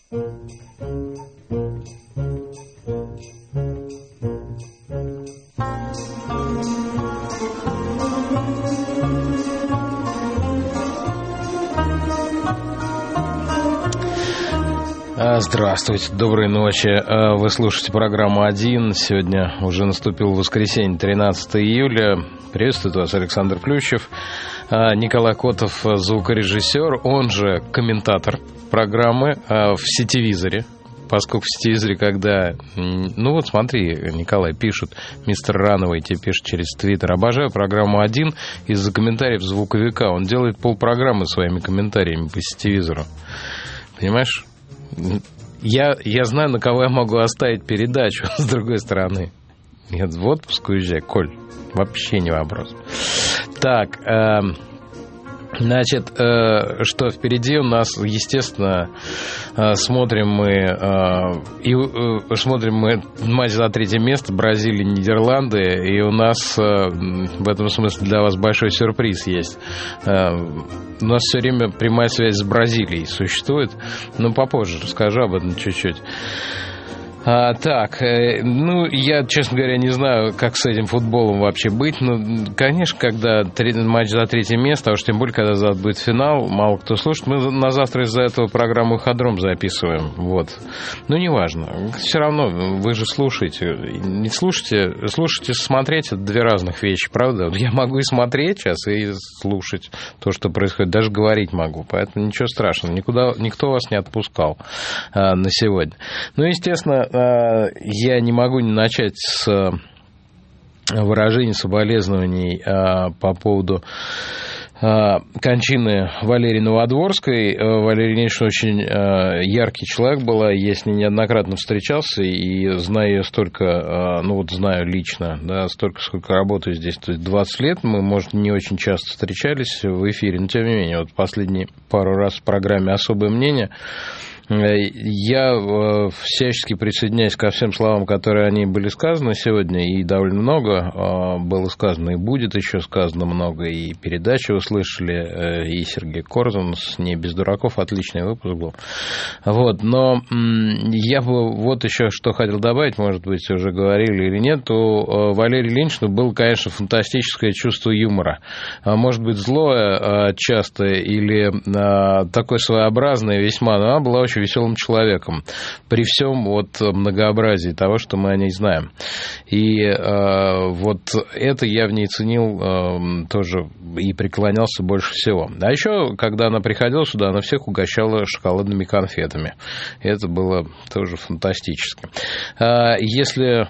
Здравствуйте, доброй ночи. Вы слушаете программу «1». Сегодня уже наступил воскресенье, 13 июля. Приветствует вас Александр Плющев. Николай Котов, звукорежиссер, он же комментатор программы в сетевизоре. Поскольку в сетевизоре, когда... Ну вот смотри, Николай, пишут, мистер Рановый тебе пишет через Твиттер. Обожаю программу «1» из-за комментариев звуковика. Он делает полпрограммы своими комментариями по сетевизору. Понимаешь? Я знаю, на кого я могу оставить передачу, с другой стороны. Нет, в отпуск уезжай, Коль, вообще не вопрос. Так, значит, что впереди у нас, естественно, смотрим мы матч за третье место, Бразилия, Нидерланды, и у нас в этом смысле для вас большой сюрприз есть. У нас все время прямая связь с Бразилией существует, но попозже расскажу об этом чуть-чуть. Так, ну, я, честно говоря, не знаю, как с этим футболом вообще быть. Ну, конечно, когда матч за третье место, а уж тем более, когда завтра будет финал, мало кто слушает. Мы на завтра из-за этого программу «Ходором» записываем, вот. Ну, неважно. Все равно, вы же слушаете. Не слушайте, смотреть — это две разных вещи, правда? Я могу и смотреть сейчас, и слушать то, что происходит. Даже говорить могу, поэтому ничего страшного. Никто вас не отпускал на сегодня. Ну, естественно, я не могу не начать с выражения соболезнований по поводу кончины Валерии Новодворской. Валерия Ильинична очень яркий человек была, я с ней неоднократно встречался и знаю ее столько, ну вот знаю лично, да, столько, сколько работаю здесь, то есть 20 лет, мы, может, не очень часто встречались в эфире, но тем не менее, вот последние пару раз в программе «Особое мнение» я всячески присоединяюсь ко всем словам, которые о ней были сказаны сегодня, и довольно много было сказано, и будет еще сказано много, и передачи вы слышали, и Сергей Корзун с «Не без дураков», отличный выпуск был. Вот, но я бы вот еще что хотел добавить, может быть, уже говорили или нет, у Валерии Ильиничны было, конечно, фантастическое чувство юмора. Может быть, злое часто или такое своеобразное весьма, но она была очень веселым человеком, при всем вот многообразии того, что мы о ней знаем. И вот это я в ней ценил тоже и преклонялся больше всего. А еще, когда она приходила сюда, она всех угощала шоколадными конфетами. Это было тоже фантастически. Если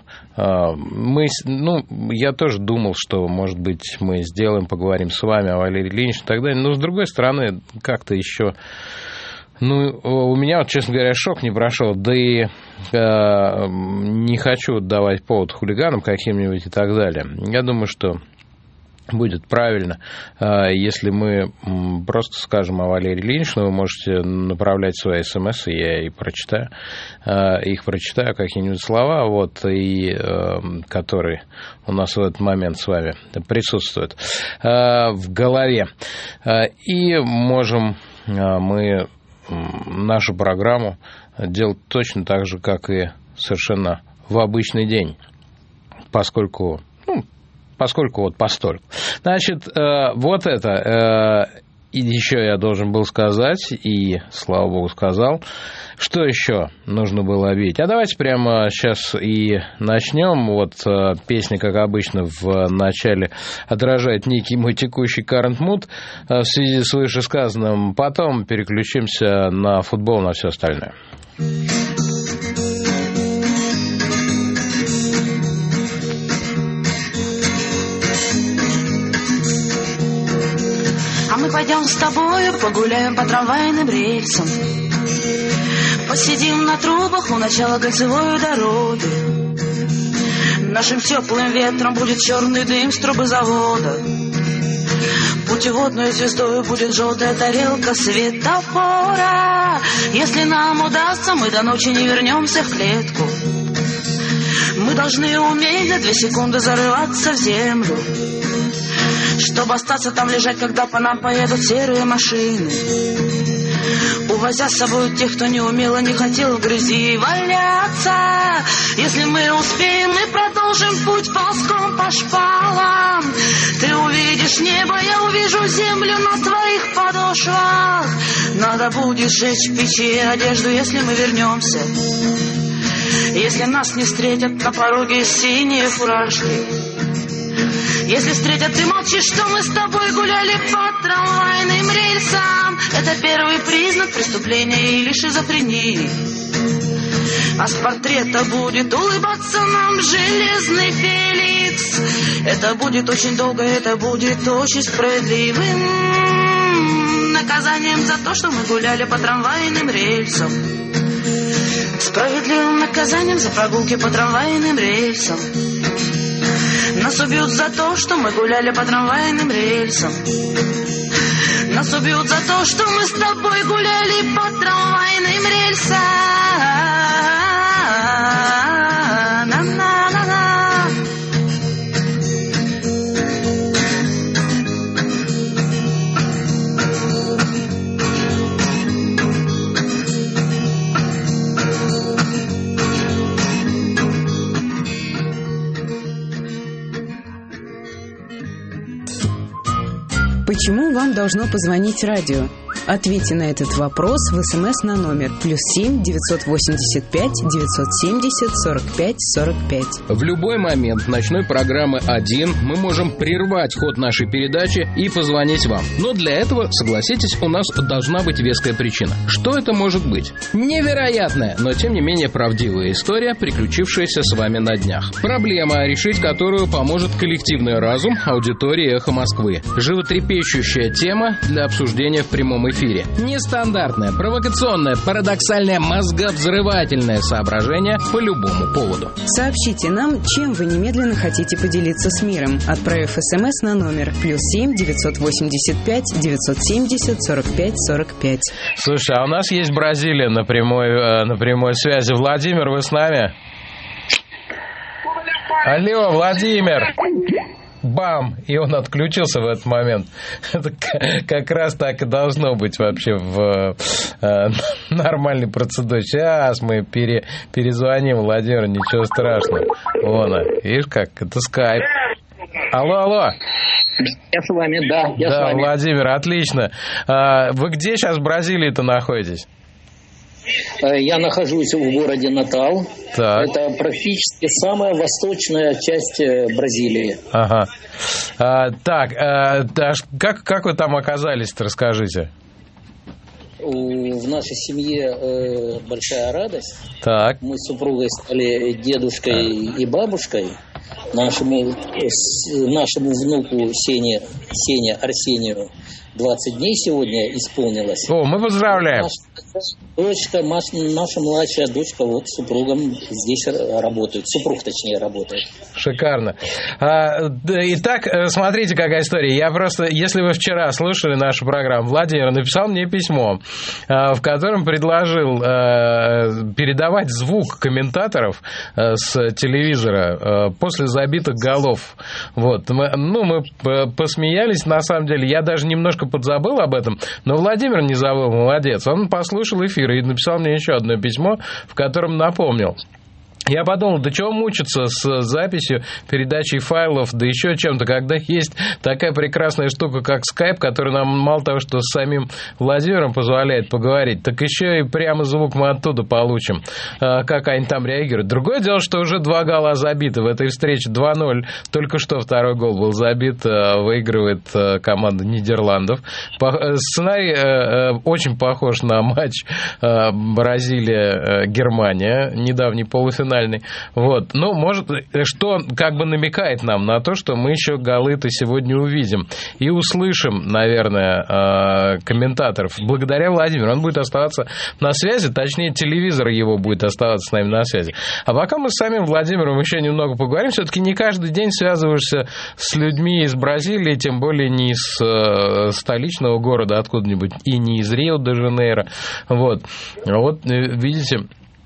я тоже думал, что, может быть, мы сделаем, поговорим с вами о Валерии Ильиничне и так далее, но, с другой стороны, как-то еще... Ну, у меня, вот, честно говоря, шок не прошел, да и не хочу давать повод хулиганам каким-нибудь и так далее. Я думаю, что будет правильно, если мы просто скажем о Валерии Ильиничне. Вы можете направлять свои смс, и я их прочитаю, какие-нибудь слова, вот, и которые у нас в этот момент с вами присутствуют в голове. И можем мы нашу программу делать точно так же, как и совершенно в обычный день, поскольку вот постольку. Значит, вот это и еще я должен был сказать, и, слава богу, сказал. Что еще нужно было объявить? А давайте прямо сейчас и начнем. Вот песня, как обычно, в начале отражает некий мой текущий current mood в связи с вышесказанным. Потом переключимся на футбол, на все остальное. Мы пойдем с тобой, погуляем по трамвайным рельсам, посидим на трубах у начала кольцевой дороги. Нашим теплым ветром будет черный дым с трубы завода. Путеводной звездой будет желтая тарелка светофора. Если нам удастся, мы до ночи не вернемся в клетку. Мы должны уметь на 2 секунды зарываться в землю, чтобы остаться там лежать, когда по нам поедут серые машины. увозя с собой тех, кто не умел и не хотел в грязи валяться. Если мы успеем, мы продолжим путь ползком по шпалам. Ты увидишь небо, я увижу землю на твоих подошвах. Надо будет сжечь в печи одежду, если мы вернемся. Если нас не встретят на пороге синие фуражки. Если встретят, ты молчишь, что мы с тобой гуляли по трамвайным рельсам. Это первый признак преступления или шизофрении. А с портрета будет улыбаться нам железный Феликс. Это будет очень долго, это будет очень справедливым наказанием за то, что мы гуляли по трамвайным рельсам. Справедливым наказанием за прогулки по трамвайным рельсам. Нас убьют за то, что мы гуляли по трамвайным рельсам. Нас убьют за то, что мы с тобой гуляли по трамвайным рельсам. На-на-на-на. Почему вам должно позвонить радио? Ответьте на этот вопрос в СМС на номер +7 985 970 45 45. В любой момент ночной программы «1» мы можем прервать ход нашей передачи и позвонить вам. Но для этого, согласитесь, у нас должна быть веская причина. Что это может быть? Невероятная, но тем не менее правдивая история, приключившаяся с вами на днях. Проблема, решить которую поможет коллективный разум аудитории «Эхо Москвы». Животрепещущая тема для обсуждения в прямом эфире. Нестандартное, провокационное, парадоксальное, мозговзрывательное соображение по любому поводу. Сообщите нам, чем вы немедленно хотите поделиться с миром, отправив СМС на номер +7 985 970 45 45. Слушай, а у нас есть Бразилия на прямой связи. Владимир, вы с нами? Алло, Владимир! Бам! И он отключился в этот момент. Это как раз так и должно быть вообще в нормальной процедуре. Сейчас мы перезвоним Владимиру, ничего страшного. Вон, видишь как? Это скайп. Алло. Я с вами, да. Я с вами. Владимир, отлично. Вы где сейчас в Бразилии-то находитесь? Я нахожусь в городе Натал. Так. Это практически самая восточная часть Бразилии. Ага. Как вы там оказались-то, расскажите. В нашей семье большая радость. Так. Мы с супругой стали дедушкой и бабушкой. Нашему внуку Сене Арсению 20 дней сегодня исполнилось. О, мы поздравляем. Наша младшая дочка вот с супругом здесь работает. Супруг, точнее, работает. Шикарно. Итак, смотрите, какая история. Я просто, если вы вчера слушали нашу программу, Владимир написал мне письмо, в котором предложил передавать звук комментаторов с телевизора после забитых голов. Вот. Мы посмеялись, на самом деле. Я даже немножко подзабыл об этом, но Владимир не забыл, молодец. Он послушал эфир и написал мне еще одно письмо, в котором напомнил. Я подумал, да чего мучиться с записью, передачей файлов, да еще чем-то, когда есть такая прекрасная штука, как скайп, который нам мало того, что с самим Владимиром позволяет поговорить, так еще и прямо звук мы оттуда получим, как они там реагируют. Другое дело, что уже 2 гола забиты в этой встрече, 2-0, только что второй гол был забит, выигрывает команда Нидерландов. Сценарий очень похож на матч Бразилия-Германия, недавний полуфинал. Вот. Ну, может, что как бы намекает нам на то, что мы еще голы-то сегодня увидим. И услышим, наверное, комментаторов. Благодаря Владимиру. Он будет оставаться на связи, точнее, телевизор его будет оставаться с нами на связи. А пока мы с самим Владимиром еще немного поговорим. Все-таки не каждый день связываешься с людьми из Бразилии, тем более не из столичного города откуда-нибудь, и не из Рио-де-Жанейро. Вот, видите...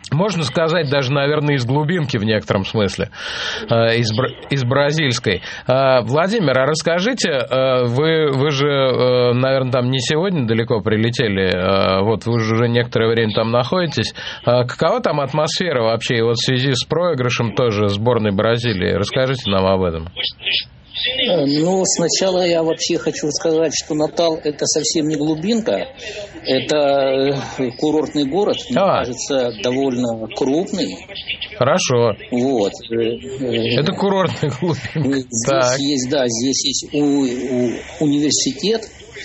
можно сказать, даже, наверное, из глубинки в некотором смысле, из бразильской. Владимир, а расскажите, вы же, наверное, там не сегодня далеко прилетели, вот вы уже некоторое время там находитесь. Какова там атмосфера вообще, и вот в связи с проигрышем тоже сборной Бразилии? Расскажите нам об этом. Ну, сначала я вообще хочу сказать, что Натал – это совсем не глубинка, это курортный город, мне кажется, довольно крупный. Хорошо. Вот. Это курортный глубинка. Здесь есть, да, здесь есть университет.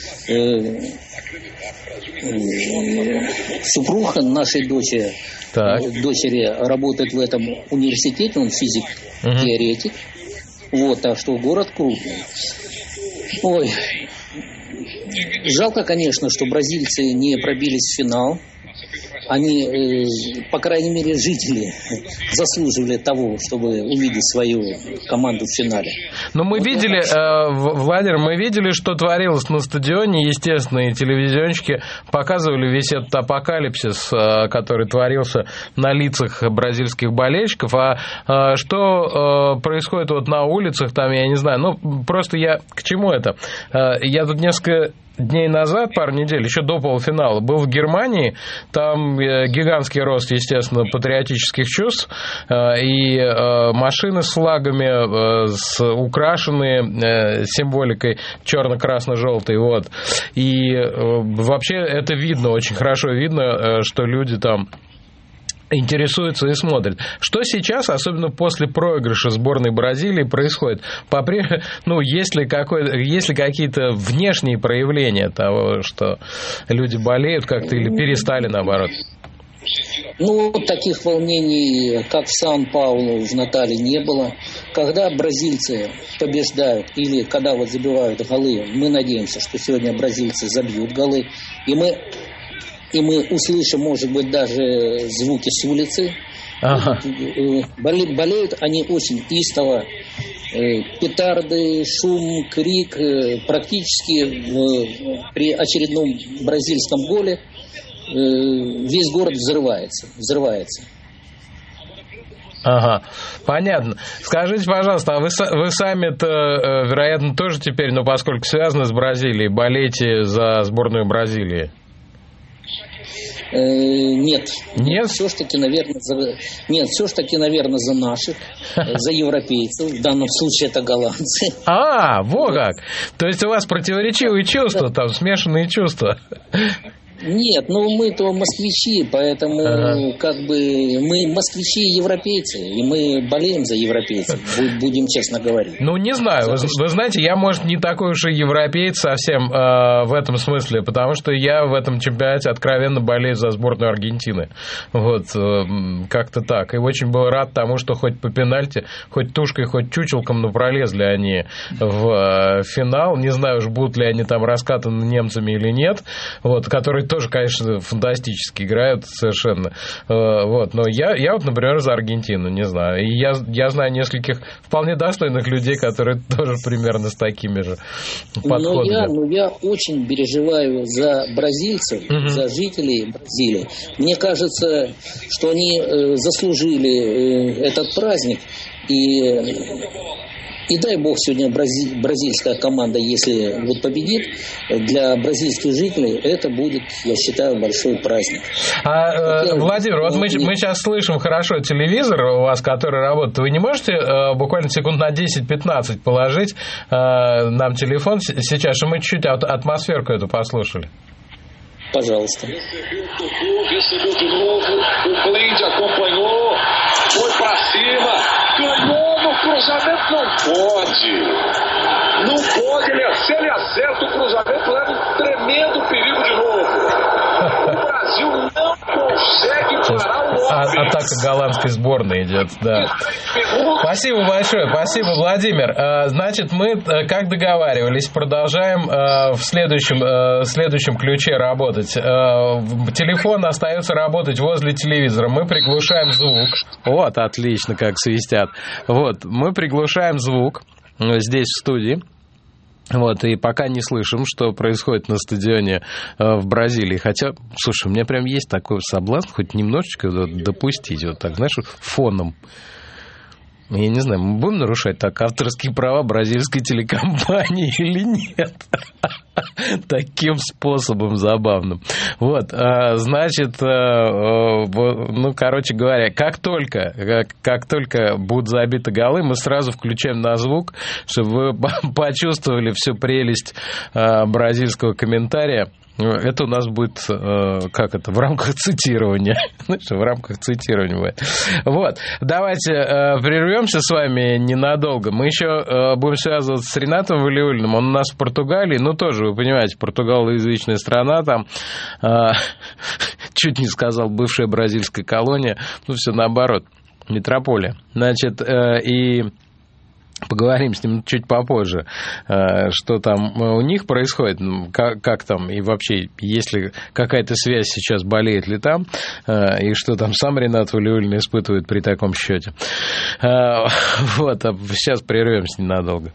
Супруг нашей дочери работает в этом университете, он физик-теоретик. Вот, так что город крупный. Ой, жалко, конечно, что бразильцы не пробились в финал. Они, по крайней мере, жители заслуживали того, чтобы увидеть свою команду в финале. Но мы видели, Владимир, мы видели, что творилось на стадионе. Естественно, и телевизионщики показывали весь этот апокалипсис, который творился на лицах бразильских болельщиков. А что происходит вот на улицах, там, я не знаю. Ну, просто я к чему это? Я тут несколько дней назад, пару недель, еще до полуфинала, был в Германии. Там гигантский рост, естественно, патриотических чувств. И машины с флагами, украшенные символикой черно-красно-желтой. Вот. И вообще это видно, очень хорошо видно, что люди там интересуются и смотрят. Что сейчас, особенно после проигрыша сборной Бразилии, происходит? Ну, есть ли какие-то внешние проявления того, что люди болеют как-то или перестали, наоборот? Ну, таких волнений, как в Сан-Паулу, в Натале не было. Когда бразильцы побеждают или когда вот забивают голы, мы надеемся, что сегодня бразильцы забьют голы, и мы услышим, может быть, даже звуки с улицы. Ага. Болеют они очень истово. Петарды, шум, крик. Практически при очередном бразильском голе весь город взрывается. Ага, понятно. Скажите, пожалуйста, а вы сами-то, вероятно, тоже теперь, ну, поскольку связаны с Бразилией, болеете за сборную Бразилии? Нет. Нет? Все ж таки, наверное, за наших, за европейцев. В данном случае это голландцы. Во как! То есть у вас противоречивые чувства, там смешанные чувства. Нет, мы-то москвичи, поэтому как бы мы москвичи и европейцы, и мы болеем за европейцев, будем честно говорить. Ну, не знаю, вы знаете, я, может, не такой уж и европеец совсем в этом смысле, потому что я в этом чемпионате откровенно болею за сборную Аргентины. Вот, как-то так. И очень был рад тому, что хоть по пенальти, хоть тушкой, хоть чучелком, но пролезли они в финал. Не знаю уж, будут ли они там раскатаны немцами или нет, вот, которые тоже, конечно, фантастически играют совершенно. Вот. Но я вот, например, за Аргентину, не знаю. И я знаю нескольких вполне достойных людей, которые тоже примерно с такими же подходами. Но я очень переживаю за бразильцев, за жителей Бразилии. Мне кажется, что они заслужили этот праздник. И дай бог сегодня бразильская команда, если вот победит, для бразильских жителей это будет, я считаю, большой праздник. Владимир, вот мы сейчас слышим хорошо телевизор у вас, который работает. Вы не можете буквально секунд на 10-15 положить нам телефон сейчас, чтобы мы чуть-чуть атмосферку эту послушали? Пожалуйста. Cruzamento não pode, se ele acerta o cruzamento, leva um tremendo perigo de novo. O Brasil não consegue parar o homem. Атака голландской сборной идет, да. Спасибо большое, спасибо, Владимир. Значит, мы, как договаривались, продолжаем в следующем ключе работать. Телефон остается работать возле телевизора. Мы приглушаем звук. Вот, отлично, как свистят. Вот, мы приглушаем звук здесь, в студии. Вот, и пока не слышим, что происходит на стадионе в Бразилии. Хотя, слушай, у меня прям есть такой соблазн хоть немножечко допустить, вот так, знаешь, фоном. Я не знаю, мы будем нарушать так авторские права бразильской телекомпании или нет? Таким способом забавным. Вот, значит, ну, короче говоря, как только будут забиты голы, мы сразу включаем на звук, чтобы вы почувствовали всю прелесть бразильского комментария. Это у нас будет, как это, в рамках цитирования. Знаешь, в рамках цитирования бывает. Вот, давайте прервемся с вами ненадолго. Мы еще будем связываться с Ринатом Валиуллиным. Он у нас в Португалии. Ну, тоже, вы понимаете, португалоязычная страна. Там, чуть не сказал, бывшая бразильская колония. Ну, все наоборот, метрополия. Значит, и... Поговорим с ним чуть попозже, что там у них происходит, как там, и вообще, есть ли какая-то связь сейчас, болеет ли там, и что там сам Ринат Валиуллин испытывает при таком счете. Вот, а сейчас прервемся ненадолго.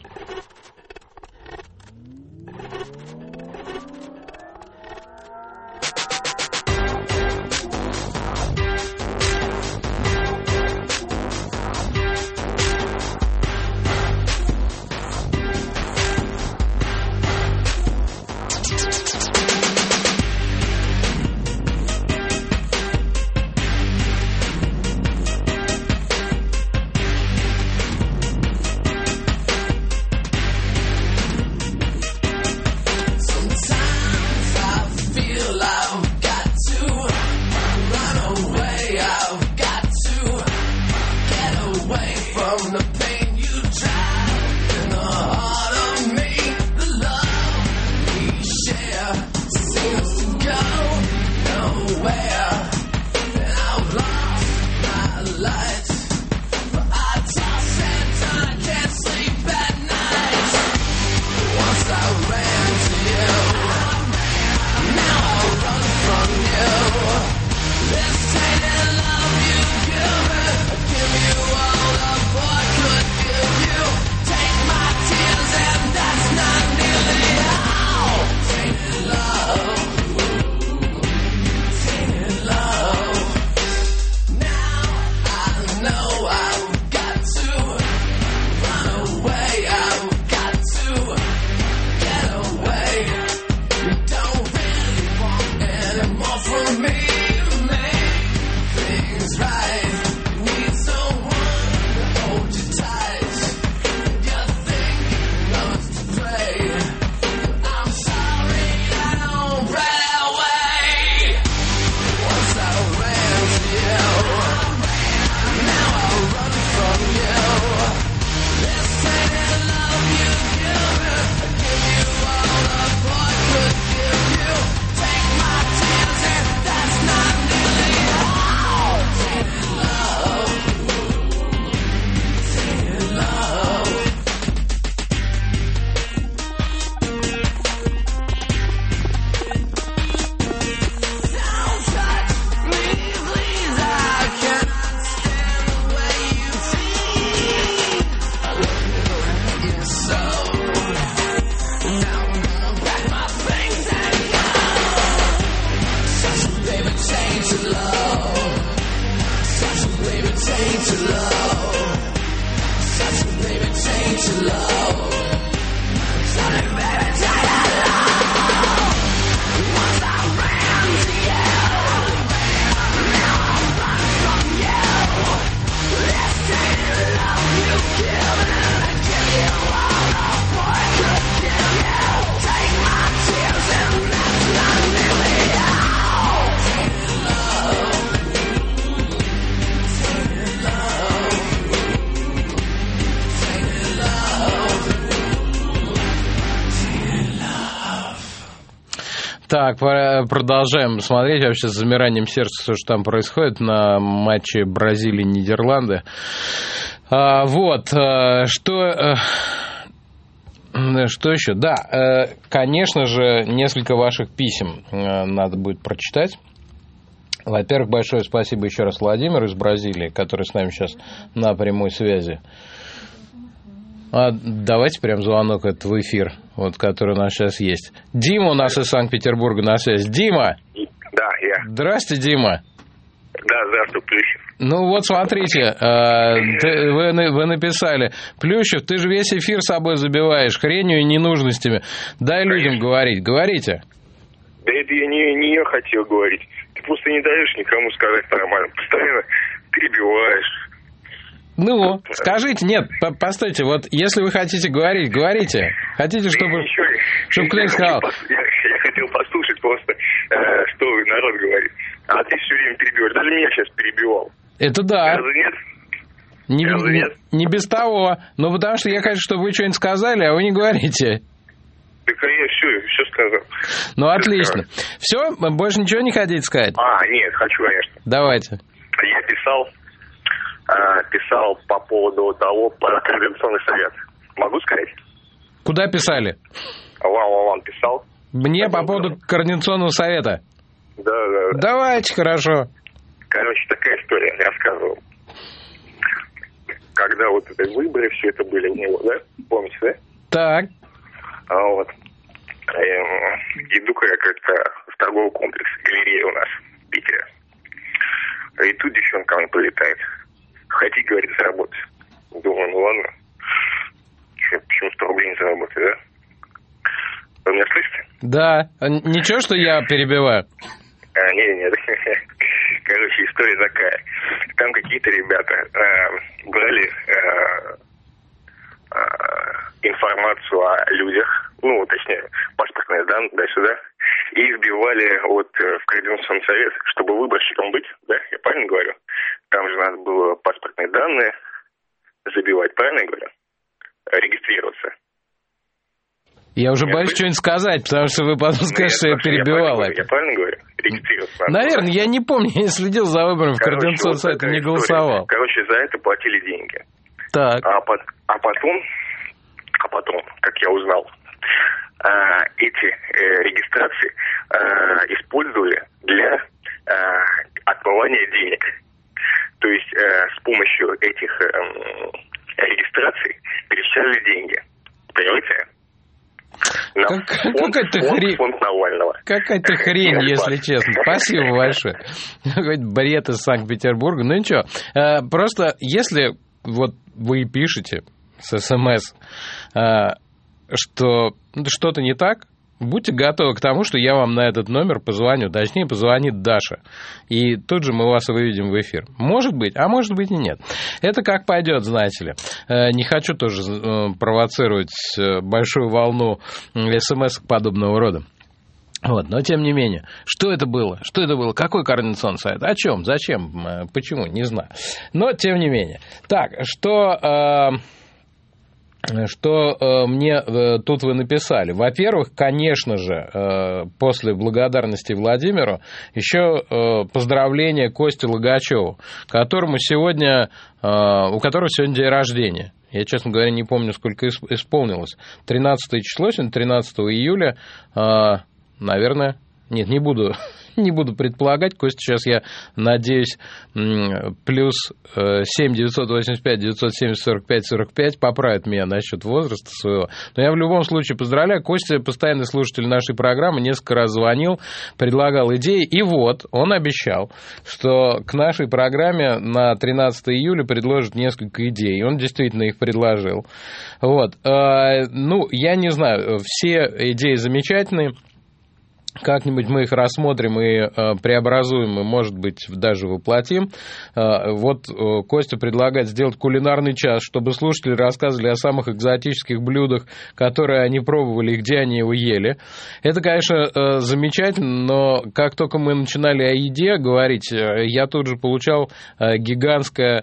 Так, продолжаем смотреть вообще с замиранием сердца, что же там происходит на матче Бразилии-Нидерланды. Вот, что еще? Да, конечно же, несколько ваших писем надо будет прочитать. Во-первых, большое спасибо еще раз Владимиру из Бразилии, который с нами сейчас на прямой связи. Давайте прям звонок этот в эфир, вот, который у нас сейчас есть. Дима у нас из Санкт-Петербурга на связи. Дима! Да, я. Здрасте, Дима. Да, здравствуй, Плющев. Ну вот смотрите, вы написали: Плющев, ты же весь эфир собой забиваешь хренью и ненужностями. Дай людям говорить. Говорите. Да это я не я хотел говорить. Ты просто не даешь никому сказать нормально. Постоянно перебиваешь. Ну, скажите, нет, постойте, вот если вы хотите говорить, говорите. Хотите, чтобы кто-то сказал? Я хотел послушать просто, что народ говорит. А ты все время перебиваешь. Даже меня сейчас перебивал. Это да. Разве нет? Не без того. Но потому что я хочу, чтобы вы что-нибудь сказали, а вы не говорите. Так я все сказал. Ну, отлично. Все? Больше ничего не хотите сказать? Нет, хочу, конечно. Давайте. Я писал по поводу того, про Координационный совет. Могу сказать? Куда писали? Вам писал. Мне по поводу Координационного совета? Да. Давайте, хорошо. Короче, такая история, рассказывал. Когда вот это выборы, все это были у него, да? Помните, да? Так. Вот. Иду я как-то в торговый комплекс, галерея у нас в Питере. И тут девчонка ко мне прилетает. Хотите, говорит, заработать. Думаю, ну ладно. Почему 100 рублей не заработать, да? Вы меня слышите? Да. Ничего, что я перебиваю? Нет. Короче, история такая. Там какие-то ребята брали информацию о людях, ну, точнее, паспортные данные, да-сюда, и вбивали вот в Координационный совет, чтобы выборщиком быть, да, я правильно говорю? Там же надо было паспортные данные забивать, правильно я говорю? Регистрироваться. Я уже боюсь что-нибудь сказать, потому что вы потом скажете, что я перебивал это. Я правильно говорю? Регистрироваться. Наверное, я не помню, я не следил за выборами в Координационном совете, не голосовал. Короче, за это платили деньги. Так. А потом, как я узнал, эти регистрации использовали для отмывания денег. То есть с помощью этих регистраций перечисляли деньги. Понимаете? Фонд Навального. Какая-то хрень, если честно. Спасибо большое. Какой-то бред из Санкт-Петербурга. Ну ничего. Просто если вот вы пишете с СМС, что что-то не так, будьте готовы к тому, что я вам на этот номер позвоню. Точнее, позвонит Даша. И тут же мы вас выведем в эфир. Может быть, а может быть и нет. Это как пойдет, знаете ли. Не хочу тоже провоцировать большую волну СМС подобного рода. Вот, но тем не менее, что это было? Что это было? Какой координационный совет? О чем? Зачем? Почему? Не знаю. Но тем не менее. Так, что мне тут вы написали? Во-первых, конечно же, после благодарности Владимиру, еще поздравление Косте Логачеву, у которого сегодня день рождения. Я, честно говоря, не помню, сколько исполнилось. 13 число, сегодня 13 июля, наверное... Нет, не буду предполагать. Костя, сейчас, я надеюсь, плюс 7 985 970 45 45 поправит меня насчет возраста своего. Но я в любом случае поздравляю. Костя, постоянный слушатель нашей программы, несколько раз звонил, предлагал идеи. И вот, он обещал, что к нашей программе на 13 июля предложит несколько идей. И он действительно их предложил. Вот. Ну, я не знаю, все идеи замечательные. Как-нибудь мы их рассмотрим и преобразуем, и, может быть, даже воплотим. Вот Костя предлагает сделать кулинарный час, чтобы слушатели рассказывали о самых экзотических блюдах, которые они пробовали и где они его ели. Это, конечно, замечательно, но как только мы начинали о еде говорить, я тут же получал гигантское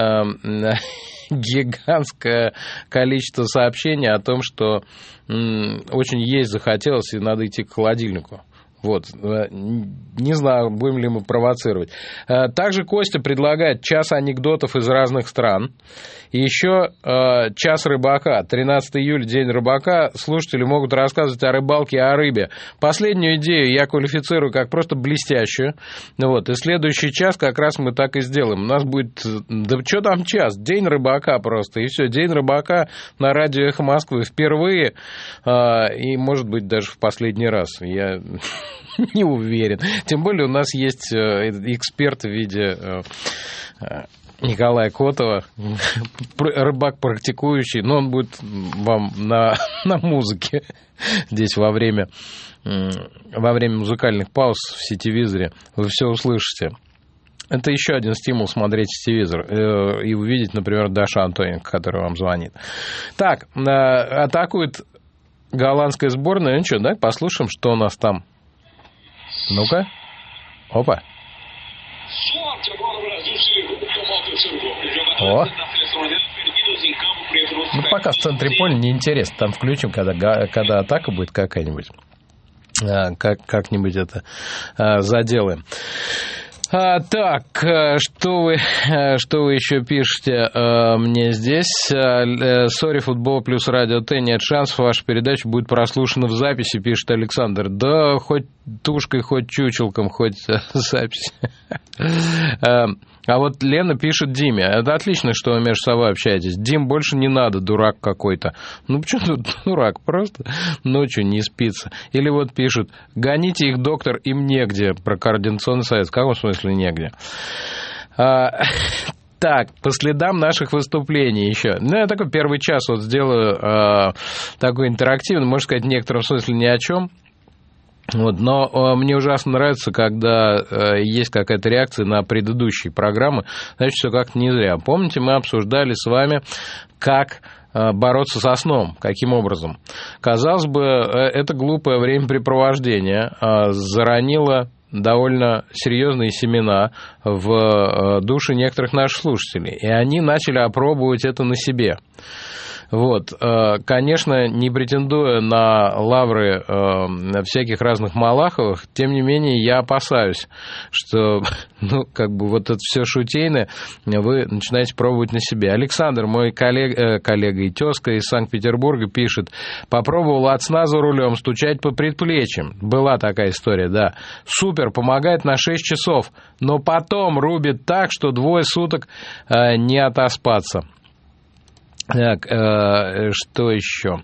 количество сообщений о том, что очень есть захотелось и надо идти к холодильнику. Вот. Не знаю, будем ли мы провоцировать. Также Костя предлагает час анекдотов из разных стран. И еще час рыбака. 13 июля, день рыбака. Слушатели могут рассказывать о рыбалке, о рыбе. Последнюю идею я квалифицирую как просто блестящую. Вот. И следующий час как раз мы так и сделаем. У нас будет, да что там час, день рыбака просто. И все, день рыбака на радио «Эхо Москвы» впервые. И, может быть, даже в последний раз. Я не уверен. Тем более у нас есть эксперт в виде Николая Котова, рыбак практикующий, но он будет вам на музыке здесь во время музыкальных пауз в сетевизоре. Вы все услышите. Это еще один стимул смотреть телевизор и увидеть, например, Дашу Антоненко, которая вам звонит. Так, атакует голландская сборная. Ну что, да, послушаем, что у нас там. Ну-ка. Опа. О. Ну, пока в центре поля неинтересно. Там включим, когда атака будет какая-нибудь. Как-нибудь это заделаем. Так, что вы еще пишете мне здесь? Сори, футбол плюс радио Т, нет шансов, ваша передача будет прослушана в записи, пишет Александр. Да, хоть тушкой, хоть чучелком, хоть запись. А вот Лена пишет Диме. Это отлично, что вы между собой общаетесь. Дим, больше не надо, дурак какой-то. Ну, почему тут дурак? Просто ночью не спится. Или вот пишет, гоните их, доктор, им негде. Про Координационный совет. В каком смысле негде? Так, по следам наших выступлений еще. Ну, я такой первый час вот сделаю такой интерактивный, можно сказать, в некотором смысле ни о чем. Вот, но мне ужасно нравится, когда есть какая-то реакция на предыдущие программы. Значит, все как-то не зря. Помните, мы обсуждали с вами, как бороться со сном, каким образом. Казалось бы, это глупое времяпрепровождение заронило довольно серьезные семена в души некоторых наших слушателей. И они начали опробовать это на себе. Вот, конечно, не претендуя на лавры всяких разных Малаховых, тем не менее я опасаюсь, что, вот это все шутейное вы начинаете пробовать на себе. Александр, мой коллега и тезка из Санкт-Петербурга, пишет, попробовал от сна за рулем стучать по предплечьям. Была такая история, да. Супер, помогает на 6 часов, но потом рубит так, что 2 суток не отоспаться. Так, что еще?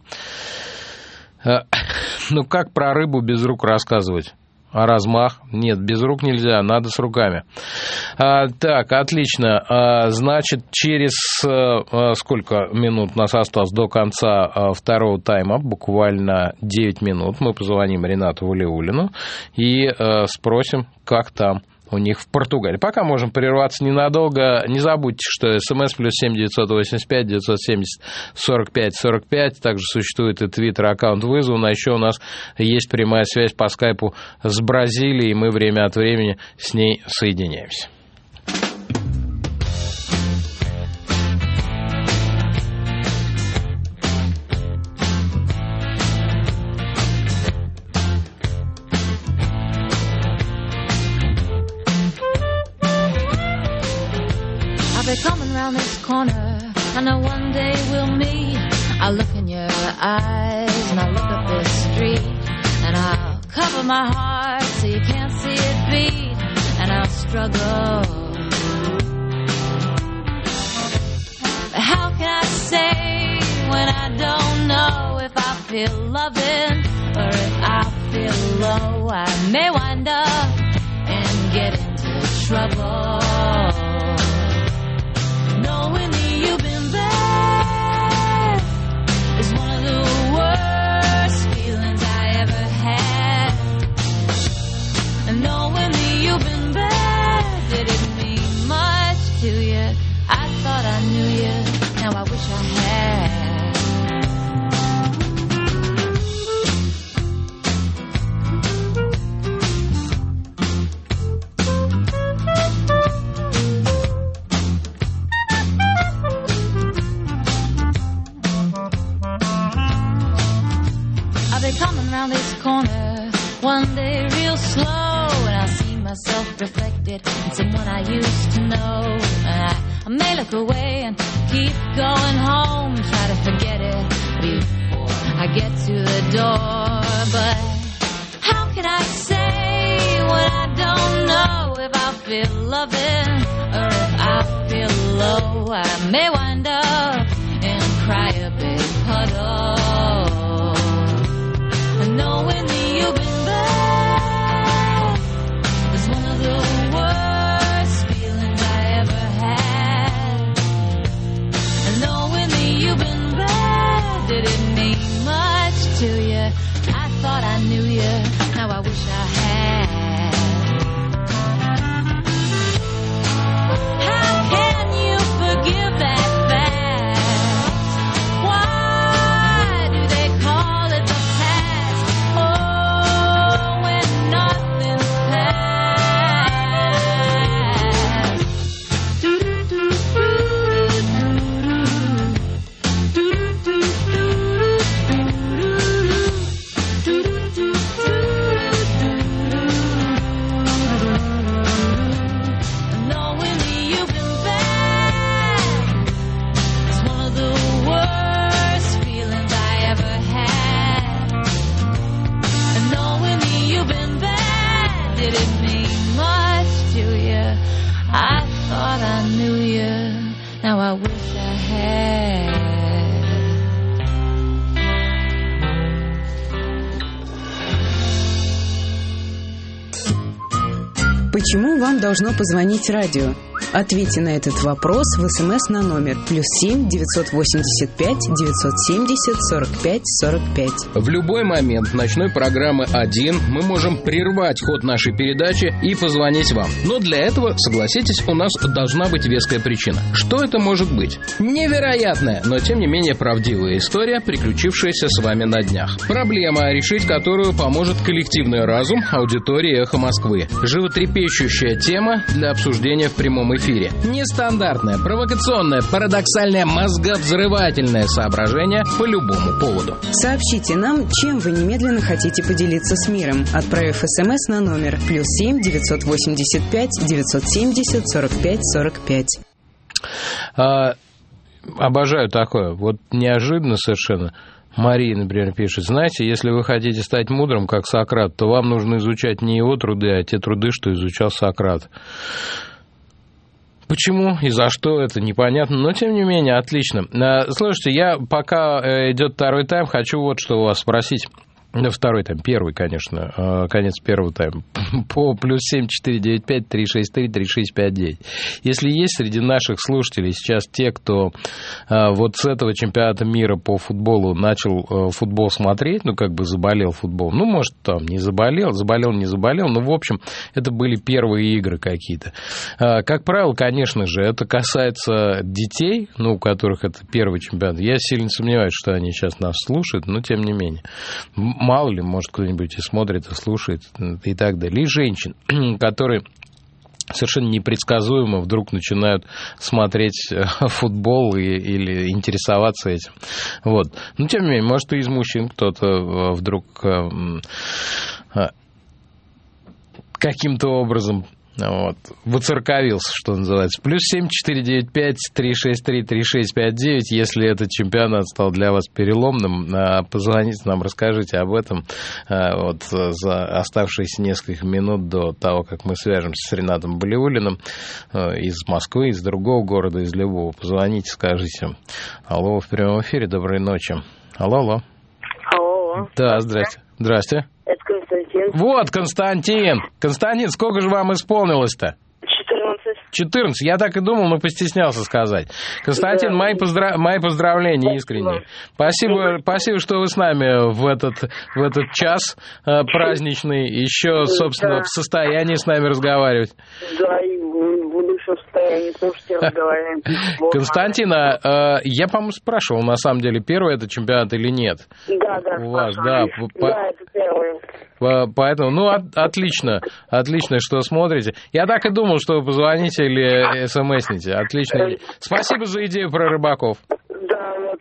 Ну, как про рыбу без рук рассказывать? А размах? Нет, без рук нельзя, надо с руками. Так, отлично. Значит, через сколько минут у нас осталось до конца второго тайма? Буквально 9 минут. Мы позвоним Ренату Валиуллину и спросим, как там у них в Португалии. Пока можем прерваться ненадолго. Не забудьте, что СМС +7 985 970 45 45. Также существует и твиттер-аккаунт вызова. А еще у нас есть прямая связь по скайпу с Бразилией. Мы время от времени с ней соединяемся. Coming round this corner, I know one day we'll meet. I look in your eyes and I look up this street, and I'll cover my heart so you can't see it beat, and I'll struggle. But how can I say when I don't know if I feel loving or if I feel low? I may wind up and get into trouble. Knowing that you've been bad is one of the worst feelings I ever had. And knowing that you've been bad didn't mean much to you. I thought I knew you, now I wish I had. Coming round this corner one day real it in someone I used to know. I may look away and keep going home, try to forget it before I get to the door. But how can I say what I don't know? If I feel loving or if I feel low, I may wind up and cry a big puddle. And knowing that you've been bad is one of the worst feelings I ever had. And knowing that you've been bad didn't mean much to you. I thought I knew you, now I wish I had. How can you forgive that fact? Why do they call it the past? Oh, when nothing's past. Knowing that you've been bad is one of the worst feelings I ever had. And knowing that you've been bad didn't mean much to you. I thought I knew you, now I wish I had. Почему вам должно позвонить радио? Ответьте на этот вопрос в СМС на номер +7 985 970 45 45. В любой момент ночной программы «1» мы можем прервать ход нашей передачи и позвонить вам. Но для этого, согласитесь, у нас должна быть веская причина. Что это может быть? Невероятная, но тем не менее правдивая история, приключившаяся с вами на днях. Проблема, решить которую поможет коллективный разум аудитории «Эхо Москвы». Животрепещущая тема для обсуждения в прямом эфире. Нестандартное, провокационное, парадоксальное, мозговзрывательное соображение по любому поводу. Сообщите нам, чем вы немедленно хотите поделиться с миром, отправив СМС на номер +7 985 970 45 45. Обожаю такое. Вот неожиданно совершенно. Мария, например, пишет: знаете, если вы хотите стать мудрым, как Сократ, то вам нужно изучать не его труды, а те труды, что изучал Сократ. Почему и за что, это непонятно, но тем не менее отлично. Слушайте, я пока идет второй тайм, хочу вот что у вас спросить. Да, второй тайм, первый, конечно, конец первого тайма. По +7 495 363 3659. Если есть среди наших слушателей сейчас те, кто вот с этого чемпионата мира по футболу начал футбол смотреть, ну, как бы заболел футбол, ну, может, там не заболел, не заболел, но, в общем, это были первые игры какие-то. Как правило, конечно же, это касается детей, ну, у которых это первый чемпионат. Я сильно сомневаюсь, что они сейчас нас слушают, но тем не менее. Мало ли, может, кто-нибудь и смотрит, и слушает, и так далее. И женщин, которые совершенно непредсказуемо вдруг начинают смотреть футбол или интересоваться этим. Вот. Но, тем не менее, может, и из мужчин кто-то вдруг каким-то образом вот, воцерковился, что называется. +7 495 363 3659. Если этот чемпионат стал для вас переломным, позвоните нам, расскажите об этом. Вот, за оставшиеся несколько минут до того, как мы свяжемся с Ренатом Балиуллиным из Москвы, из другого города, из любого. Позвоните, скажите: алло, в прямом эфире, доброй ночи. Алло. Алло. Да, здрасте. Здрасте. Это Константин. Вот, Константин. Константин, сколько же вам исполнилось-то? 14. Я так и думал, но постеснялся сказать. Константин, да. мои поздравления искренние. Спасибо, что вы с нами в этот час праздничный, еще, собственно, в состоянии с нами разговаривать. Да, и буду еще в состоянии, слушайте, разговариваем. Константин, я, по-моему, спрашивал, на самом деле, первый это чемпионат или нет? Да, у вас, да. Да, это первый. Поэтому, ну, отлично, что смотрите. Я так и думал, что вы позвоните или смс-ните. Отлично. Спасибо за идею про рыбаков. Да, вот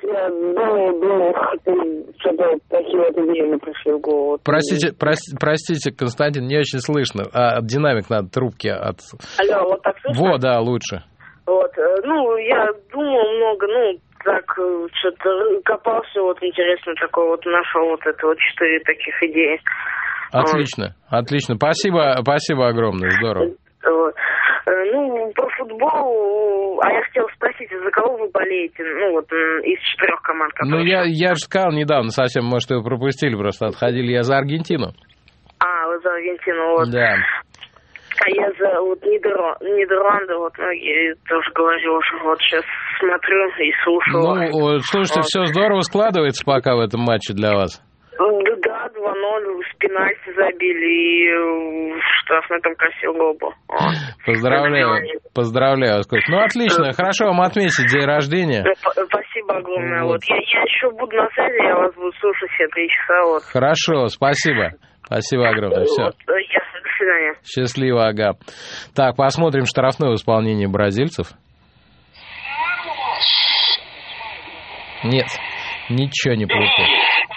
я думал, что-то такие вот идеи мне пришли в голову. Простите, Константин, не очень слышно. Динамик надо трубки от... Алло, вот так слышно? Вот, да, лучше. Вот, я думал много, так, что-то копался, вот интересно такое, вот нашел вот это вот 4 таких идеи. Отлично, отлично. Спасибо огромное, здорово. Вот. Про футбол, я хотел спросить, за кого вы болеете, из 4 команд, которые... Я же сказал недавно совсем, может, вы пропустили, просто отходили, я за Аргентину. Вы за Аргентину, вот. Да. А я за Нидерланды, я тоже говорю уже, вот сейчас смотрю и слушаю. Слушайте, все здорово складывается пока в этом матче для вас. Да, 2-0, с пенальти забили, и в штрафной там красивый гол был. Поздравляю вас, Кость. Отлично, хорошо вам отметить день рождения. Спасибо огромное. Вот. Я еще буду на связи, я вас буду слушать все 3 часа. Вот. Хорошо, спасибо. Спасибо огромное. Все. Ясно, до свидания. Счастливо, ага. Так, посмотрим штрафное исполнение бразильцев. Нет, nичего не получилось.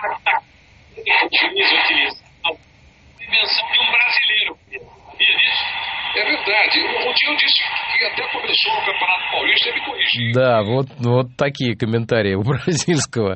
Да, вот такие комментарии у бразильского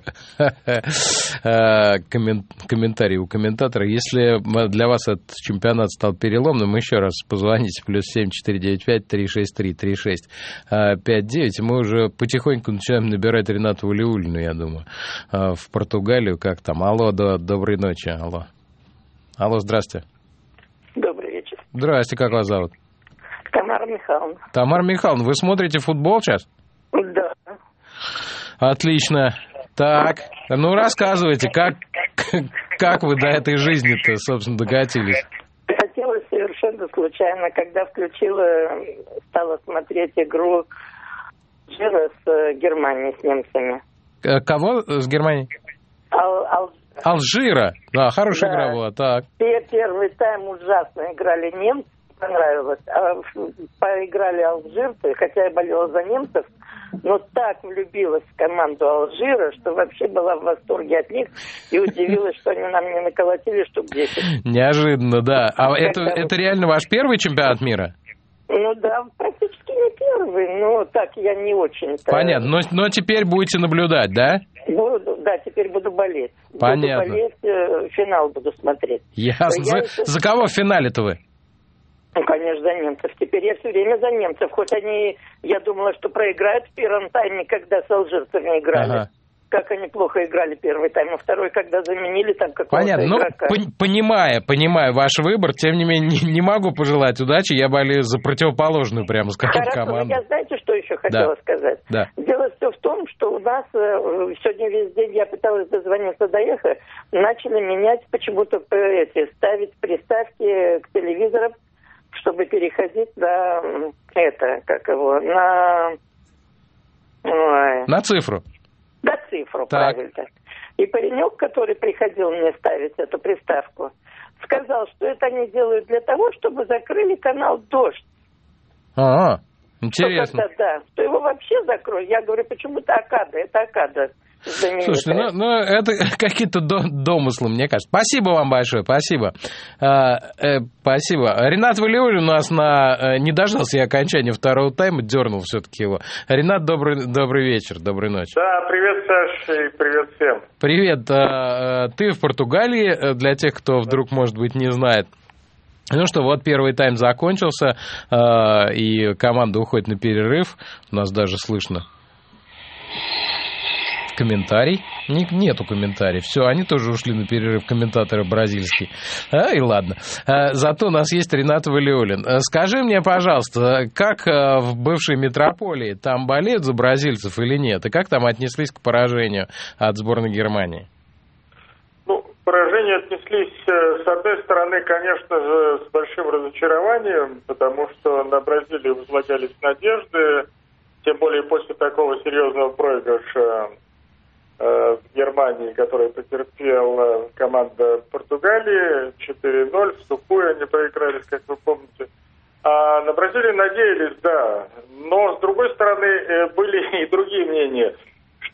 комментарии у комментатора. Если для вас этот чемпионат стал переломным, еще раз позвоните, +7 495 363 3659. Мы уже потихоньку начинаем набирать Ренату Валиуллину, я думаю, в Португалию. Как там? Алло, доброй ночи. Алло, здравствуйте. Добрый вечер. Здрасте, как вас зовут? Тамара Михайловна. Тамара Михайловна, вы смотрите футбол сейчас? Да. Отлично. Так, рассказывайте, как вы до этой жизни-то, собственно, докатились? Хотелось совершенно случайно, когда стала смотреть игру Алжира с Германией, с немцами. Кого с Германией? Алжира. Да, хорошая игра была, так. Первый тайм ужасно играли немцы, понравилось. Поиграли алжирцы, хотя я болела за немцев, но так влюбилась в команду Алжира, что вообще была в восторге от них и удивилась, что они нам не наколотили штук 10. Неожиданно, да. Это реально ваш первый чемпионат мира? Да, практически не первый, но так я не очень. Понятно, но теперь будете наблюдать, да? Да, теперь буду болеть. Понятно. Буду болеть, финал буду смотреть. Ясно. За кого в финале-то вы? Конечно, за немцев. Теперь я все время за немцев. Хоть я думала, что проиграют в первом тайме, когда с алжирцами играли. Ага. Как они плохо играли первый тайм, а второй, когда заменили там какого-то игрока. Понимаю ваш выбор, тем не менее, не могу пожелать удачи, я болею за противоположную, прямо скажем, команду. Я знаете, что еще хотела сказать? Да. Дело все в том, что у нас сегодня весь день я пыталась дозвониться до эхо, начали менять почему-то ставить приставки к телевизорам, чтобы переходить на цифру. Да, цифру, так. Правильно. И паренек, который приходил мне ставить эту приставку, сказал, что это они делают для того, чтобы закрыли канал «Дождь». Интересно. Что его вообще закроют. Я говорю, почему-то Акада, это Акада. Слушайте, это какие-то домыслы, мне кажется. Спасибо вам большое, спасибо. Спасибо. Ренат Валиуллин у нас не дождался я окончания второго тайма, дернул все-таки его. Ренат, добрый вечер, доброй ночи. Да, привет, Саш, и привет всем. Привет. Ты в Португалии, для тех, кто вдруг, может быть, не знает. Ну что, вот первый тайм закончился, и команда уходит на перерыв. У нас даже слышно комментарий. Нету комментариев. Все, они тоже ушли на перерыв, комментаторы бразильские. И ладно. Зато у нас есть Ренат Валиуллин. Скажи мне, пожалуйста, как в бывшей метрополии там болеют за бразильцев или нет? И как там отнеслись к поражению от сборной Германии? К поражению отнеслись, с одной стороны, конечно же, с большим разочарованием, потому что на Бразилию возлагались надежды, тем более после такого серьезного проигрыша в Германии, который потерпела команда Португалии, 4-0, в сухую они проиграли, как вы помните. А на Бразилию надеялись, да, но с другой стороны были и другие мнения,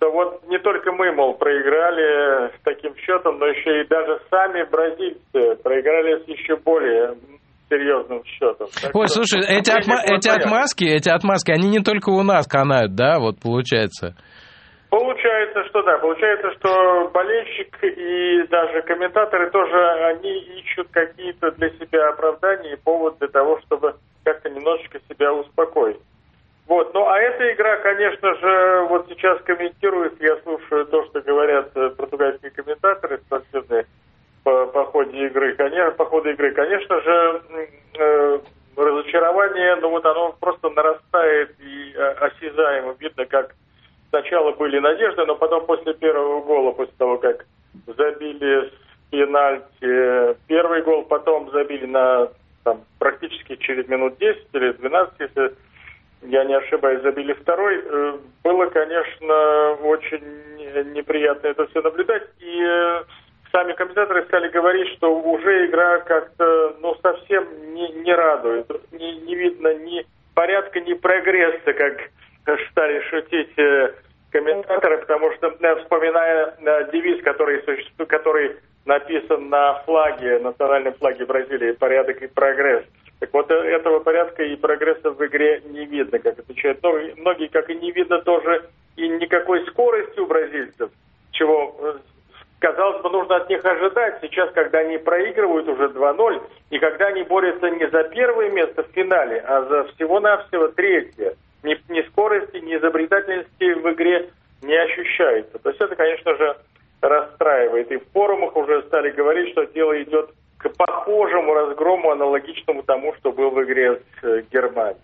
что вот не только мы, мол, проиграли с таким счетом, но еще и даже сами бразильцы проиграли с еще более серьезным счетом. Ой, слушай, эти отмазки, они не только у нас канают, да, вот получается? Получается, что да. Получается, что болельщик и даже комментаторы тоже, они ищут какие-то для себя оправдания и повод для того, чтобы как-то немножечко себя успокоить. Вот. Ну, а эта игра, конечно же, вот сейчас комментируется, я слушаю то, что говорят португальские комментаторы спортивные по ходу игры. Конечно же, разочарование, ну вот оно просто нарастает и осязаемо. Видно, как сначала были надежды, но потом после первого гола, после того, как забили с пенальти первый гол, потом забили на практически через минут 10 или 12, если я не ошибаюсь, забили второй. Было, конечно, очень неприятно это все наблюдать. И сами комментаторы стали говорить, что уже игра как-то совсем не радует. Не видно ни порядка, ни прогресса, как стали шутить комментаторы, потому что, вспоминая девиз, который написан на флаге, национальном флаге Бразилии, порядок и прогресс. Так вот, этого порядка и прогресса в игре не видно, как отвечают многие, как и не видно тоже и никакой скорости у бразильцев, чего, казалось бы, нужно от них ожидать сейчас, когда они проигрывают уже 2-0, и когда они борются не за первое место в финале, а за всего-навсего третье. Ни скорости, ни изобретательности в игре не ощущается. То есть это, конечно же, расстраивает. И в форумах уже стали говорить, что дело идет к похожему разгрому, аналогичному тому, что был в игре с Германией.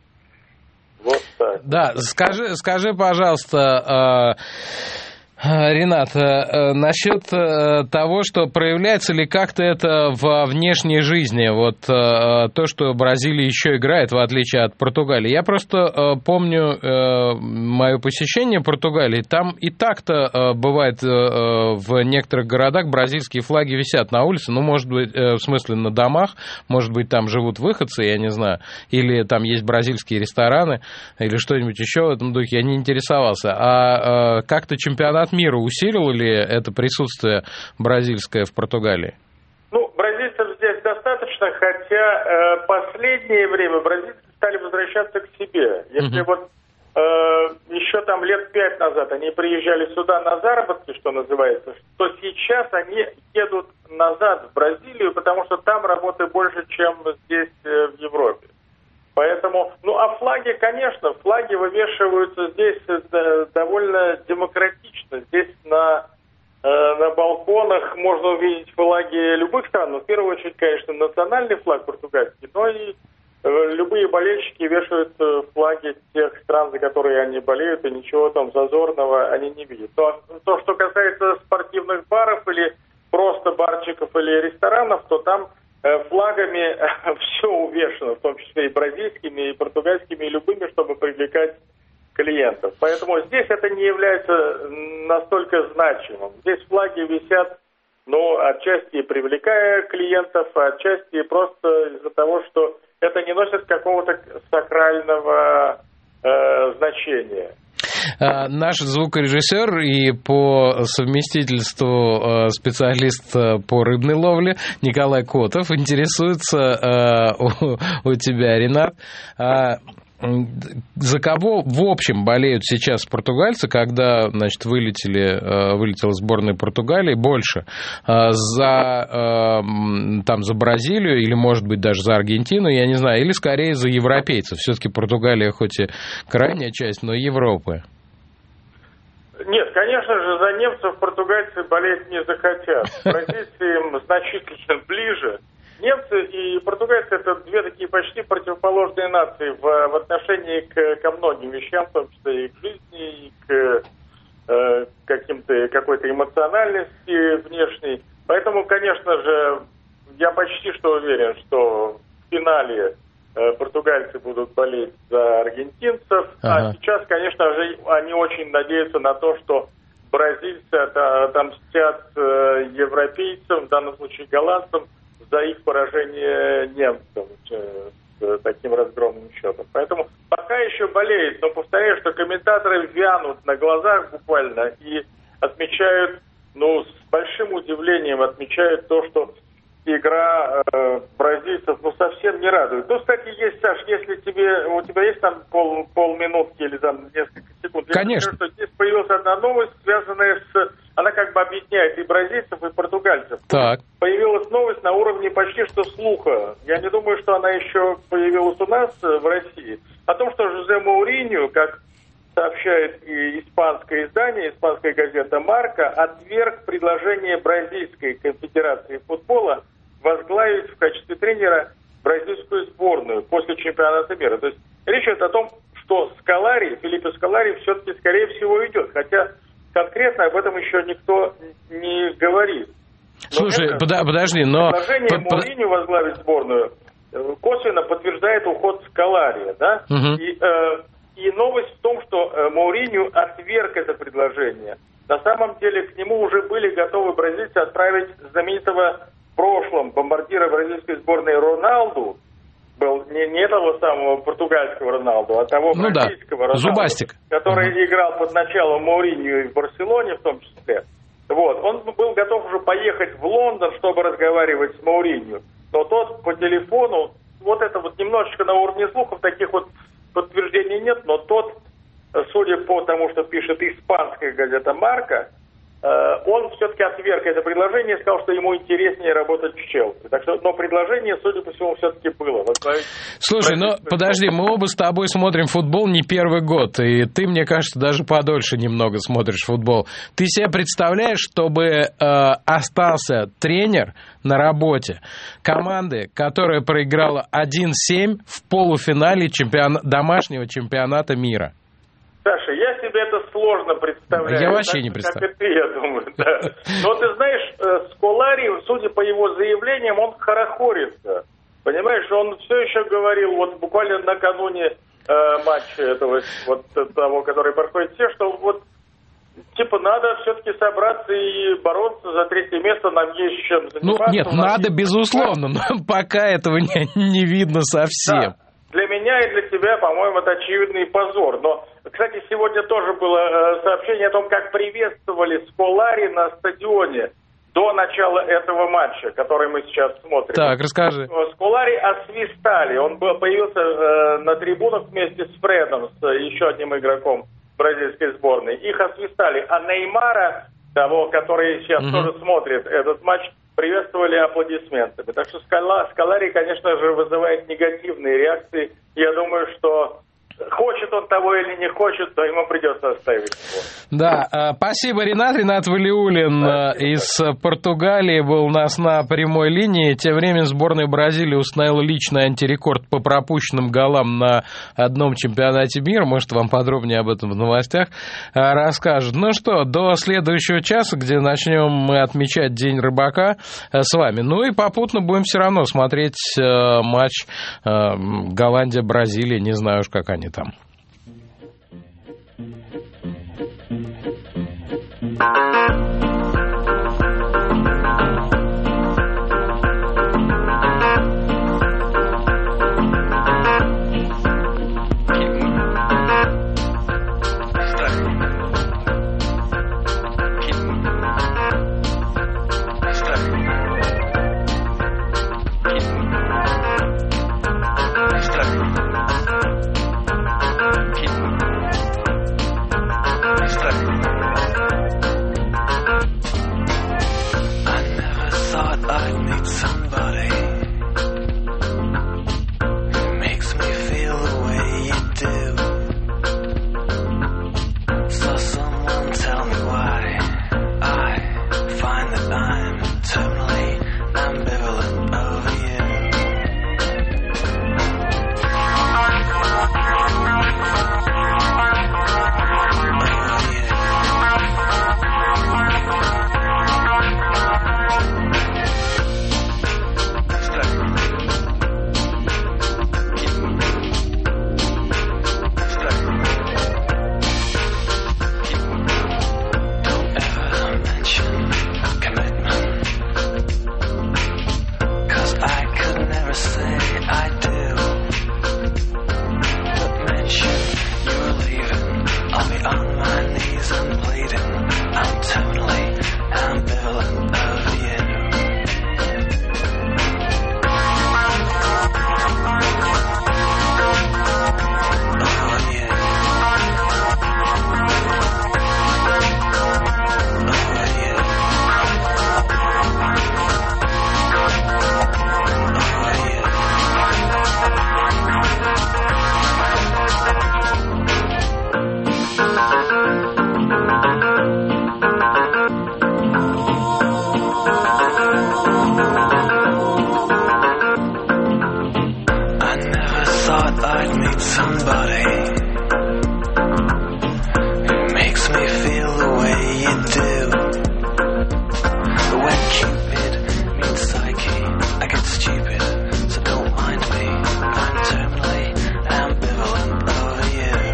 Вот так. Да, скажи, пожалуйста, Ренат, насчет того, что проявляется ли как-то это во внешней жизни, вот то, что Бразилия еще играет, в отличие от Португалии. Я просто помню мое посещение Португалии, там и так-то бывает в некоторых городах бразильские флаги висят на улице, ну, может быть, в смысле на домах, может быть, там живут выходцы, я не знаю, или там есть бразильские рестораны, или что-нибудь еще в этом духе, я не интересовался. А как-то чемпионат мира усилило ли это присутствие бразильское в Португалии? Ну, бразильцев здесь достаточно, хотя последнее время бразильцы стали возвращаться к себе. Если вот еще там лет 5 назад они приезжали сюда на заработки, что называется, то сейчас они едут назад в Бразилию, потому что там работы больше, чем здесь в Европе. Поэтому, а флаги, конечно, флаги вывешиваются здесь довольно демократично. Здесь на балконах можно увидеть флаги любых стран, но в первую очередь, конечно, национальный флаг португальский, но и любые болельщики вешают флаги тех стран, за которые они болеют, и ничего там зазорного они не видят. То, что касается спортивных баров или просто барчиков или ресторанов, то там флагами все увешано, в том числе и бразильскими, и португальскими, и любыми, чтобы привлекать клиентов. Поэтому здесь это не является настолько значимым. Здесь флаги висят, отчасти привлекая клиентов, а отчасти просто из-за того, что это не носит какого-то сакрального значения. Наш звукорежиссер и по совместительству специалист по рыбной ловле Николай Котов интересуется у тебя, Ренат, за кого в общем болеют сейчас португальцы, когда, вылетела сборная Португалии больше? За Бразилию или, может быть, даже за Аргентину, я не знаю, или скорее за европейцев? Все-таки Португалия хоть и крайняя часть, но Европы. Нет, конечно же, за немцев португальцы болеть не захотят. Бразильцы им значительно ближе. Немцы и португальцы — это две такие почти противоположные нации в отношении ко многим вещам, в том числе и к жизни, и к какой-то эмоциональности внешней. Поэтому, конечно же, я почти что уверен, что в финале португальцы будут болеть за аргентинцев. А сейчас, конечно же, они очень надеются на то, что бразильцы отомстят европейцам, в данном случае голландцам, за их поражение немцам. таким разгромным счетом. Поэтому пока еще болеет, но повторяю, что комментаторы вянут на глазах буквально и отмечают, с большим удивлением отмечают то, что игра бразильцев совсем не радует. Кстати, есть, Саш, если у тебя есть там полминутки или там несколько секунд. Конечно. Я скажу, что здесь появилась одна новость, связанная она как бы объединяет и бразильцев, и португальцев. Так. Появилась новость на уровне почти что слуха. Я не думаю, что она еще появилась у нас в России. О том, что Жозе Мауриньо, как сообщает и испанское издание, испанская газета «Марка», отверг предложение Бразильской конфедерации футбола возглавить в качестве тренера бразильскую сборную после чемпионата мира. То есть речь идет о том, что Филиппе Сколари все-таки, скорее всего, уйдет. Хотя конкретно об этом еще никто не говорит. Слушай, подожди, но... Предложение Мауриньо возглавить сборную косвенно подтверждает уход Сколари, да? Угу. И новость в том, что Мауриньо отверг это предложение. На самом деле к нему уже были готовы бразильцы отправить знаменитого в прошлом бомбардира бразильской сборной Роналду, был не этого самого португальского Роналду, а того бразильского Роналду, Зубастик, который играл под началом Мауриньо и в Барселоне в том числе. Он был готов уже поехать в Лондон, чтобы разговаривать с Мауриньо. Но тот по телефону, это немножечко на уровне слухов, таких подтверждений нет, но тот, судя по тому, что пишет испанская газета «Марка», он все-таки отверг это предложение и сказал, что ему интереснее работать в Челси. Но предложение, судя по всему, все-таки было. Слушай, подожди, мы оба с тобой смотрим футбол не первый год, и ты, мне кажется, даже подольше немного смотришь футбол. Ты себе представляешь, чтобы остался тренер на работе команды, которая проиграла 1-7 в полуфинале домашнего чемпионата мира? Саша, я себе это сложно представляю. Я вообще не представляю. Как и ты, я думаю, да. Но ты знаешь, Сколари, судя по его заявлениям, он хорохорится. Понимаешь, он все еще говорил, буквально накануне матча этого, того, который проходит все, что надо все-таки собраться и бороться за третье место, нам есть чем заниматься. Нет, надо, безусловно, но пока этого не видно совсем. Да. Для меня и для тебя, по-моему, это очевидный позор. Но, кстати, сегодня тоже было сообщение о том, как приветствовали Сколари на стадионе до начала этого матча, который мы сейчас смотрим. Так, расскажи. Сколари освистали. Он появился на трибунах вместе с Фредом, с еще одним игроком бразильской сборной. Их освистали. А Неймара, того, который сейчас тоже смотрит этот матч, приветствовали аплодисментами. Так что Сколари, конечно же, вызывает негативные реакции. Я думаю, что хочет он того или не хочет, то ему придется оставить его. Да, спасибо, Ренат. Ренат Валиуллин из Португалии был у нас на прямой линии. Тем временем сборная Бразилии установила личный антирекорд по пропущенным голам на одном чемпионате мира. Может, вам подробнее об этом в новостях расскажут. Ну что, до следующего часа, где начнем мы отмечать День рыбака с вами. Ну и попутно будем все равно смотреть матч Голландия-Бразилия. Не знаю уж, как они там. thought I'd meet somebody who makes me feel the way you do. When Cupid meets Psyche, I get stupid, so don't mind me. I'm terminally ambivalent over you.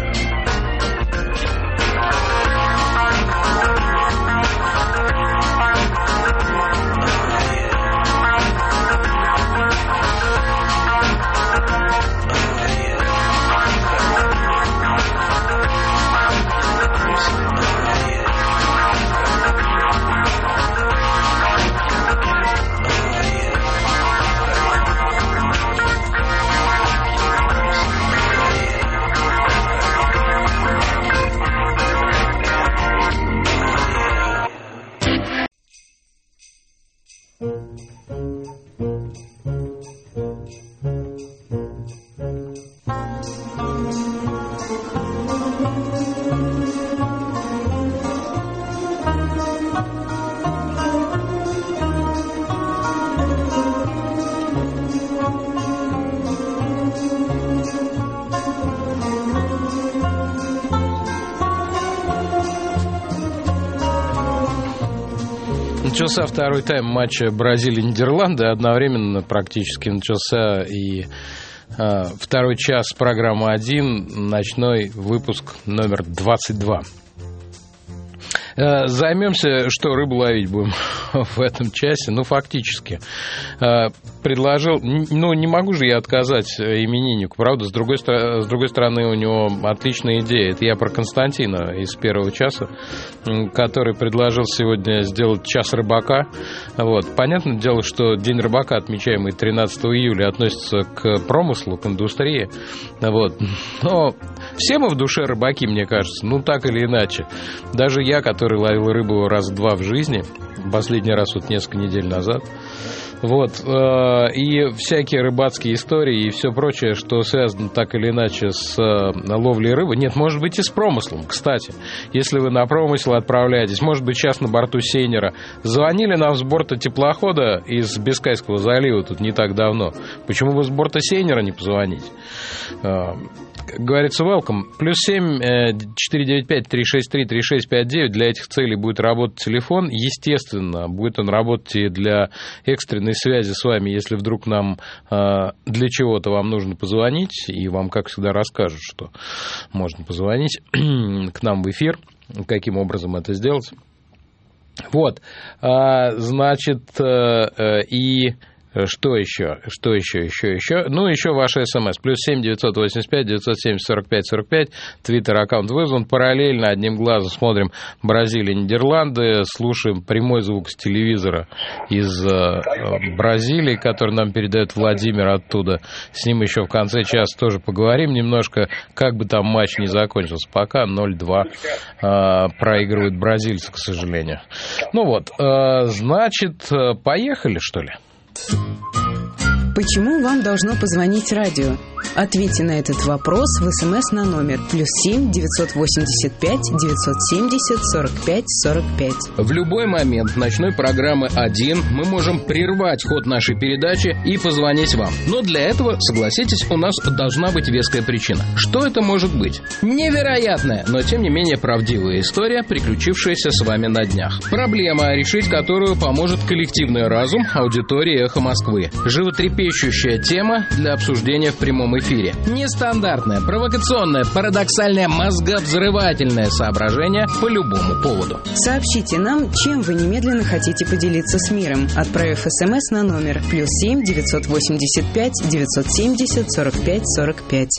Начался второй тайм матча Бразилия-Нидерланды. Одновременно практически начался и второй час программы «1», ночной выпуск номер 22. Займемся, что рыбу ловить будем в этом часе, ну, фактически. Предложил, ну, не могу же я отказать имениннику, правда, с другой стороны, у него отличная идея. Это я про Константина из первого часа, который предложил сегодня сделать час рыбака. Вот. Понятное дело, что День рыбака, отмечаемый 13 июля, относится к промыслу, к индустрии. Вот. Но все мы в душе рыбаки, мне кажется, ну, так или иначе. Даже я, который ловил рыбу раз-два в жизни, последний раз вот несколько недель назад. Вот, и всякие рыбацкие истории и все прочее, что связано так или иначе с ловлей рыбы. Нет, может быть, и с промыслом, кстати. Если вы на промысел отправляетесь, может быть, сейчас на борту сейнера. Звонили нам с борта теплохода из Бискайского залива тут не так давно. Почему бы с борта сейнера не позвонить? Как говорится, welcome. +7 495-363-3659. Для этих целей будет работать телефон. Естественно, будет он работать и для экстренной связи с вами, если вдруг нам для чего-то вам нужно позвонить, и вам, как всегда, расскажут, что можно позвонить к нам в эфир, каким образом это сделать. Вот, значит, и... Что еще? Ну, еще ваши СМС. +7 985 970 45 45. Твиттер-аккаунт вызван. Параллельно одним глазом смотрим Бразилия, Нидерланды. Слушаем прямой звук с телевизора из Бразилии, который нам передает Владимир оттуда. С ним еще в конце часа тоже поговорим немножко, как бы там матч не закончился. Пока 0-2 проигрывают бразильцы, к сожалению. Ну вот, значит, поехали, что ли? Почему вам должно позвонить радио? Ответьте на этот вопрос в СМС на номер +7 985 970 45 45. В любой момент ночной программы «1» мы можем прервать ход нашей передачи и позвонить вам. Но для этого, согласитесь, у нас должна быть веская причина. Что это может быть? Невероятная, но тем не менее правдивая история, приключившаяся с вами на днях. Проблема, решить которую поможет коллективный разум аудитории «Эхо Москвы». Животрепещущая тема для обсуждения в прямом эфире. Нестандартное, провокационное, парадоксальное, мозговзрывательное соображение по любому поводу. Сообщите нам, чем вы немедленно хотите поделиться с миром, отправив СМС на номер +7 985 970 45 45.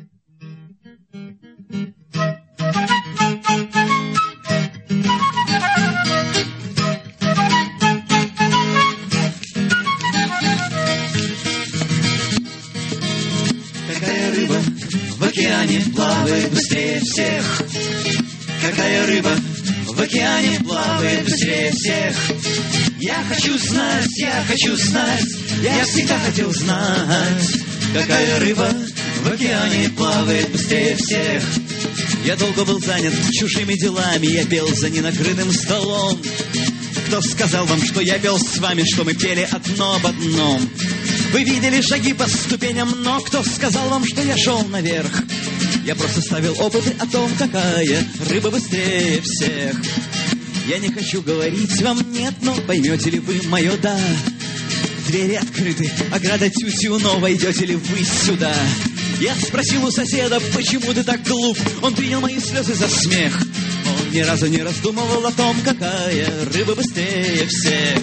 Плавает быстрее всех. Какая рыба в океане плавает быстрее всех? Я хочу знать, я всегда хотел знать. Какая рыба в океане плавает быстрее всех? Я долго был занят чужими делами, я пел за ненакрытым столом. Кто сказал вам, что я пел с вами, что мы пели одно об одном? Вы видели шаги по ступеням, но кто сказал вам, что я шел наверх? Я просто ставил опыты о том, какая рыба быстрее всех. Я не хочу говорить вам нет, но поймете ли вы мое да? Двери открыты, ограда тю-тю, но войдете ли вы сюда? Я спросил у соседа, почему ты так глуп? Он принял мои слезы за смех. Он ни разу не раздумывал о том, какая рыба быстрее всех.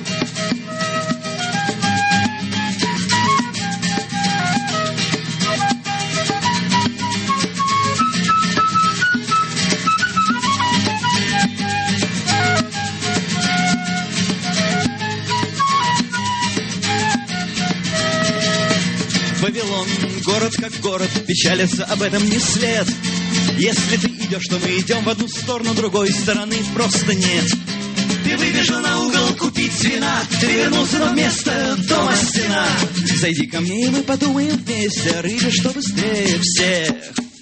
Вавилон, город как город, печалится об этом не след. Если ты идешь, то мы идем в одну сторону, другой стороны просто нет. Ты выбежал на угол купить вина, ты вернулся, но вместо дома стена. Зайди ко мне, и мы подумаем вместе о рыбе, что быстрее всех.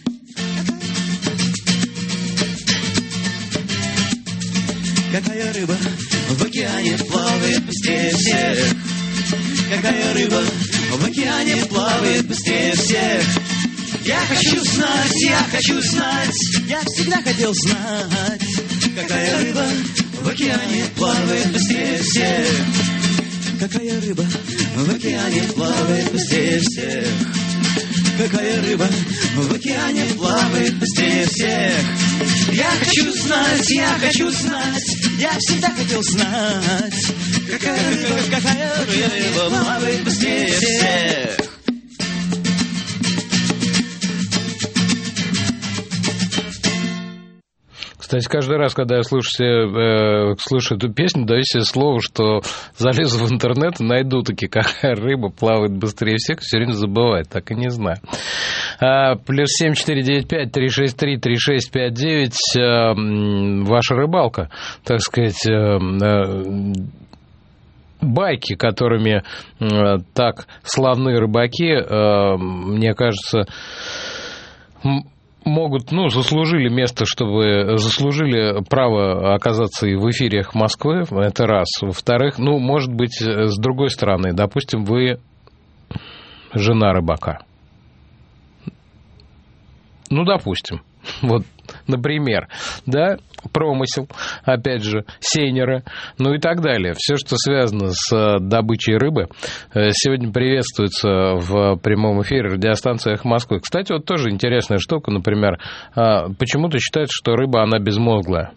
Какая рыба в океане плавает быстрее всех? Какая рыба в океане плавает быстрее всех? Я хочу знать, я всегда хотел знать. Какая рыба в океане плавает быстрее всех? Какая рыба в океане плавает быстрее всех? Какая рыба в океане плавает быстрее всех? Я хочу знать, я всегда хотел знать. Какая рыба плавает быстрее всех? Кстати, каждый раз, когда я слушаю эту песню, даю себе слово, что залезу в интернет и найду таки, какая рыба плавает быстрее всех, все время забываю, так и не знаю. Плюс 7495-3659, ваша рыбалка, так сказать, байки, которыми так славны рыбаки, мне кажется, могут, заслужили место, заслужили право оказаться и в эфирах Москвы, это раз. Во-вторых, может быть, с другой стороны, допустим, вы жена рыбака. Допустим. Вот, например, да, промысел, опять же, сейнеры, и так далее. Все, что связано с добычей рыбы, сегодня приветствуется в прямом эфире радиостанции «Эхо Москвы». Кстати, вот тоже интересная штука, например, почему-то считается, что рыба, она безмозглая.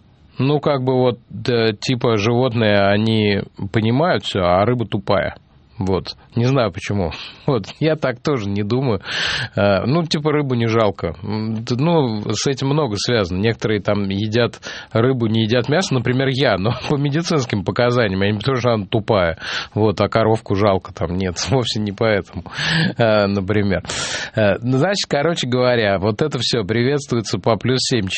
Типа животные, они понимают все, а рыба тупая. Вот, не знаю почему. Вот, я так тоже не думаю. Рыбу не жалко. С этим много связано. Некоторые там едят рыбу, не едят мясо, например, я, но по медицинским показаниям, а не потому, что она тупая. Вот, а коровку жалко там. Нет, вовсе не поэтому, например. Значит, короче говоря, вот это все приветствуется по плюс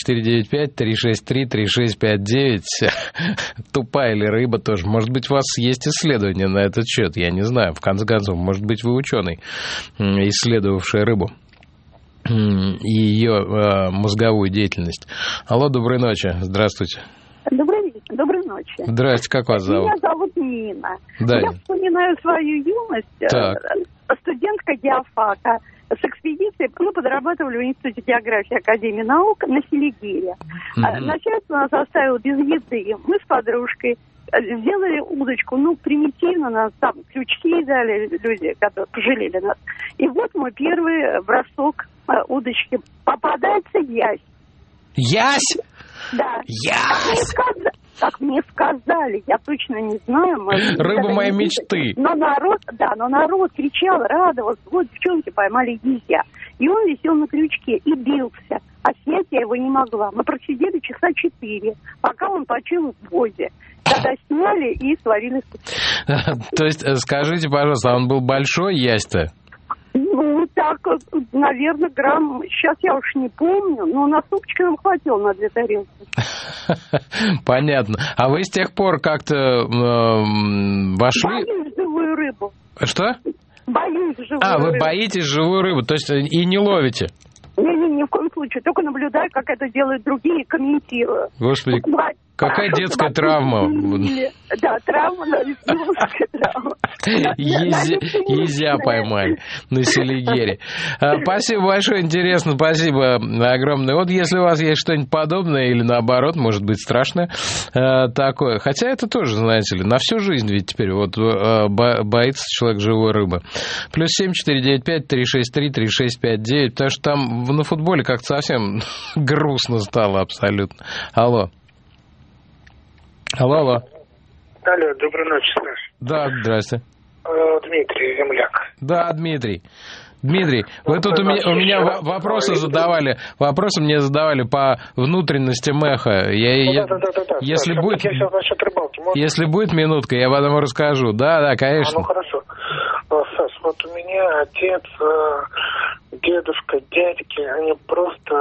7-495-363-3659. Тупая ли рыба тоже? Может быть, у вас есть исследования на этот счет, я не знаю. В конце концов, может быть, вы ученый, исследовавший рыбу и ее мозговую деятельность. Алло, доброй ночи. Здравствуйте. Доброй ночи. Здрасте, как вас зовут? Меня зовут Нина. Да. Я вспоминаю свою юность. Так. Студентка геофака. С экспедицией мы подрабатывали в Институте географии Академии наук на Селигере. Начальство нас оставило без еды. Мы с подружкой сделали удочку, примитивно, нас там крючки дали люди, которые пожалели нас. И вот мой первый бросок удочки. Попадается ясь. Ясь? Да. Ясь! Как мне сказали, я точно не знаю. Рыба моей мечты. Но народ кричал, радовался. Вот девчонки поймали езя. И он висел на крючке и бился. А снять я его не могла. Мы просидели часа 4, пока он почил в воде. Тогда сняли и сварили. То есть, скажите, пожалуйста, он был большой ясь-то? Так, наверное, грамм, сейчас я уж не помню, но на супчик нам хватило на 2 тарелки. Понятно. А вы с тех пор как-то вошли... Боюсь живую рыбу. Что? Боюсь живую рыбу. Вы боитесь живую рыбу, то есть и не ловите? Не, ни в коем случае. Только наблюдаю, как это делают другие, комментирую. Господи, Какая детская травма? Да, травма, детская травма. Езя поймали на Селигере. Спасибо большое, интересно, спасибо огромное. Вот если у вас есть что-нибудь подобное или наоборот, может быть, страшное такое. Хотя это тоже, знаете ли, на всю жизнь ведь теперь вот боится человек живой рыбы. +7 495 363 3659, потому что там на футболе как-то совсем грустно стало абсолютно. Алло. Алло. Алло, доброй ночи, Саш. Да, здрасте. Дмитрий, земляк. Да, Дмитрий, вы тут у меня вопросы мне задавали по внутренностям эха. Да. Если Саш, будет, я сейчас насчет рыбалки. если будет минутка, я потом расскажу. Да, конечно. Ну, хорошо. Саш, вот у меня отец, дедушка, дядьки, они просто,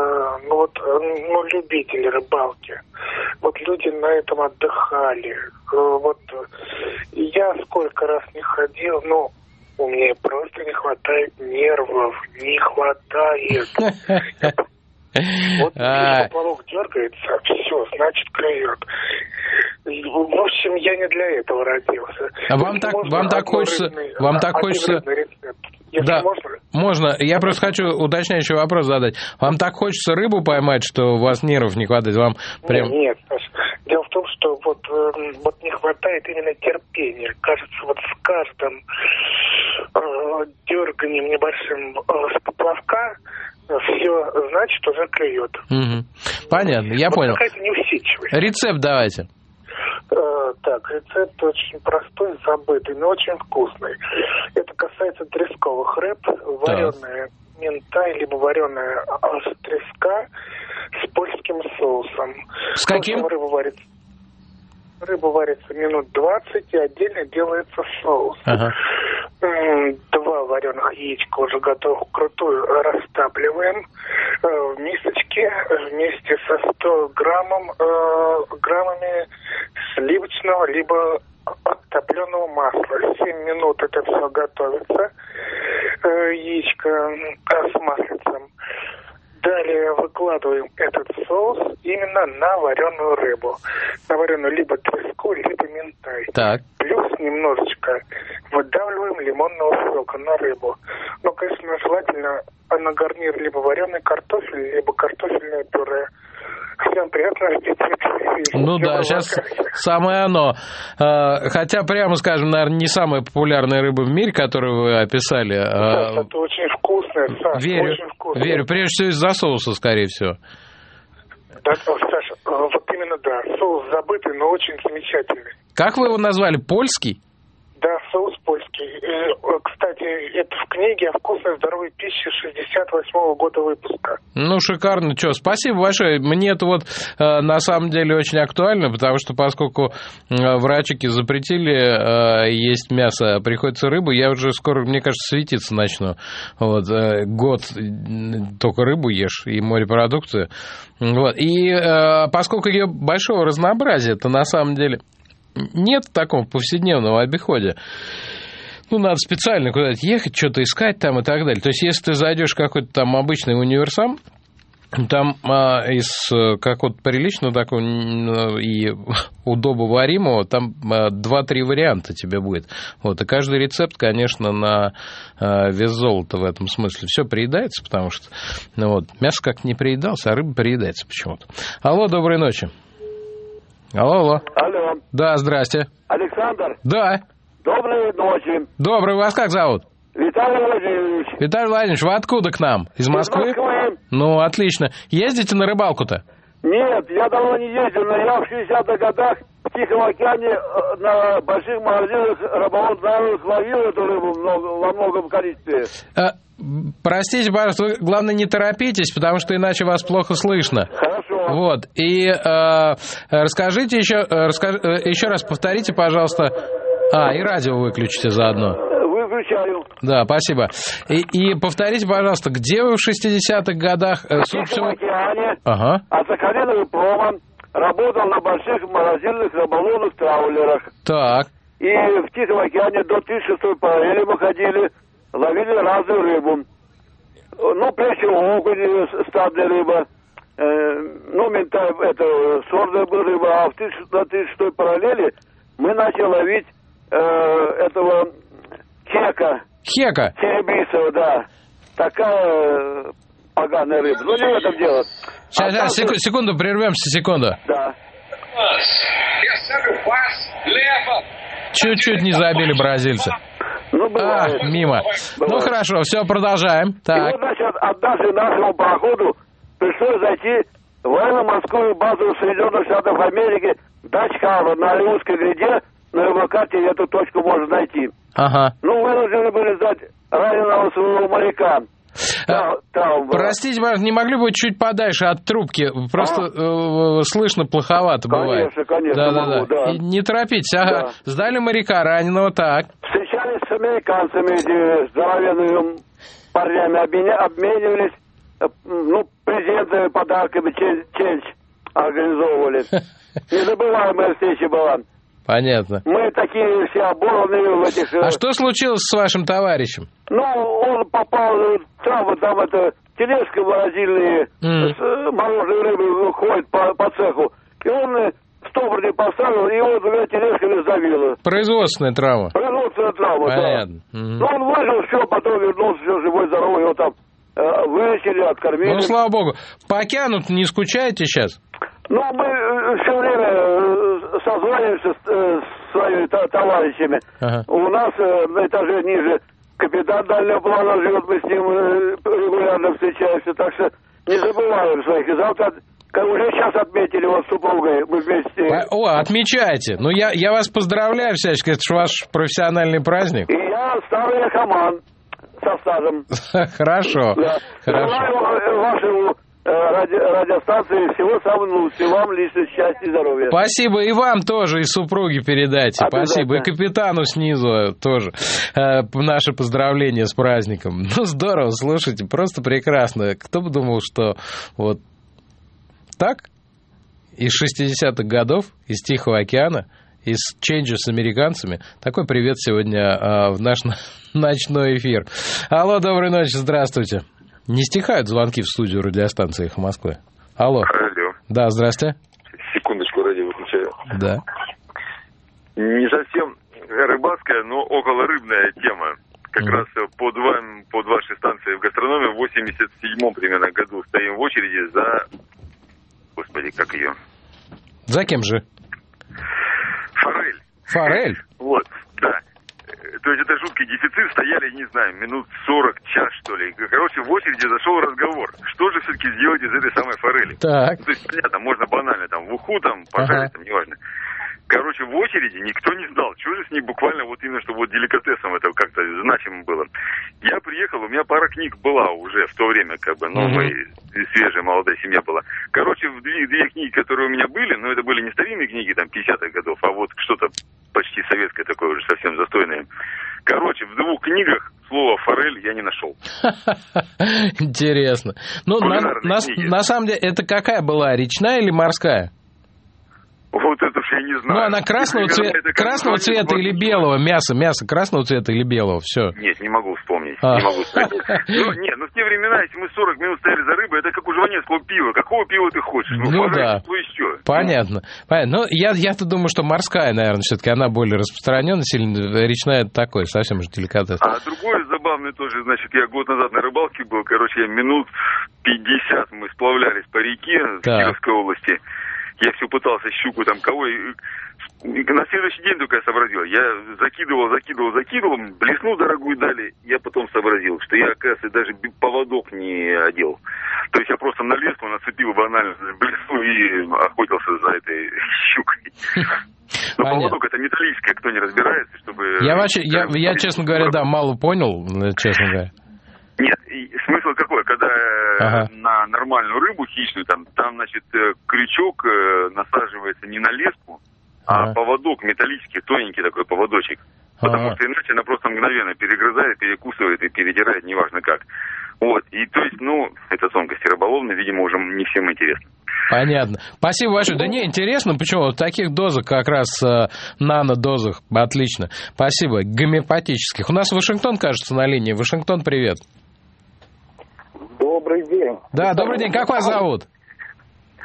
любители рыбалки. Вот люди на этом отдыхали. Вот я сколько раз не ходил, у меня просто не хватает нервов, не хватает. Вот если поплавок дергается, все, значит клюет. В общем, я не для этого родился. А вам так хочется... Да, можно. Я просто хочу уточняющий вопрос задать. Вам так хочется рыбу поймать, что у вас нервов не хватает? Вам прям... Нет, Саша. Дело в том, что вот не хватает именно терпения. Кажется, вот с каждым дерганием небольшим с поплавка все, значит, уже клюет. Угу. Понятно, я понял. Какая-то неусидчивость. Рецепт давайте. Так, рецепт очень простой, забытый, но очень вкусный. Это касается тресковых рыб. Вареная минтай, либо вареная треска с польским соусом. С каким? Рыба варится минут 20, и отдельно делается соус. Ага. 2 вареных яичка уже готовых вкрутую растапливаем в мисочке вместе со 100 граммами сливочного либо оттопленного масла. 7 минут это все готовится. Яичко с маслицем. Далее выкладываем этот соус именно на вареную рыбу. На вареную либо треску, либо минтай. Так. Плюс немножечко выдавливаем лимонного сока на рыбу. Но, конечно, желательно на гарнир либо вареный картофель, либо картофельное пюре. Всем приятного аппетита. Ну да, сейчас самое оно. Хотя, прямо скажем, наверное, не самая популярная рыба в мире, которую вы описали. Саш, это очень вкусная, Саш. Верю, прежде всего из-за соуса, скорее всего. Да, Саша, вот именно, да. Соус забытый, но очень замечательный. Как вы его назвали? Польский? Да, соус польский. Кстати, это в книге «О вкусной здоровой пище» 68-го года выпуска. Ну, шикарно. Что, спасибо большое. Мне это вот на самом деле очень актуально, потому что поскольку врачики запретили есть мясо, а приходится рыбу, я уже скоро, мне кажется, светиться начну. Вот, год только рыбу ешь и морепродукты. Вот. И поскольку ее большого разнообразия, то на самом деле... Нет в таком повседневном обиходе. Надо специально куда-то ехать, что-то искать там и так далее. То есть, если ты зайдешь в какой-то там обычный универсам, там из какого-то приличного такого и удобоваримого, там 2-3 варианта тебе будет. Вот. И каждый рецепт, конечно, на вес золота в этом смысле. Все приедается, потому что мясо как не приедалось, а рыба приедается почему-то. Алло, доброй ночи. Алло. Алло. Да, здрасте. Александр? Да. Доброй ночи. Добрый. Вас как зовут? Виталий Владимирович. Виталий Владимирович, вы откуда к нам? Из Москвы? Из Москвы. Ну, отлично. Ездите на рыбалку-то? Нет, я давно не ездил, но я в 60-х годах в Тихом океане на больших магазинах рыболовных ловил эту рыбу во многом количестве. Простите, пожалуйста, вы, главное, не торопитесь, потому что иначе вас плохо слышно. Хорошо. Вот. И расскажите еще раз, повторите, пожалуйста. И радио выключите заодно. Выключаю. Да, спасибо. И повторите, пожалуйста, где вы в 60-х годах? В Тихом океане. Ага. А Сахалиновый проман работал на больших морозильных рыболовных траулерах. Так. И в Тихом океане до 36-й параллели мы ходили, ловили разную рыбу. Прежде всего окунь, стадная рыба. сорная рыба, а на 36-й параллели мы начали ловить этого хека. Хека? Теребисова, да. Такая поганая рыба. Ну, не в этом дело. Сейчас, секунду, прервемся, секунду. Да. Чуть-чуть не забили бразильцы. Ну, бывает. Мимо. Бывает. Ну, хорошо, все, продолжаем. Так. И вот, значит, однажды нашему пароходу пришлось зайти в военно-морскую базу Соединенных Штатов Америки Дачхава на Алиутской гряде. На эвакуации эту точку можно найти. Ага. Ну, вынуждены были сдать раненого своего моряка. Простите, не могли бы чуть подальше от трубки? Просто слышно плоховато бывает. Конечно, могу, да. И не торопитесь, ага. Да. Сдали моряка раненого, так. Встречались с американцами, эти здоровенными парнями, обменивались, презентами, подарками, челлендж организовывали. Незабываемая встреча была. Понятно. Мы такие все оборванные в этих... А что случилось с вашим товарищем? Ну, он попал в травму, там это тележка морозильные с мороженой рыбой ходит по цеху. И он стопор не поставил, и его двумя тележками сдавило. Производственная травма? Производственная травма, понятно. Да. Ну, он выжил, все, потом вернулся, все живой, здоровый, его там вылечили, откормили. Ну, слава богу. По океану не скучаете сейчас? Ну, мы все время созваниваемся с своими товарищами. Ага. У нас на этаже ниже капитан дальнего плана живет, мы с ним регулярно встречаемся, так что не забываем своих. И завтра, уже сейчас отметили вот с супругой, мы вместе... Отмечайте. Ну, я вас поздравляю всячески, это же ваш профессиональный праздник. И я старый наркоман со стажем. Хорошо. Желаю вашему... радиостанции всего самого лучшего, вам лично счастья и здоровья. Спасибо, и вам тоже, и супруге передайте. Спасибо, и капитану снизу тоже. Наше поздравление с праздником. Ну, здорово, слушайте, просто прекрасно. Кто бы думал, что вот так из 60-х годов, из Тихого океана, из ченджа с американцами. Такой привет сегодня в наш ночной эфир. Алло, доброй ночи, здравствуйте. Не стихают звонки в студию радиостанции «Эхо Москвы». Алло. Алло. Да, здрасте. Секундочку, радио выключаю. Да. Не совсем рыбацкая, но околорыбная тема. Как раз под вашей станцией в гастрономе в 87-м примерно году стоим в очереди за... Господи, как ее? За кем же? Форель. Форель? Вот, да. То есть это жуткий дефицит, стояли, не знаю, минут 40, час, что ли. Короче, в очереди зашел разговор. Что же все-таки сделать из этой самой форели? Так. То есть, понятно, можно банально там в уху, там, пожарить, там, неважно. Короче, в очереди никто не знал, что же с ней буквально вот именно, что вот деликатесом это как-то значимо было. Я приехал, у меня пара книг была уже в то время, как бы, ну, мы свежая молодая семья была. Короче, две книги, которые у меня были, но это были не старинные книги, там, 50-х годов, а вот что-то почти советское такое уже, совсем застойное. Короче, в двух книгах слово «форель» я не нашел. Интересно. Ну, на самом деле, это какая была, речная или морская? Вот это уж я не знаю. Ну, она красного цвета или белого? Мясо красного цвета или белого? Все. Нет, не могу вспомнить. Не могу вспомнить. Ну, в те времена, если мы 40 минут стояли за рыбой, это как у Жванецкого пива. Какого пива ты хочешь? Ну да. Понятно. Ну, я-то думаю, что морская, наверное, все-таки она более распространена, сильно речная это такой, совсем же деликатес. А другое забавное тоже, значит, я год назад на рыбалке был, короче, я минут 50 мы сплавлялись по реке в Кировской области. Я все пытался щуку там кого. И на следующий день только я сообразил. Я закидывал, блесну дорогую дали. Я потом сообразил, что я, оказывается, даже поводок не одел. То есть я просто на леску нацепил банально блесну и охотился за этой щукой. Но поводок это металлическое, кто не разбирается, чтобы... Я, честно говоря, да, мало понял, честно говоря. Нет, смысл какой, когда на нормальную рыбу хищную, там, значит, крючок насаживается не на леску, а поводок металлический, тоненький такой поводочек. Потому что иначе она просто мгновенно перегрызает, перекусывает и передирает, неважно как. Вот, и то есть, ну, это тонкости рыболовные, видимо, уже не всем интересно. Понятно. Спасибо большое. Да не, интересно, почему? В таких дозах, как раз нанодозах, отлично. Спасибо. Гомеопатических. У нас Вашингтон, кажется, на линии. Вашингтон, привет. Добрый день. Да, добрый день. Как вас зовут?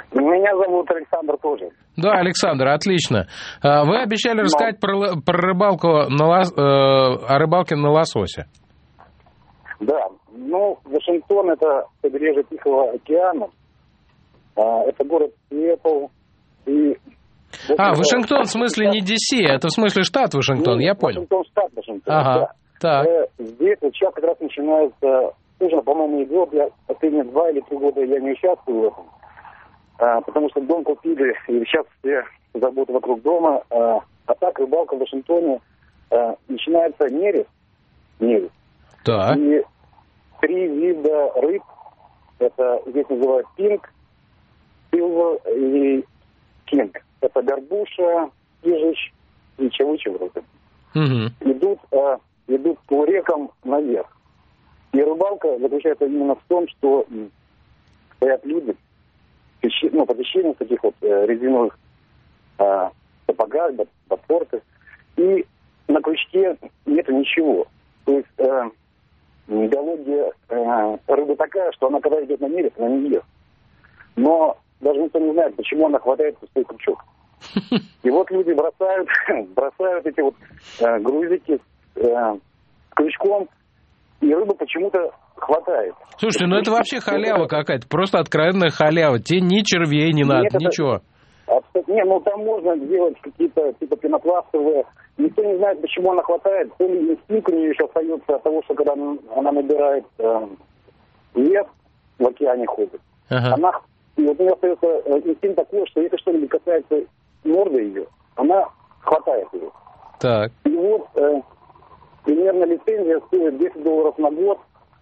Меня зовут Александр тоже. Да, Александр, отлично. Вы обещали рассказать про рыбалку о рыбалке на лосося. Да, Вашингтон — это побережье Тихого океана. Это город Сиэтл. Вашингтон в смысле не DC, это в смысле штат Вашингтон, я понял. Вашингтон, штат Вашингтон, ага, да. Так. Здесь вот сейчас как раз начинается, уже, по-моему, идет, последние 2 или 3 года я не участвую в этом, потому что дом купили, и сейчас все заботы вокруг дома. А так рыбалка в Вашингтоне начинается нерест. Да. И 3 вида рыб, это здесь называют пинг, силвер и кинг. Это горбуша, кижич и чавычи вроде. Идут по рекам наверх. И рыбалка заключается именно в том, что стоят люди, по течению таких вот резиновых сапогах, ботфорты, и на крючке нету ничего. То есть биология рыбы такая, что она, когда идет на нерест, она не ест. Но даже никто не знает, почему она хватает пустой крючок. И вот люди бросают эти вот грузики с крючком, и рыба почему-то хватает. Слушайте, это вообще халява какая-то, просто откровенная халява. Тебе ни червей не надо, ничего. Там можно делать какие-то типа пенопластовые. Никто не знает, почему она хватает. То ли инстинкт у нее еще остается от того, что когда она набирает вес, в океане ходит. И вот у нее остается инстинкт такой, что если что-нибудь касается морды ее, она хватает ее. Так. И вот примерно лицензия стоит $10 на год.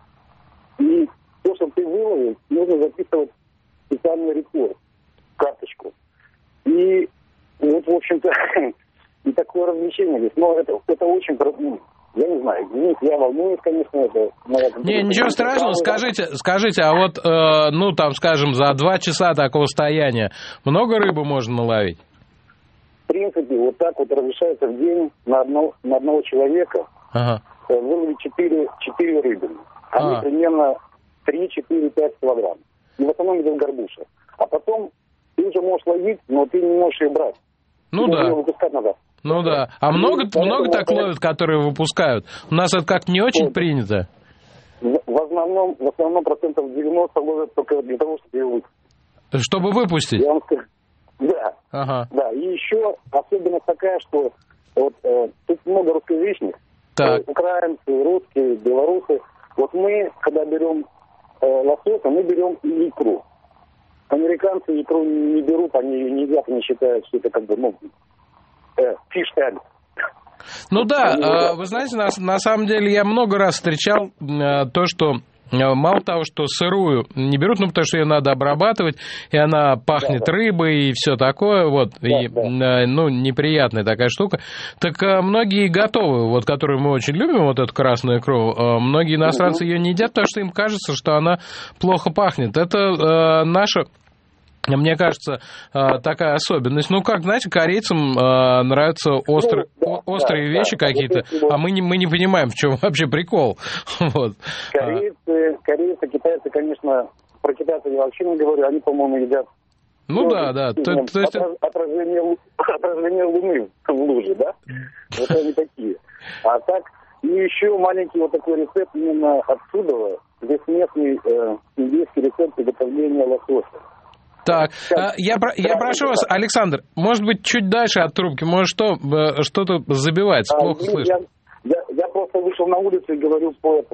И то, что ты выловил, нужно записывать специальный рекорд, карточку. И вот, в общем-то, и такое развлечение здесь. Но это очень, я не знаю, извините, я волнуюсь, конечно, это... Ничего страшного, скажите, а вот, скажем, за 2 часа такого стояния много рыбы можно наловить? В принципе, вот так вот разрешается в день на одного человека выловить 4 рыбы. Они примерно 3-4-5 килограмм. И в основном идет горбуша. А потом ты уже можешь ловить, но ты не можешь ее брать. Ты можешь ее выпускать назад. Да. А много так ловят, которые выпускают? У нас это как не очень принято. В основном 90% ловят только для того, чтобы ее выпустить. Чтобы выпустить? Я вам скажу. Да. Да. И еще особенность такая, что вот тут много русскоязычных. Украинцы, русские, белорусы. Вот мы, когда берем лосося, мы берем и икру. Американцы икру не берут, они ее не едят, они считают, что это как бы, фиш-тайм. Вы знаете, на самом деле я много раз встречал то, что мало того, что сырую не берут, потому что ее надо обрабатывать, и она пахнет рыбой и все такое, неприятная такая штука. Так многие готовы, вот которую мы очень любим, вот эту красную икру, многие иностранцы ее не едят, потому что им кажется, что она плохо пахнет. Это наша... Мне кажется, такая особенность. Знаете, корейцам нравятся острые вещи какие-то, а мы не понимаем, в чем вообще прикол. Вот. Корейцы, китайцы, конечно, про китайцев я вообще не говорю, они, по-моему, едят... Да. То есть... Отражение Луны в луже, да? Вот они такие. А так, и еще маленький вот такой рецепт именно отсюда. Здесь местный индийский рецепт приготовления лосося. Так, я прошу вас, Александр, может быть, чуть дальше от трубки, может, что-то забивается, плохо слышно. Я просто вышел на улицу и говорю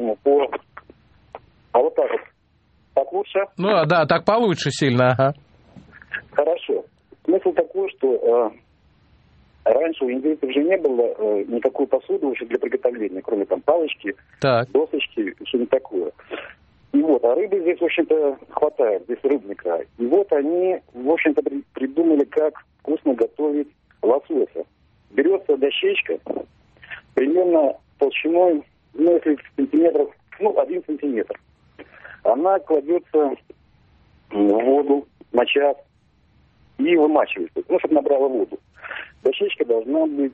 А вот так вот. Так лучше? Так получше сильно, ага. Хорошо. Смысл такой, что раньше у индейцев же не было никакой посуды уже для приготовления, кроме палочки, досочки, что-нибудь такое. И вот, а рыбы здесь, в общем-то, хватает, здесь рыбный край. И вот они, в общем-то, придумали, как вкусно готовить лосося. Берется дощечка, примерно толщиной, если сантиметров, 1 сантиметр. Она кладется в воду на час и вымачивается, чтобы набрала воду. Дощечка должна быть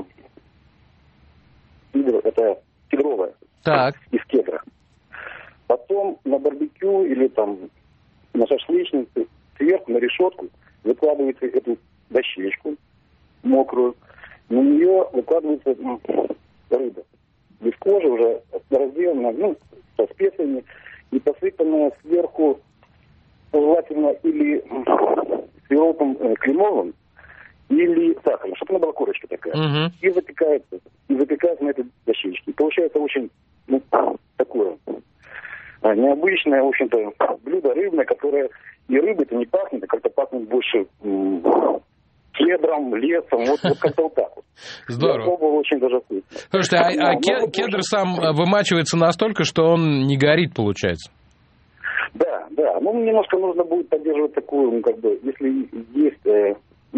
кедровая, из кедра. Потом на барбекю или на шашлычнице сверху решетку, выкладывается эту дощечку мокрую, на нее выкладывается рыба. Без кожи уже разделанная, со специями и посыпанная сверху желательно или сиропом кленовым, или сахаром, чтобы она была корочка такая. И запекается на этой дощечке. И получается очень такое необычное, в общем-то, блюдо рыбное, которое и рыбой-то не пахнет, а как-то пахнет больше кедром, лесом, вот как-то вот так вот. Здорово. Я пробовал, очень даже вкусно. Слушайте, кедр сам вымачивается настолько, что он не горит, получается? Да. Немножко нужно будет поддерживать такую, если есть...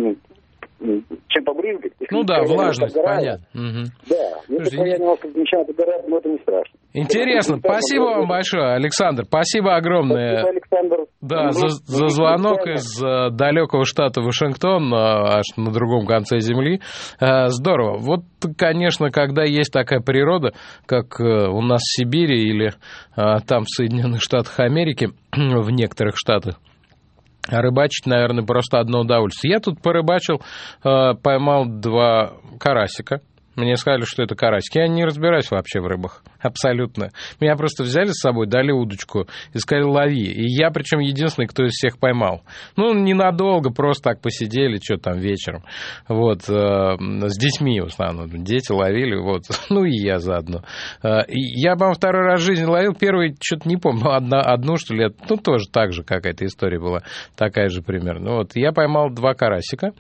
чем побрызгать. Влажность, понятно. Да, если твоя немножко начинает догорать, но это не страшно. Интересно, спасибо вам большое, Александр, спасибо огромное. Спасибо, Александр. Да, за звонок из далекого штата Вашингтон, аж на другом конце земли. Здорово. Вот, конечно, когда есть такая природа, как у нас в Сибири или там в Соединенных Штатах Америки, в некоторых штатах, рыбачить, наверное, просто одно удовольствие. Я тут порыбачил, поймал 2 карасика. Мне сказали, что это карасики. Я не разбираюсь вообще в рыбах. Абсолютно. Меня просто взяли с собой, дали удочку и сказали, лови. И я, причем, единственный, кто из всех поймал. Ненадолго, просто так посидели, что там, вечером. Вот. С детьми, в основном. Дети ловили, вот. И я заодно. Я, по-моему, 2-й раз в жизни ловил. Первый, что-то не помню, одну, что ли. Тоже так же какая-то история была. Такая же примерно. Вот. Я поймал 2 карасика.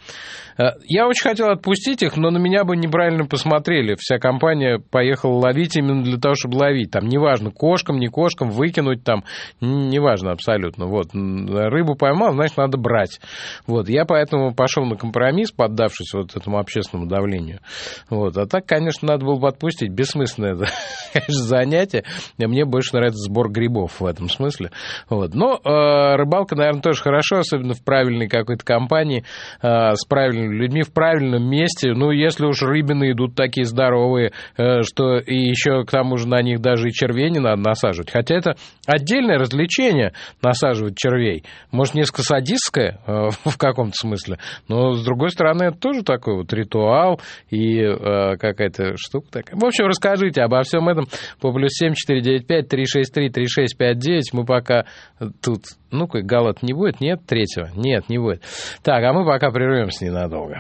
Я очень хотел отпустить их, но на меня бы неправильно посмотрели. Вся компания поехала ловить именно для того, чтобы ловить. Там неважно, кошкам, не кошкам, выкинуть там, неважно абсолютно. Вот. Рыбу поймал, значит, надо брать. Вот. Я поэтому пошел на компромисс, поддавшись вот этому общественному давлению. Вот. А так, конечно, надо было бы отпустить. Бессмысленное, конечно, занятие. Мне больше нравится сбор грибов в этом смысле. Вот. Но рыбалка, наверное, тоже хорошо, особенно в правильной какой-то компании, с правильными людьми, в правильном месте. Если уж рыбины идут такие здоровые, что и еще к тому же на них даже и червей не надо насаживать. Хотя это отдельное развлечение насаживать червей. Может, несколько садистское в каком-то смысле, но, с другой стороны, это тоже такой вот ритуал и какая-то штука такая. В общем, расскажите обо всем этом по +7 495 363 3659. Мы пока тут... Галат не будет? Нет? 3-го? Нет, не будет. Так, а мы пока прервемся ненадолго.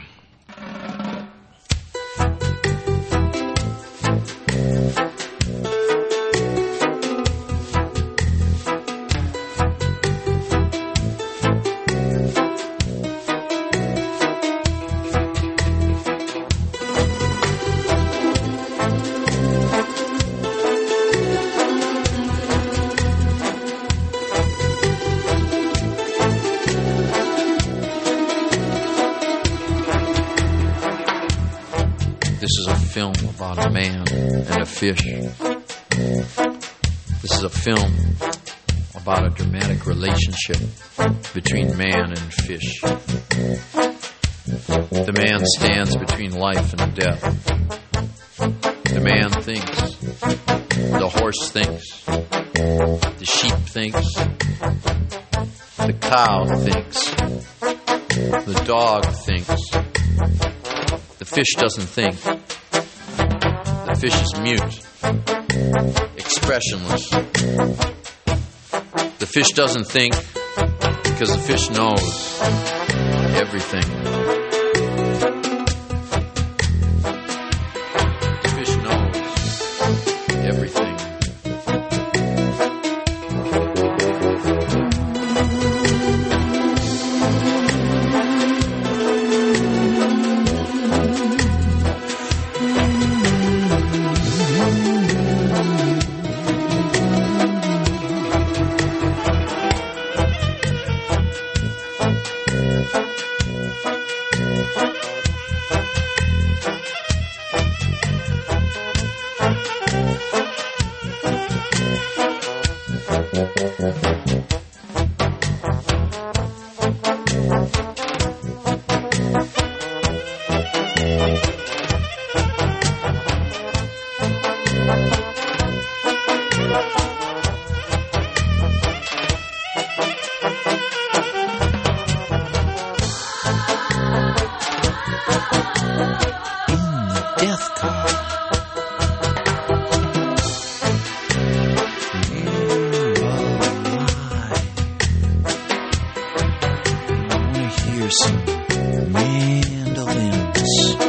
This is a film about a man and a fish. This is a film about a dramatic relationship between man and fish. The man stands between life and death. The man thinks. The horse thinks. The sheep thinks. The cow thinks. The dog thinks. The fish doesn't think. The fish is mute, expressionless. The fish doesn't think because the fish knows everything. The fish knows everything. some mandolins.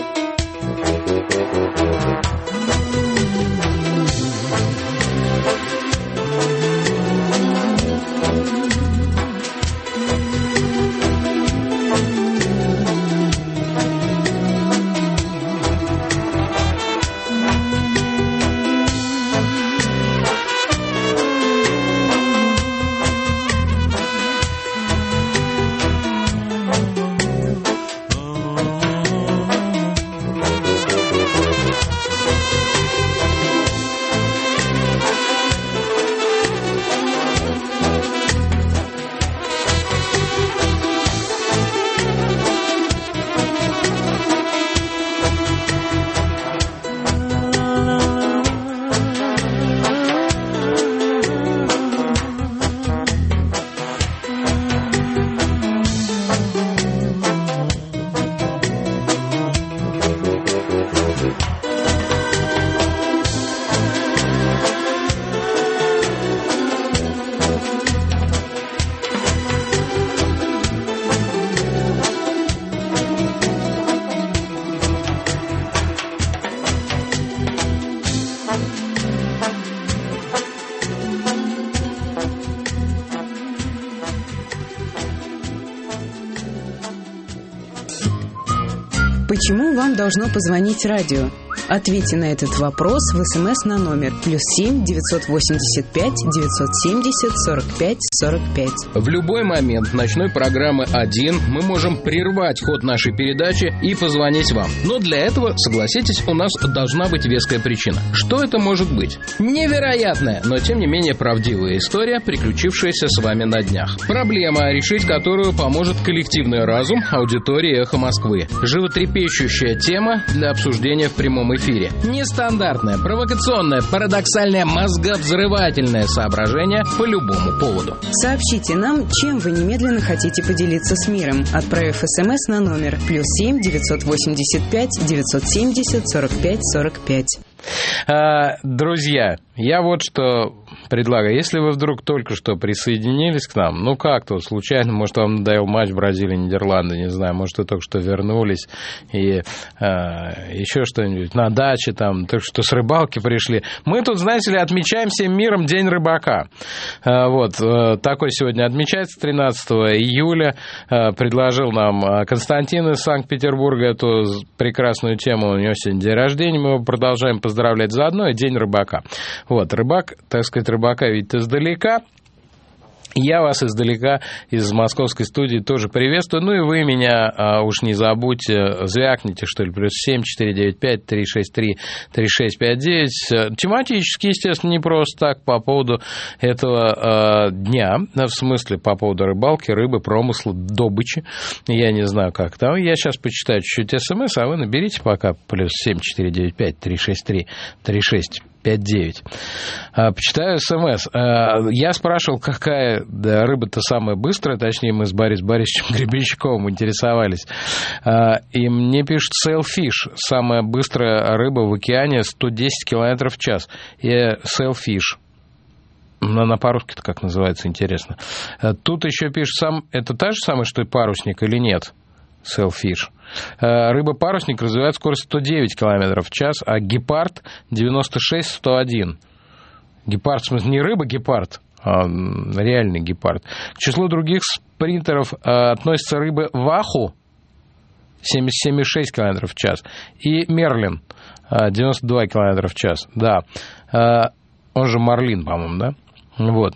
Почему вам должно позвонить радио? Ответьте на этот вопрос в СМС на номер +7 985 970 45 45. В любой момент ночной программы 1 мы можем прервать ход нашей передачи и позвонить вам. Но для этого, согласитесь, у нас должна быть веская причина. Что это может быть? Невероятная, но тем не менее правдивая история, приключившаяся с вами на днях. Проблема, решить которую поможет коллективный разум аудитории «Эхо Москвы». Животрепещущая тема для обсуждения в прямом эфире. Нестандартное, провокационное, парадоксальное, мозговзрывательное соображение по любому поводу. Сообщите нам, чем вы немедленно хотите поделиться с миром, отправив СМС на номер +7 985 970 45 45. Друзья, я вот что предлагаю. Если вы вдруг только что присоединились к нам, ну как-то вот случайно, может, вам надоел матч Бразилия-Нидерланды, не знаю, может, вы только что вернулись и еще что-нибудь на даче, там, только что с рыбалки пришли. Мы тут, знаете ли, отмечаем всем миром День рыбака. Вот, такой сегодня отмечается 13 июля. Предложил нам Константин из Санкт-Петербурга эту прекрасную тему. У него сегодня день рождения, мы его продолжаем поздравлять заодно, и День рыбака. Вот, рыбак, так сказать, рыбака видит издалека. Я вас издалека из московской студии тоже приветствую. Ну и вы меня уж не забудьте, звякните, что ли, +7 495 363 3659. Тематически, естественно, не просто так по поводу этого дня, в смысле по поводу рыбалки, рыбы, промысла, добычи. Я не знаю, как там. Я сейчас почитаю чуть-чуть СМС, а вы наберите пока +7 495 363 3659. Почитаю СМС. Я спрашивал, какая рыба-то самая быстрая, точнее, мы с Борисом Борисовичем Гребенщиковым интересовались. И мне пишут sailfish, самая быстрая рыба в океане, 110 км в час. И sailfish. Она по-русски-то как называется, интересно. Тут еще пишут, это та же самая, что и парусник, или нет? Sailfish. Рыба-парусник развивает скорость 109 км в час, а гепард 96-101. Гепард, в смысле, не рыба-гепард, а реальный гепард. К числу других спринтеров относятся рыбы ваху 77,6 км в час и мерлин 92 км в час. Да. Он же марлин, по-моему, да? Вот.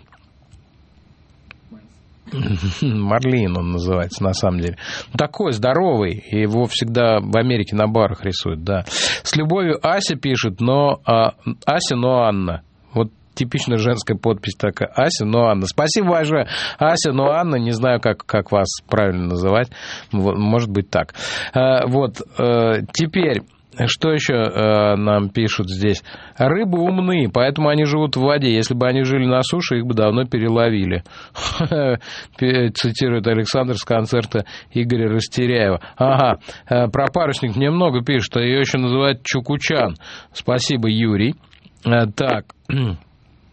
Марлин он называется, на самом деле. Такой здоровый, его всегда в Америке на барах рисуют, да. С любовью Ася пишет, но Ася, но Анна. Вот типично женская подпись такая. Ася, но Анна. Спасибо большое. Ася, но Анна. Не знаю, как вас правильно называть. Может быть так. Вот. Теперь... Что еще нам пишут здесь? Рыбы умны, поэтому они живут в воде. Если бы они жили на суше, их бы давно переловили. Цитирует Александр с концерта Игоря Растеряева. Ага, про парусник мне много пишут, а ее еще называют Чукучан. Спасибо, Юрий. Так...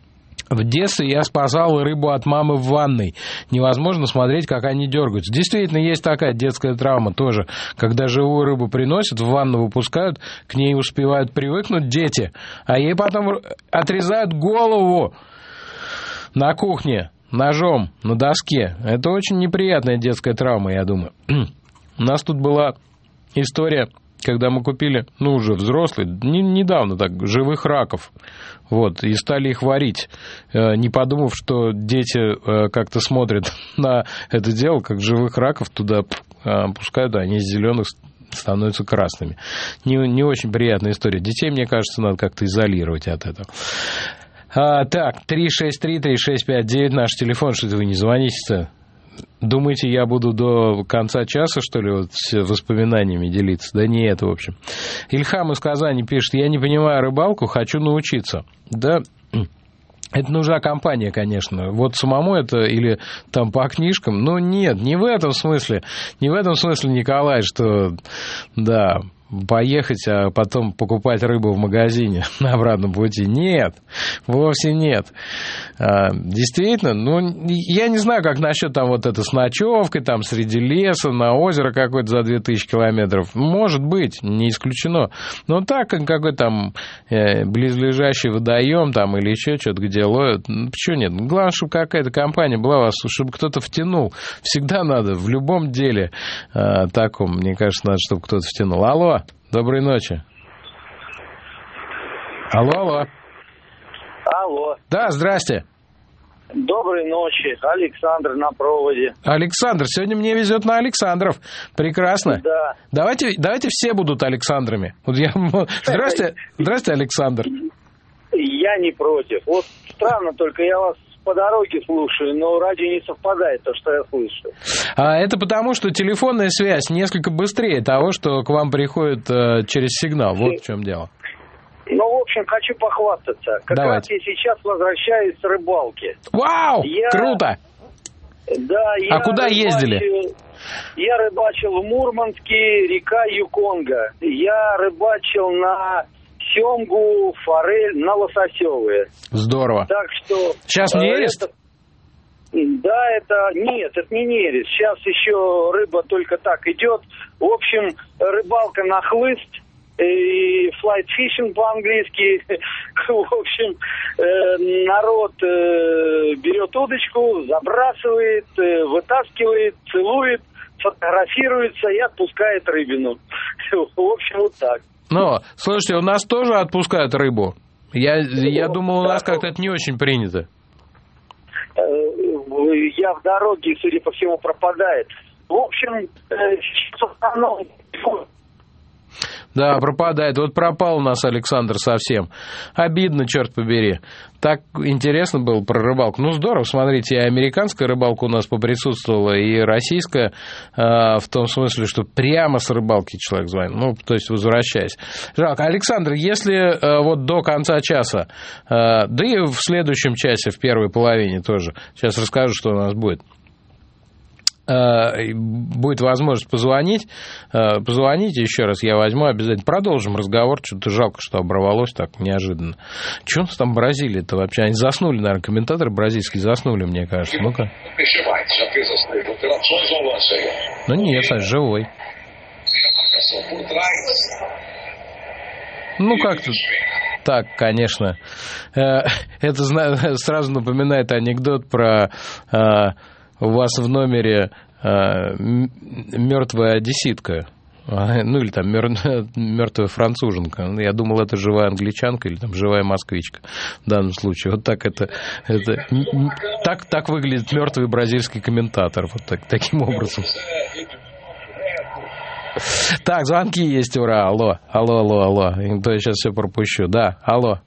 В детстве я спасал рыбу от мамы в ванной. Невозможно смотреть, как они дергаются. Действительно, есть такая детская травма тоже. Когда живую рыбу приносят, в ванну выпускают, к ней успевают привыкнуть дети, а ей потом отрезают голову на кухне ножом на доске. Это очень неприятная детская травма, я думаю. У нас тут была история, когда мы купили, уже взрослые, недавно так, живых раков, и стали их варить, не подумав, что дети как-то смотрят на это дело, как живых раков туда пускают, а они из зеленых становятся красными. Не очень приятная история. Детей, мне кажется, надо как-то изолировать от этого. Так, 363-3659, наш телефон, что-то вы не звоните-то. Думаете, я буду до конца часа, что ли, с воспоминаниями делиться? Да нет, в общем. Ильхам из Казани пишет: я не понимаю рыбалку, хочу научиться. Да, это нужна компания, конечно. Вот самому это или там по книжкам. Но нет, не в этом смысле. Не в этом смысле, Николай, что, да, поехать, а потом покупать рыбу в магазине на обратном пути. Нет, вовсе нет. Действительно, я не знаю, как насчет там вот это с ночевкой, там среди леса, на озеро какое-то за 2000 километров. Может быть, не исключено. Но так, какой-то там близлежащий водоем там или еще что-то, где ловят, почему нет? Главное, чтобы какая-то компания была у вас, чтобы кто-то втянул. Всегда надо, в любом деле таком, мне кажется, надо, чтобы кто-то втянул. Алло. Доброй ночи. Алло. Алло. Да, здрасте. Доброй ночи. Александр на проводе. Александр, сегодня мне везет на Александров. Прекрасно. Да. Давайте все будут Александрами. Здрасте, Александр. Я не против. Вот странно, только я вас по дороге слушаю, но радио не совпадает, то, что я слышу. Это потому, что телефонная связь несколько быстрее того, что к вам приходит через сигнал. Вот в чем дело. В общем, хочу похвастаться. Как раз я сейчас возвращаюсь с рыбалки. Вау! Круто! Да, куда ездили? Я рыбачил в Мурманске, река Юконга. Я рыбачил на семгу, форель, на лососевые. Здорово. Так что... Сейчас нерест? Нет, это не нерест. Сейчас еще рыба только так идет. В общем, рыбалка на хлыст и flight fishing по-английски. В общем, народ берет удочку, забрасывает, вытаскивает, целует, фотографируется и отпускает рыбину. В общем, вот так. Слушайте, у нас тоже отпускают рыбу. Я думал, у нас как-то это не очень принято. Я в дороге, судя по всему, пропадает. В общем, в основном... Да, пропадает. Вот пропал у нас Александр совсем. Обидно, черт побери. Так интересно было про рыбалку. Здорово, смотрите, и американская рыбалка у нас поприсутствовала, и российская, в том смысле, что прямо с рыбалки человек звонит. То есть возвращаясь. Жалко. Александр, если вот до конца часа, да и в следующем часе, в первой половине тоже, сейчас расскажу, что у нас будет возможность позвонить, позвоните еще раз, я возьму обязательно. Продолжим разговор, что-то жалко, что оборвалось так неожиданно. Что у нас там Бразилия-то вообще? Они заснули, наверное, комментаторы бразильские заснули, мне кажется. Ну-ка. Нет, Саш, живой. Как-то так, конечно. Это сразу напоминает анекдот про... У вас в номере мертвая одесситка, или там мертвая француженка. Я думал, это живая англичанка или там живая москвичка в данном случае. Вот так так выглядит мертвый бразильский комментатор. Вот таким образом. Так, звонки есть, ура. Алло. То я сейчас все пропущу. Да, алло.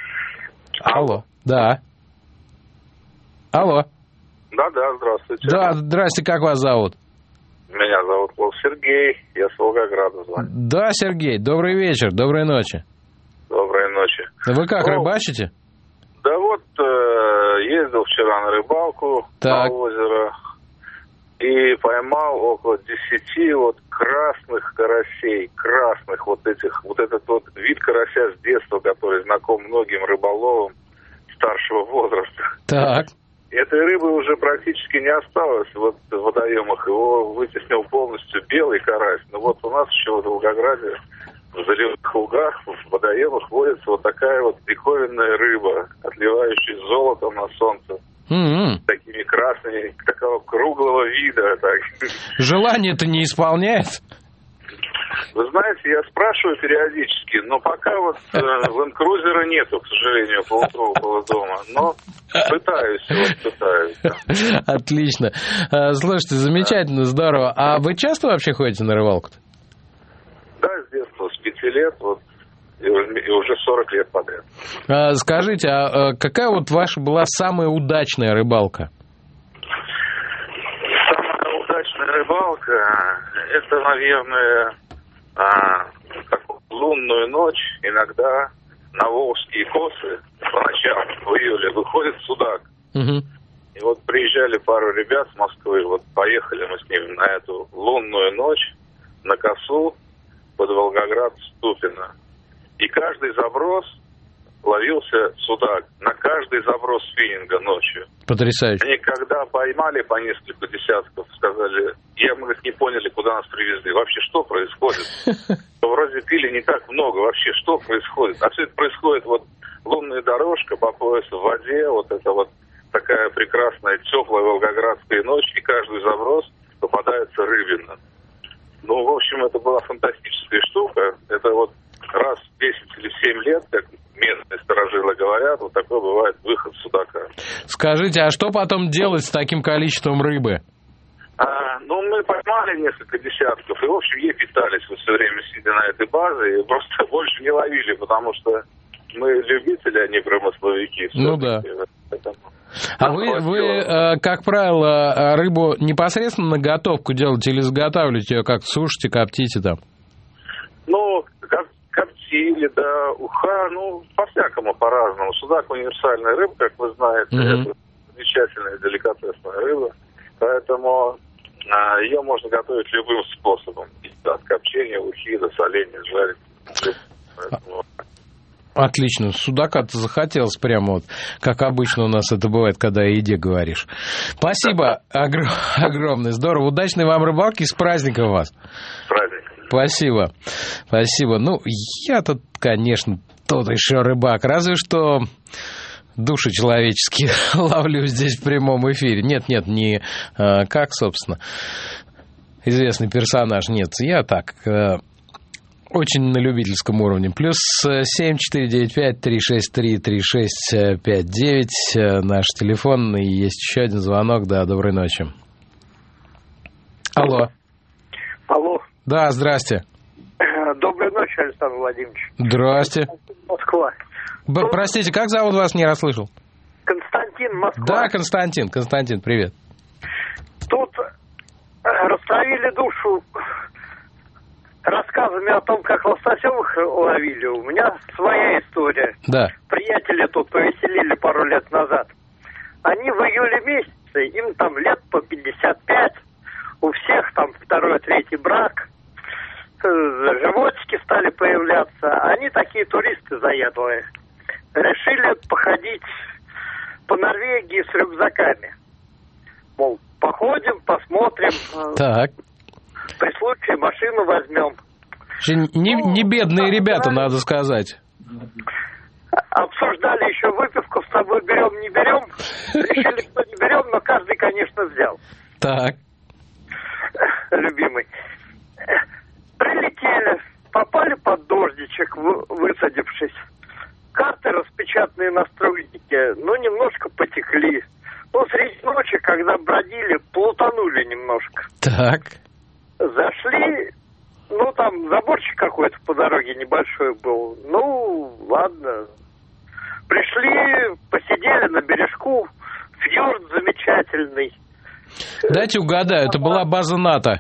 Да. Алло. Да, здравствуйте. Да, здрасте, как вас зовут? Меня зовут Сергей, я с Волгограда звоню. Да, Сергей, добрый вечер, доброй ночи. Доброй ночи. Вы как, рыбачите? Да ездил вчера на рыбалку на озеро и поймал около 10 красных карасей, этот вид карася с детства, который знаком многим рыболовам, старшего возраста. Так. Этой рыбы уже практически не осталось вот в водоемах. Его вытеснил полностью белый карась. Но вот у нас еще в Волгограде, в заливных лугах, в водоемах водится вот такая вот диковинная рыба, отливающая золотом на солнце. Такими красными, такого круглого вида. Так. Желание-то не исполняет? Вы знаете, я спрашиваю периодически, но пока вот ленд-крузера нету, к сожалению, полутру около дома. Но пытаюсь. Отлично. Слушайте, замечательно, здорово. А вы часто вообще ходите на рыбалку-то? Да, с детства, с 5 лет, вот, и уже 40 лет подряд. Скажите, а какая вот ваша была самая удачная рыбалка? Самая удачная рыбалка, это, наверное, лунную ночь, иногда на Волжские косы по ночам в июле выходит судак. И вот приезжали пару ребят с Москвы, вот поехали мы с ними на эту лунную ночь на косу под Волгоград Ступино. И каждый заброс ловился судак. На каждый заброс спиннинга ночью. Потрясающе. Они когда поймали по несколько десятков, сказали, мы, говорит, не поняли, куда нас привезли. Вообще, что происходит? Вроде пили не так много. Вообще, что происходит? А все это происходит, вот лунная дорожка по поясу в воде, вот это вот такая прекрасная, теплая волгоградская ночь, и каждый заброс попадается рыбина. Ну, в общем, это была фантастическая штука. Это вот раз в 10 или 7 лет, как местные старожилы говорят, вот такой бывает выход судака. Скажите, а что потом делать с таким количеством рыбы? Ну, мы поймали несколько десятков, и, в общем, ей питались все время, сидя на этой базе, и просто больше не ловили, потому что мы любители, а не промысловики. Ну да. А вы, как правило, рыбу непосредственно на готовку делаете или заготавливаете ее, как сушите, коптите там? Ну, коптили, да, уха, ну, по-всякому, по-разному. Судак универсальная рыба, как вы знаете, это замечательная деликатесная рыба, поэтому ее можно готовить любым способом. От копчения, ухи до соления, жарить. Отлично. Судака-то захотелось прямо вот, как обычно у нас это бывает, когда о еде говоришь. Спасибо огромное. Здорово. Удачной вам рыбалки. С праздником вас. С праздником. Спасибо. Спасибо. Ну, я-то, конечно, тот еще рыбак. Разве что души человеческие ловлю здесь в прямом эфире. Нет, не как, собственно, известный персонаж. Нет, я так... Очень на любительском уровне. Плюс 7-495-363-3659. Наш телефон. И есть еще один звонок. Да, доброй ночи. Алло. Алло. Да, здрасте. Доброй ночи, Александр Владимирович. Здрасте. Москва. Простите, как зовут вас? Не расслышал. Константин, Москва. Да, Константин. Константин, привет. Тут растравили душу рассказами о том, как лососевых ловили. У меня своя история. Да. Приятели тут повеселили пару лет назад. Они в июле месяце, им там лет по 55, у всех там второй, третий брак, животики стали появляться. Они такие туристы заядлые. Решили походить по Норвегии с рюкзаками. Мол, походим, посмотрим. Так. При случае машину возьмем. Не бедные ребята, надо сказать. Обсуждали еще выпивку, с собой берем, не берем. Решили, что не берем, но каждый, конечно, взял. Так. Любимый. Прилетели, попали под дождичек, высадившись. Карты распечатанные на стройнике, немножко потекли. Среди ночи, когда бродили, плутанули немножко. Так. Зашли, там заборчик какой-то по дороге небольшой был. Ладно. Пришли, посидели на бережку, фьорд замечательный. Дайте угадаю, это была база НАТО.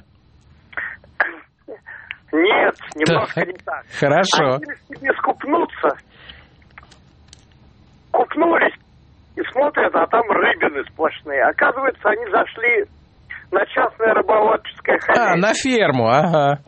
Нет, немножко не так. Хорошо. Они решили скупнуться. Купнулись и смотрят, а там рыбины сплошные. Оказывается, они зашли на частное рыболовческое хозяйство. На ферму, ага.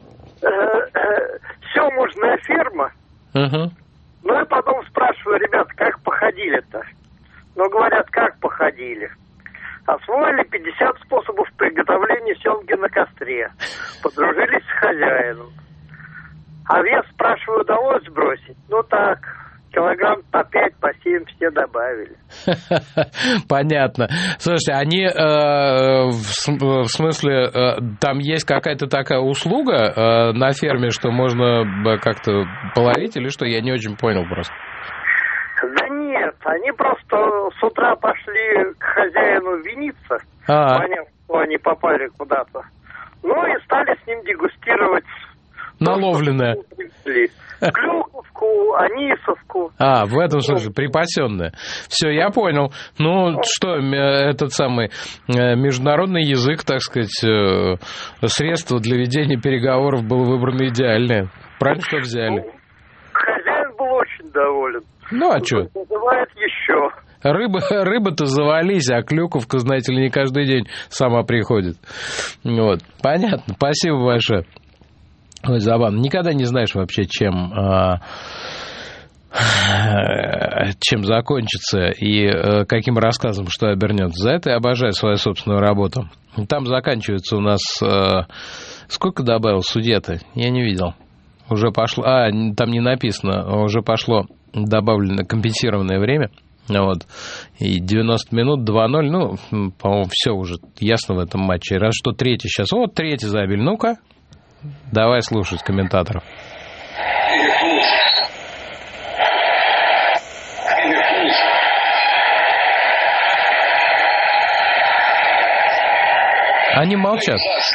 Семужная ферма. Угу. Я потом спрашиваю, ребят, как походили-то? Но, говорят, как походили. Освоили 50 способов приготовления семги на костре. Подружились с хозяином. А вес, спрашиваю, удалось сбросить? Ну так, килограмм по 5, по 7 все добавили. Понятно. Слушайте, они, в смысле, там есть какая-то такая услуга на ферме, что можно как-то половить или что? Я не очень понял просто. Да нет, они просто с утра пошли к хозяину виниться, поняв, что они попали куда-то. Ну и стали с ним дегустировать. Наловленное. Клюковку, анисовку. В этом смысле, припасенное. Все, я понял. Ну, что, этот самый международный язык, так сказать, средство для ведения переговоров было выбрано идеальное. Правильно, что взяли? Хозяин был очень доволен. Ну, а что? Называет еще. Рыба-то завались, а клюковка, знаете ли, не каждый день сама приходит. Вот, понятно. Спасибо большое. Ой, забавно. Никогда не знаешь вообще, чем закончится и каким рассказом что обернется. За это я обожаю свою собственную работу. Там заканчивается у нас... Сколько добавил судья-то? Я не видел. Уже пошло... там не написано. Уже пошло добавлено компенсированное время. Вот. И 90 минут, 2-0. Ну, по-моему, все уже ясно в этом матче. Раз что третий сейчас. Вот третий забили. Ну-ка. Давай слушать комментаторов. Они молчат.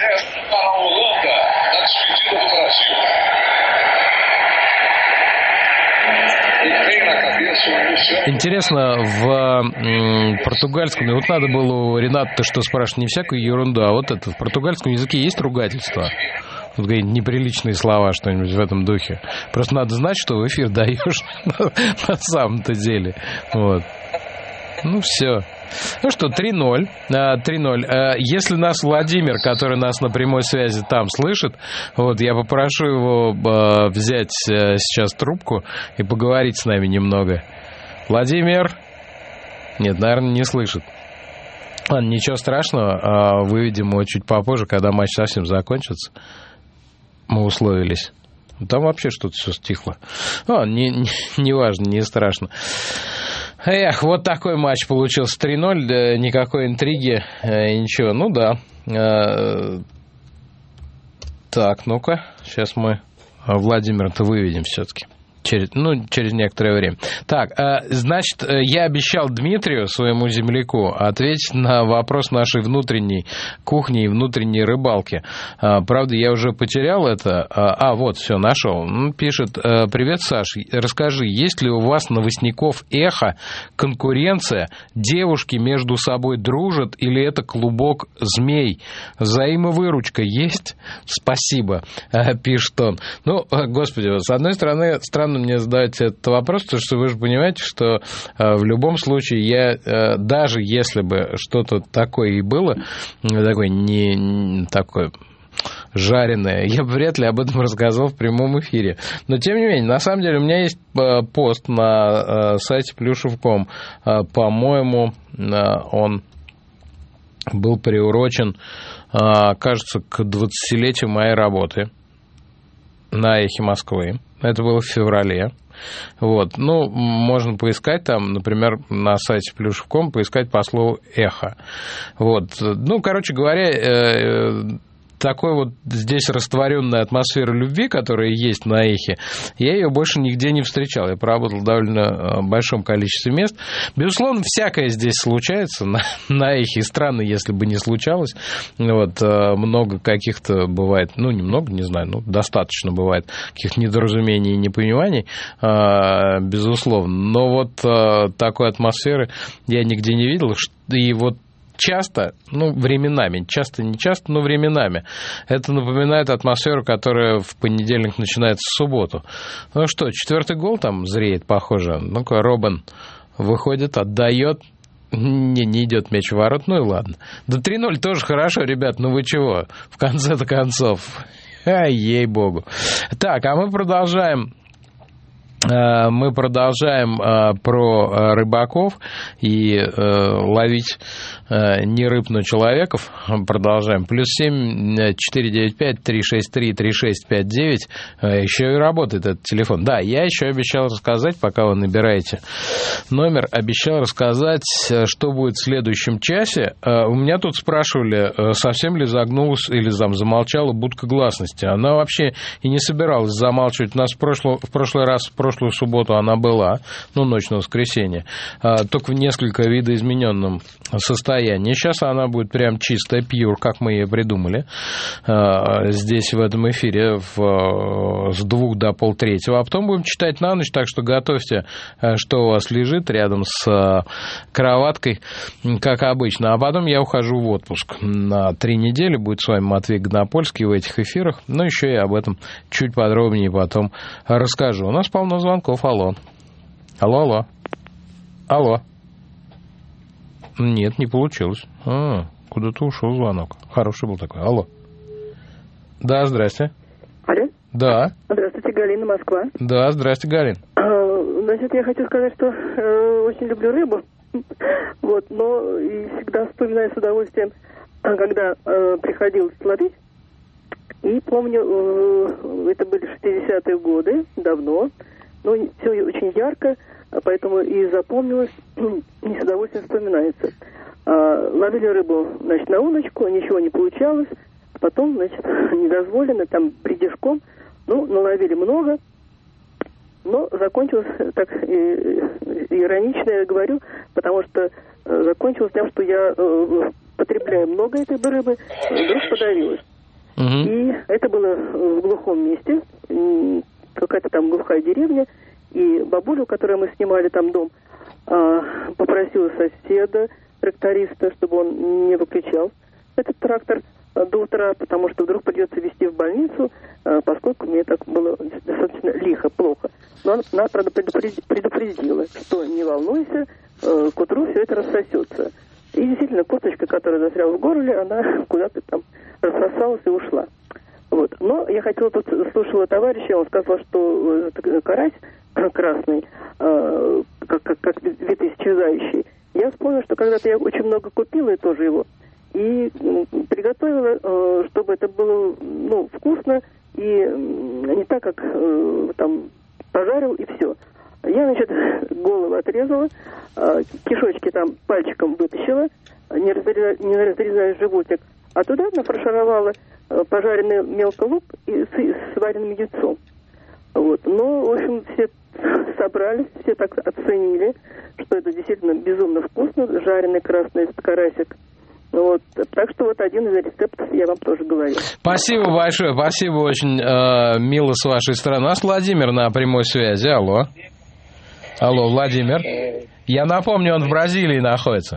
Интересно, в португальском, вот надо было у Рената что спрашивать, не всякую ерунду, а вот это, в португальском языке есть ругательство? Вот какие-нибудь неприличные слова, что-нибудь в этом духе. Просто надо знать, что в эфир даешь на самом-то деле. Вот. Ну, все. Ну что, 3-0. 3-0. Если нас Владимир, который нас на прямой связи там слышит, вот, я попрошу его взять сейчас трубку и поговорить с нами немного. Владимир? Нет, наверное, не слышит. Ладно, ничего страшного. Выведем его чуть попозже, когда матч совсем закончится. Мы условились. Там вообще что-то все стихло. Не важно, не страшно. Эх, вот такой матч получился. 3-0, никакой интриги, ничего. Ну да. Так, ну-ка. Сейчас мы Владимира-то выведем все-таки. Через некоторое время. Так, значит, я обещал Дмитрию, своему земляку, ответить на вопрос нашей внутренней кухни и внутренней рыбалки. Правда, я уже потерял это. Вот, все, нашел. Пишет: привет, Саш, расскажи, есть ли у вас новостников эхо, конкуренция, девушки между собой дружат или это клубок змей? Взаимовыручка есть? Спасибо, пишет он. Ну, господи, с одной стороны, странно мне задать этот вопрос, потому что вы же понимаете, что в любом случае я, даже если бы что-то такое и было, такое не такое жареное, я бы вряд ли об этом рассказал в прямом эфире. Но, тем не менее, на самом деле у меня есть пост на сайте Плюшев.ком. По-моему, он был приурочен, кажется, к 20-летию моей работы на «Эхе Москвы». Это было в феврале. Вот. Ну, можно поискать там, например, на сайте Плюшев.ком, поискать по слову «эхо». Вот. Ну, короче говоря, такой вот здесь растворенная атмосфера любви, которая есть на «Эхе», я ее больше нигде не встречал. Я поработал в довольно большом количестве мест. Безусловно, всякое здесь случается на «Эхе». Странно, если бы не случалось. Вот, много каких-то бывает, ну, немного, не знаю, ну, достаточно бывает каких-то недоразумений и непониманий, безусловно. Но вот такой атмосферы я нигде не видел. И вот часто, ну, временами, часто, не часто, но временами, это напоминает атмосферу, которая в понедельник начинается в субботу. Ну что, 4-й гол там зреет, похоже. Ну-ка, Робин выходит, отдает. Не идет мяч в ворот, ну и ладно. Да 3-0 тоже хорошо, ребят, ну вы чего? В конце-то концов. Ей-богу. Так, а мы продолжаем Мы продолжаем про рыбаков и ловить не рыб, но человеков. Продолжаем. +7 495 363 3659. Еще и работает этот телефон. Да, я еще обещал рассказать, пока вы набираете номер, обещал рассказать, что будет в следующем часе. У меня тут спрашивали, совсем ли загнулась или замолчала будка гласности. Она вообще и не собиралась замалчивать. У нас в прошлый раз, в прошлую субботу она была, ночь на воскресенье, только в несколько видоизмененном состоянии. Сейчас она будет прям чистая, пьюр, как мы ее придумали, здесь в этом эфире с 2 до 2:30. А потом будем читать на ночь, так что готовьте, что у вас лежит рядом с кроваткой, как обычно. А потом я ухожу в отпуск на 3 недели. Будет с вами Матвей Гнопольский в этих эфирах. Но еще и об этом чуть подробнее потом расскажу. У нас полно звонков. Алло. Алло. Алло. Нет, не получилось. Куда-то ушел звонок. Хороший был такой. Алло. Да, здрасте. Алло? Да. Здравствуйте, Галина, Москва. Да, здрасте, Галин. Значит, я хочу сказать, что очень люблю рыбу. Но и всегда вспоминаю с удовольствием, когда приходилось ловить. И помню, это были 60-е годы, давно. Все очень ярко, поэтому и запомнилось, и с удовольствием вспоминается. Ловили рыбу, на удочку, ничего не получалось. Потом, недозволено, придержком. Наловили много. Но закончилось, так иронично я говорю, потому что закончилось тем, что я потребляю много этой рыбы, и вдруг подавилась. И это было в глухом месте, какая-то там глухая деревня, и бабулю, которой мы снимали там дом, попросила соседа, тракториста, чтобы он не выключал этот трактор до утра, потому что вдруг придется везти в больницу, поскольку мне так было достаточно лихо, плохо. Но она, правда, предупредила, что не волнуйся, к утру все это рассосется. И действительно, косточка, которая застряла в горле, она куда-то там рассосалась и ушла. Но я хотела, тут слушала товарища, он сказал, что карась красный, как вид исчезающий. Я вспомнила, что когда-то я очень много купила и тоже его, и приготовила, чтобы это было, вкусно, и не так, как пожарил, и все. Я, голову отрезала, кишочки там пальчиком вытащила, не разрезая животик, а туда нафаршировала пожаренный мелко лук и с вареным яйцом. В общем, все собрались, все так оценили, что это действительно безумно вкусно, жареный красный карасик. Так что один из рецептов я вам тоже говорю. Спасибо большое, спасибо, очень мило с вашей стороны. У нас Владимир на прямой связи. Алло. Алло, Владимир. Я напомню, он в Бразилии находится.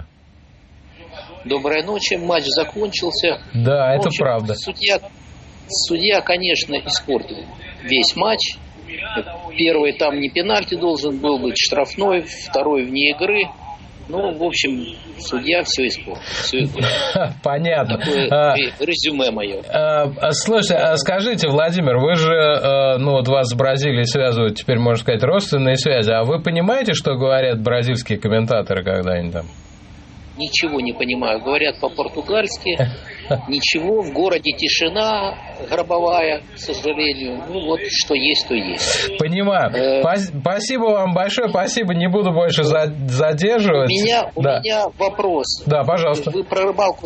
Доброй ночи, матч закончился. Да, это правда. Судья, конечно, испортил весь матч. Первый там не пенальти должен был быть, штрафной, второй вне игры. В общем, судья все испортил. Понятно. Такое резюме мое. Слушайте, скажите, Владимир, вы же, вас с Бразилией связывают, теперь, можно сказать, родственные связи. А вы понимаете, что говорят бразильские комментаторы, когда они там? Ничего не понимаю. Говорят по-португальски. Ничего, в городе тишина гробовая, к сожалению. Что есть, то есть. Понимаю. Спасибо вам большое, спасибо. Не буду больше задерживать. У меня вопрос. Да, пожалуйста. Вы про рыбалку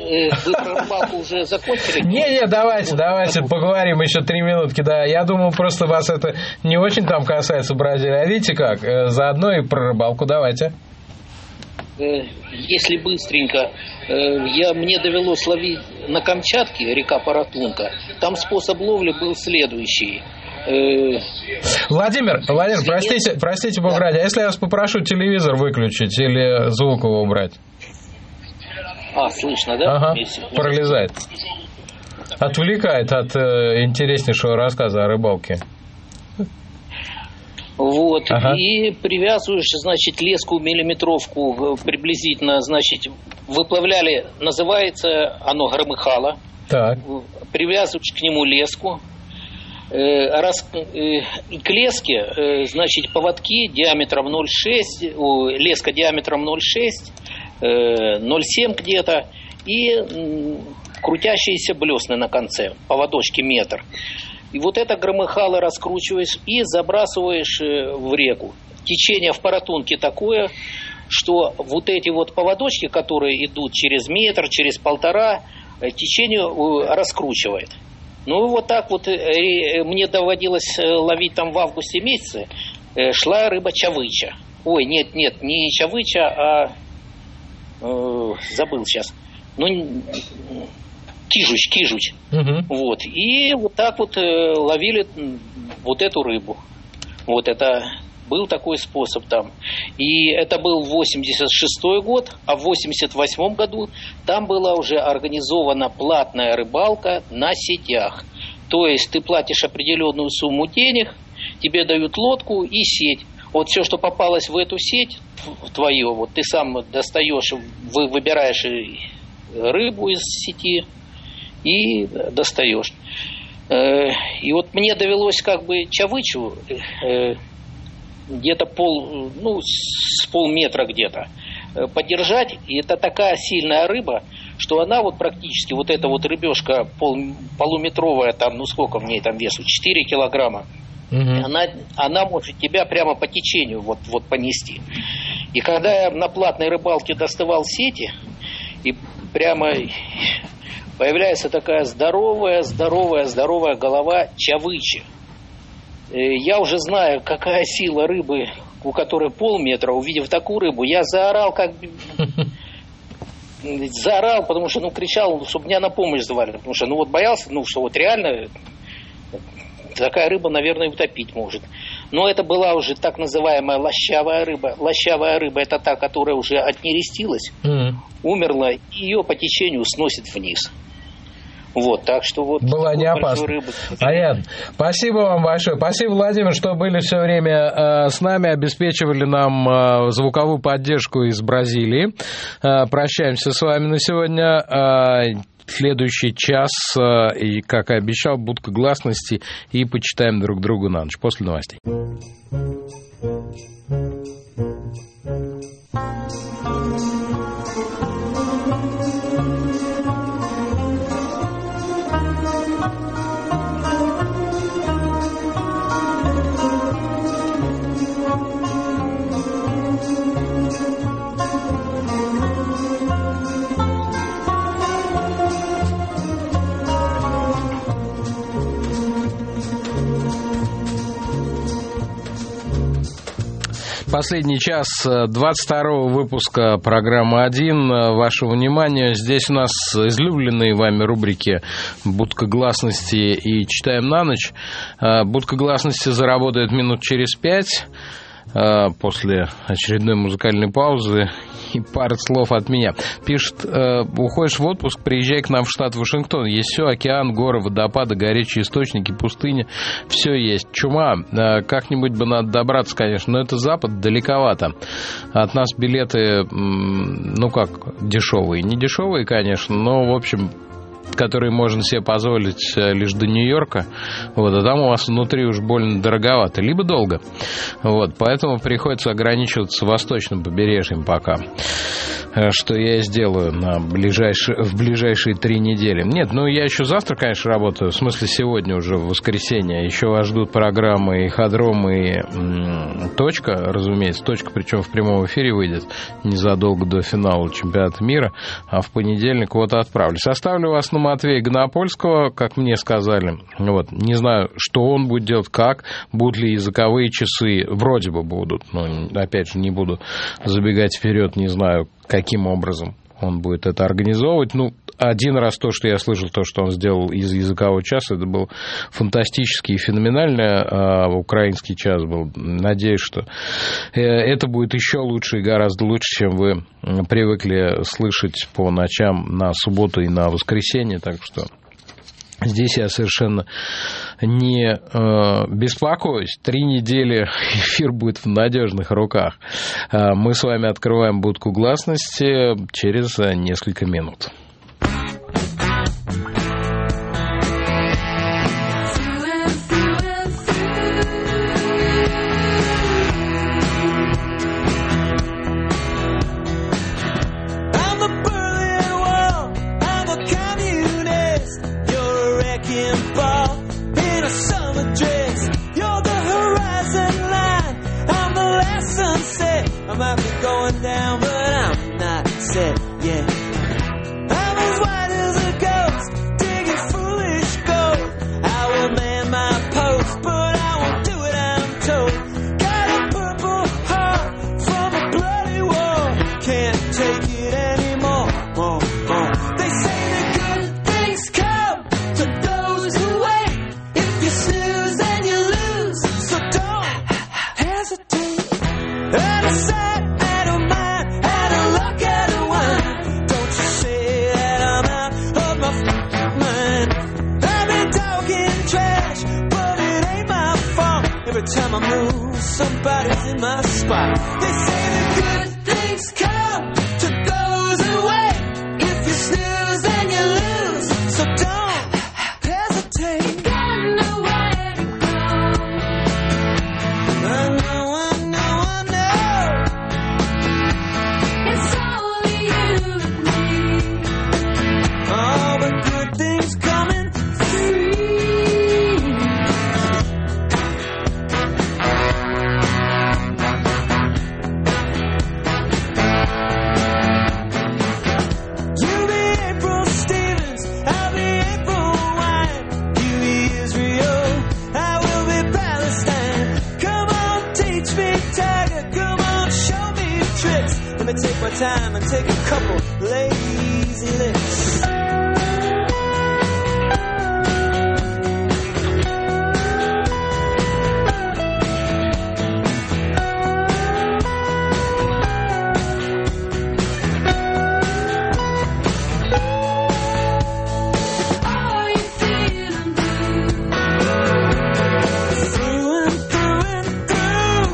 уже закончили? Не, давайте поговорим еще 3 минутки. Да, я думал, просто вас это не очень там касается Бразилии. А видите как? Заодно и про рыбалку давайте. Если быстренько, мне довелось ловить на Камчатке, река Паратунка. Там способ ловли был следующий. Владимир, простите, Бог ради, а если я вас попрошу телевизор выключить или звук его убрать? Слышно, да? Ага, пролезает. Отвлекает от интереснейшего рассказа о рыбалке. И привязываешь, леску миллиметровку приблизительно, выплавляли, называется оно громыхало. Так. Привязываешь к нему леску, к леске, значит, поводки диаметром 0,6, леска диаметром 0,6, 0,7 где-то, и крутящиеся блесны на конце, поводочки метр. И вот это громыхало раскручиваешь и забрасываешь в реку. Течение в Паратунке такое, что вот эти вот поводочки, которые идут через метр, через полтора, течение раскручивает. Ну вот так вот мне доводилось ловить там в августе месяце, шла рыба чавыча. Ой, нет, не чавыча, а забыл сейчас. Ну, кижуч. Вот. И вот так вот ловили вот эту рыбу. Вот это был такой способ там. И это был 86-й год, а в 88-м году там была уже организована платная рыбалка на сетях. То есть ты платишь определенную сумму денег, тебе дают лодку и сеть. Вот все, что попалось в эту сеть твое, вот ты сам достаешь, выбираешь рыбу из сети и достаешь. И вот мне довелось как бы чавычу где-то с полметра где-то подержать. И это такая сильная рыба, что она вот практически, вот эта вот рыбешка полуметровая, там, ну сколько в ней там весу, 4 килограмма. Она может тебя прямо по течению вот понести. И когда я на платной рыбалке доставал сети, и прямо появляется такая здоровая голова чавычи. Я уже знаю, какая сила рыбы, у которой полметра. Увидев такую рыбу, я заорал, потому что, кричал, чтобы меня на помощь звали. Потому что, боялся, что вот реально такая рыба, наверное, утопить может. Но это была уже так называемая лощавая рыба. Лощавая рыба – это та, которая уже отнерестилась, умерла, и ее по течению сносит вниз. Вот, так что вот... Была не опасна. Понятно. Спасибо вам большое. Спасибо, Владимир, что были все время с нами, обеспечивали нам звуковую поддержку из Бразилии. Прощаемся с вами на сегодня. Следующий час, и, как и обещал, будка гласности, и почитаем друг другу на ночь после новостей. Последний час 22-го выпуска программы «1». Вашего внимания. Здесь у нас излюбленные вами рубрики «Будка гласности» и «Читаем на ночь». «Будка гласности» заработает минут через 5 после очередной музыкальной паузы. И пара слов от меня. Пишет: уходишь в отпуск, приезжай к нам в штат Вашингтон. Есть все: океан, горы, водопады, горячие источники, пустыня. Все есть. Чума. Как-нибудь бы надо добраться, конечно. Но это Запад, далековато. От нас билеты, дешевые. Не дешевые, конечно, но, в общем, которые можно себе позволить лишь до Нью-Йорка, а там у вас внутри уж больно дороговато, либо долго. Поэтому приходится ограничиваться восточным побережьем пока, что я и сделаю в ближайшие 3 недели. Нет, я еще завтра, конечно, работаю, в смысле сегодня уже, в воскресенье. Еще вас ждут программы «Ипподром» и «Точка», разумеется. «Точка», причем в прямом эфире выйдет незадолго до финала чемпионата мира, а в понедельник отправлюсь. Оставлю вас на Матвея Гонопольского, как мне сказали. Не знаю, что он будет делать, как, будут ли языковые часы, вроде бы будут, но, опять же, не буду забегать вперед, не знаю, каким образом он будет это организовывать. Один раз то, что я слышал, то, что он сделал из языкового часа, это был фантастически и феноменально, а украинский час был. Надеюсь, что это будет еще лучше и гораздо лучше, чем вы привыкли слышать по ночам на субботу и на воскресенье, так что здесь я совершенно не беспокоюсь. 3 недели эфир будет в надежных руках. Мы с вами открываем будку гласности через несколько минут. Through and through wrecking ball in a summer dress. You're the horizon line, I'm the last sunset. I might be going down, but I'm not set yet. I'm as white as a ghost, digging foolish gold. I will man my post, but I won't do it, I'm told. Got a purple heart from a bloody war. Can't take it anymore. They say that good things come to those who wait. If you snooze, then you lose. So don't hesitate. Out of sight, out of mind, out of luck, out of wine. Don't you say that I'm out of my mind. I've been talking trash, but it ain't my fault. Every time I move, somebody's in my spot. They say that good things come to those who wait. If you snooze, then you lose. So don't hesitate. Got nowhere to go. I know. It's only you and me. Oh, but good things coming free. You be April Stevens, I'll be April Wine. You be Israel, I will be Palestine. Come on, teach me, Tiger, come on, show me tricks. Let me take my time and take a couple lazy licks. Are you feeling blue? Through and through.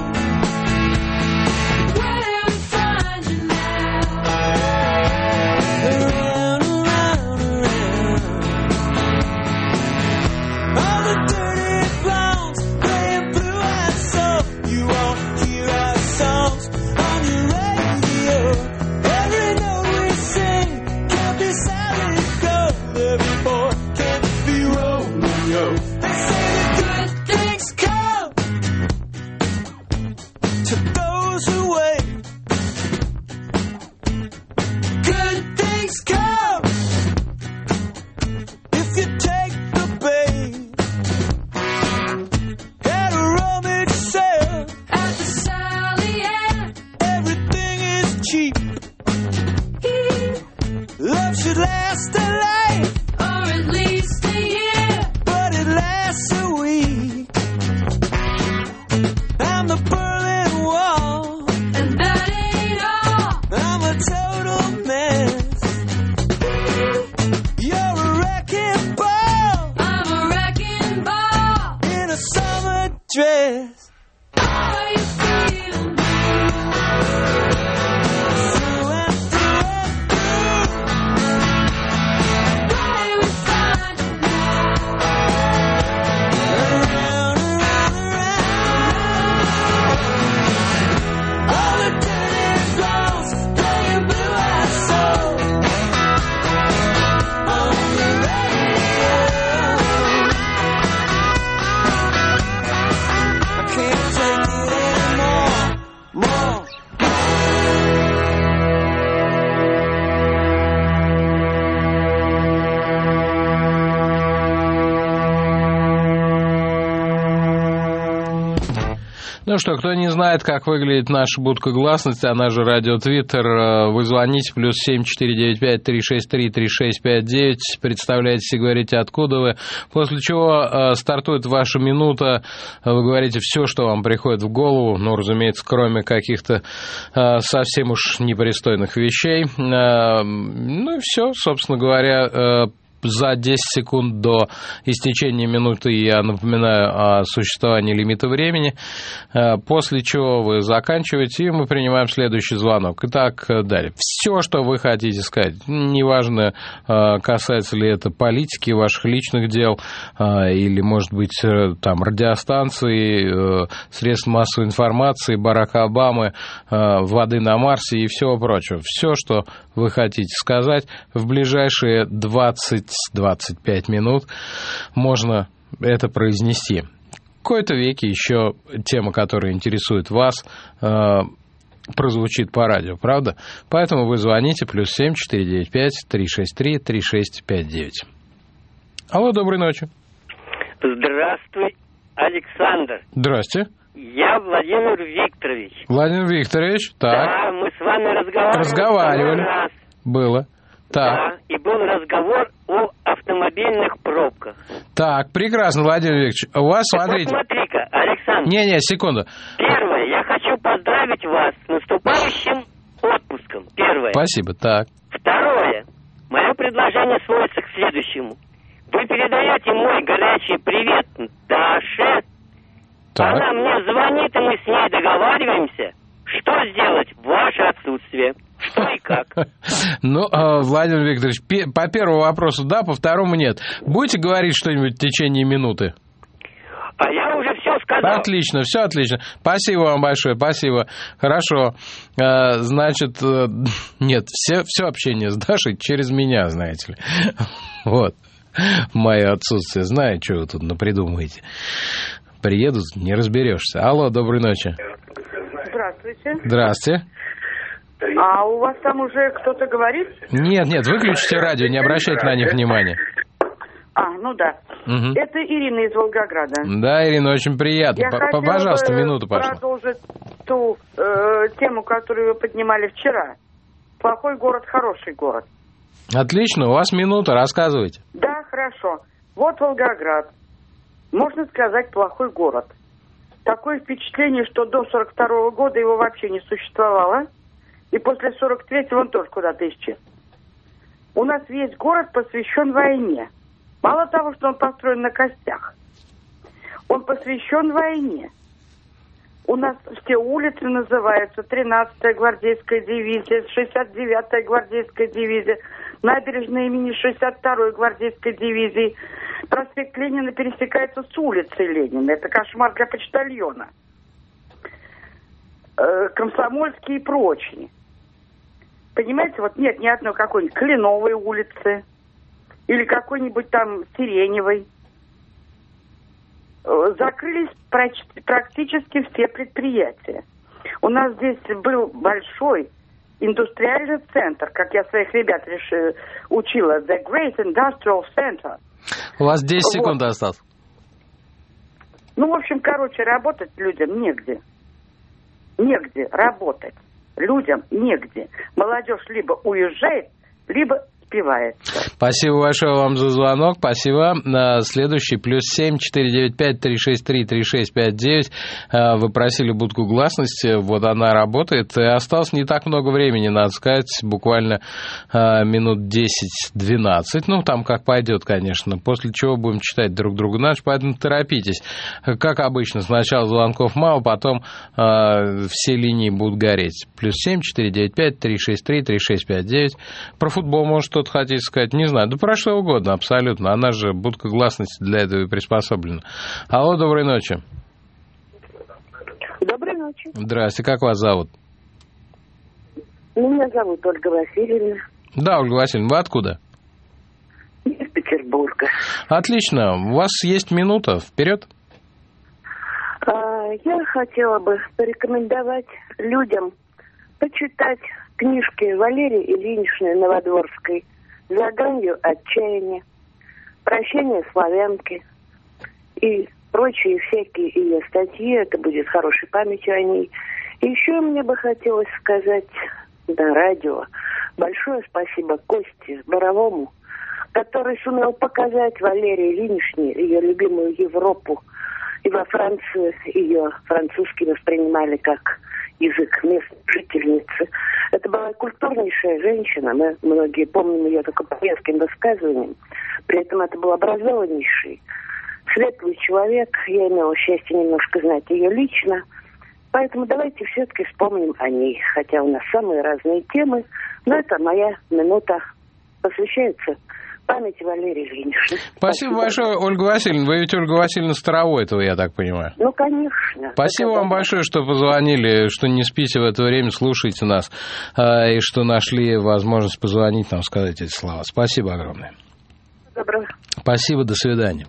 Where do we find you now? Around, around, around. All the dirty blondes playing blue-eyed soul. You won't hear our songs on your radio. Every note we sing can be solid gold. Every boy can be Romeo. They say that good things come to those who wait. Good things come if you take the bait. At a rummage sale at the Sally Ann, everything is cheap. Love should last a life, or at least a year, but it lasts a week. I'm the Berlin Wall, and that ain't all. I'm a total mess. You're a wrecking ball, I'm a wrecking ball in a summer dress. Are you feeling blue? Through and through and through. Where do we find you now? Around, around, around. All the dirty blondes playing blue-eyed soul on the radio. I can't take it anymore. More. Ну что, кто не знает, как выглядит наша будка гласности, она же радио Твиттер, вы звоните, +7 495 363 3659, представляете и говорите, откуда вы, после чего стартует ваша минута, вы говорите все, что вам приходит в голову, ну, разумеется, кроме каких-то совсем уж непристойных вещей, ну и все, собственно говоря. За 10 секунд до истечения минуты я напоминаю о существовании лимита времени, после чего вы заканчиваете, и мы принимаем следующий звонок. Итак, далее. Все, что вы хотите сказать, неважно, касается ли это политики, ваших личных дел, или, может быть, там, радиостанции, средств массовой информации, Барака Обамы, воды на Марсе и всего прочего. Все, что вы хотите сказать, в ближайшие 20 25 минут можно это произнести. В кои-то веки еще тема, которая интересует вас, прозвучит по радио, правда? Поэтому вы звоните, +7 495 363 3659. Алло, доброй ночи. Здравствуй, Александр. Здрасте. Я Владимир Викторович. Владимир Викторович, так. Да, мы с вами разговаривали. Раз. Было. Так. Да, и был разговор о автомобильных пробках. Так, прекрасно, Владимир Викторович. У вас, так смотрите... Вот смотри-ка, Александр. Не, секунду. Первое, я хочу поздравить вас с наступающим отпуском. Первое. Спасибо, так. Второе, мое предложение сводится к следующему. Вы передаете мой горячий привет Даше. Так. Она мне звонит, и мы с ней договариваемся, что сделать в ваше отсутствие. Что и как. Ну, Владимир Викторович, по первому вопросу да, по второму нет. Будете говорить что-нибудь в течение минуты? А я уже все сказал. Отлично, все отлично. Спасибо вам большое, спасибо. Хорошо. Значит, нет, все общение с Дашей через меня, знаете ли. Вот. В мое отсутствие. Знаю, что вы тут напридумаете. Приедут, не разберешься. Алло, доброй ночи. Здравствуйте. Здравствуйте. А у вас там уже кто-то говорит? Нет, выключите радио, не обращайте на них внимания. Ну да. Угу. Это Ирина из Волгограда. Да, Ирина, очень приятно. Я хотела Пожалуйста, минуту пошла. продолжить ту тему, которую вы поднимали вчера. Плохой город, хороший город. Отлично, у вас минута, рассказывайте. Да, хорошо. Вот Волгоград. Можно сказать, плохой город. Такое впечатление, что до 42-го года его вообще не существовало. И после 43-го он тоже куда-то исчез. У нас весь город посвящен войне. Мало того, что он построен на костях, он посвящен войне. У нас все улицы называются 13-я гвардейская дивизия, 69-я гвардейская дивизия, набережная имени 62-й гвардейской дивизии. Проспект Ленина пересекается с улицей Ленина. Это кошмар для почтальона. Комсомольские и прочие. Понимаете, вот нет ни одной какой-нибудь Кленовой улицы или какой-нибудь там Сиреневой. Закрылись практически все предприятия. У нас здесь был большой индустриальный центр, как я своих ребят учила, The Great Industrial Center. У вас 10 секунд осталось. В общем, работать людям негде. Негде работать. Людям негде. Молодежь либо уезжает, либо спивается. Спасибо большое вам за звонок. Спасибо. Следующий +7 495 363 3659. Вы просили будку гласности. Вот она работает. И осталось не так много времени, надо сказать, буквально минут 10-12. Там как пойдет, конечно. После чего будем читать друг другу на ночь, поэтому торопитесь. Как обычно, сначала звонков мало, потом все линии будут гореть. +7 495 363 3659. Про футбол, может, что-то хотите сказать? Не знаю. Да про что угодно, абсолютно. Она же будка гласности для этого и приспособлена. Алло, доброй ночи. Доброй ночи. Здрасте, как вас зовут? Меня зовут Ольга Васильевна. Да, Ольга Васильевна, вы откуда? Из Петербурга. Отлично. У вас есть минута. Вперед. Я хотела бы порекомендовать людям почитать книжки Валерии Ильиничны Новодворской «За гранью отчаяния», «Прощение славянки» и прочие всякие ее статьи. Это будет хорошей памятью о ней. И еще мне бы хотелось сказать на радио большое спасибо Косте Боровому, который сумел показать Валерии Ильиничне ее любимую Европу. И во Франции ее французский воспринимали как язык местной жительницы. Это была культурнейшая женщина. Мы многие помним ее только по резким высказываниям. При этом это был образованнейший, светлый человек. Я имела счастье немножко знать ее лично. Поэтому давайте все-таки вспомним о ней. Хотя у нас самые разные темы. Но это моя минута посвящается памяти Валерии Ильиничны. Спасибо большое, Ольга Васильевна. Вы ведь Ольга Васильевна Старовойтова, я так понимаю. Конечно. Спасибо вам большое, что позвонили, что не спите в это время, слушайте нас, и что нашли возможность позвонить нам, сказать эти слова. Спасибо огромное. доброго. Спасибо, до свидания.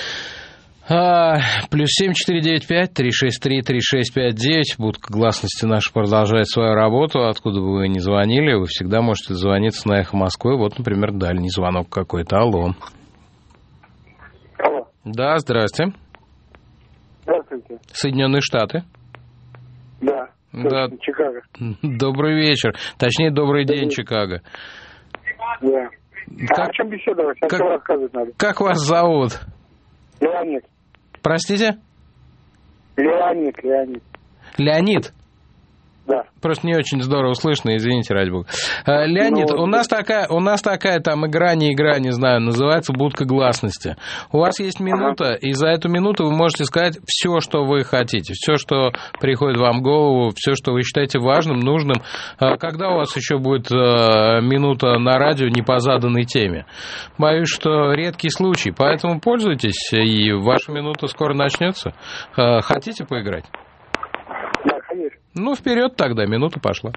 Плюс 7-495-363-3659. Будка гласности наша продолжает свою работу. Откуда бы вы ни звонили, вы всегда можете звониться на «Эхо Москвы». Вот, например, дальний звонок какой-то. Алло. Алло. Да, здрасте. Здравствуйте. Соединенные Штаты. Да. Да. Чикаго. Добрый вечер. Точнее, добрый день, Чикаго. Да. О чем беседовать? О чем рассказывать надо? Как вас зовут? Леонид. Простите? Леонид. Леонид? Да. Просто не очень здорово слышно, извините, ради бога. Леонид, у нас такая там игра, не знаю, называется «Будка гласности». У вас есть минута, и за эту минуту вы можете сказать все, что вы хотите, все, что приходит вам в голову, все, что вы считаете важным, нужным. Когда у вас еще будет минута на радио не по заданной теме? Боюсь, что редкий случай, поэтому пользуйтесь, и ваша минута скоро начнется. Хотите поиграть? Да, конечно. Ну, вперед тогда, минута пошла.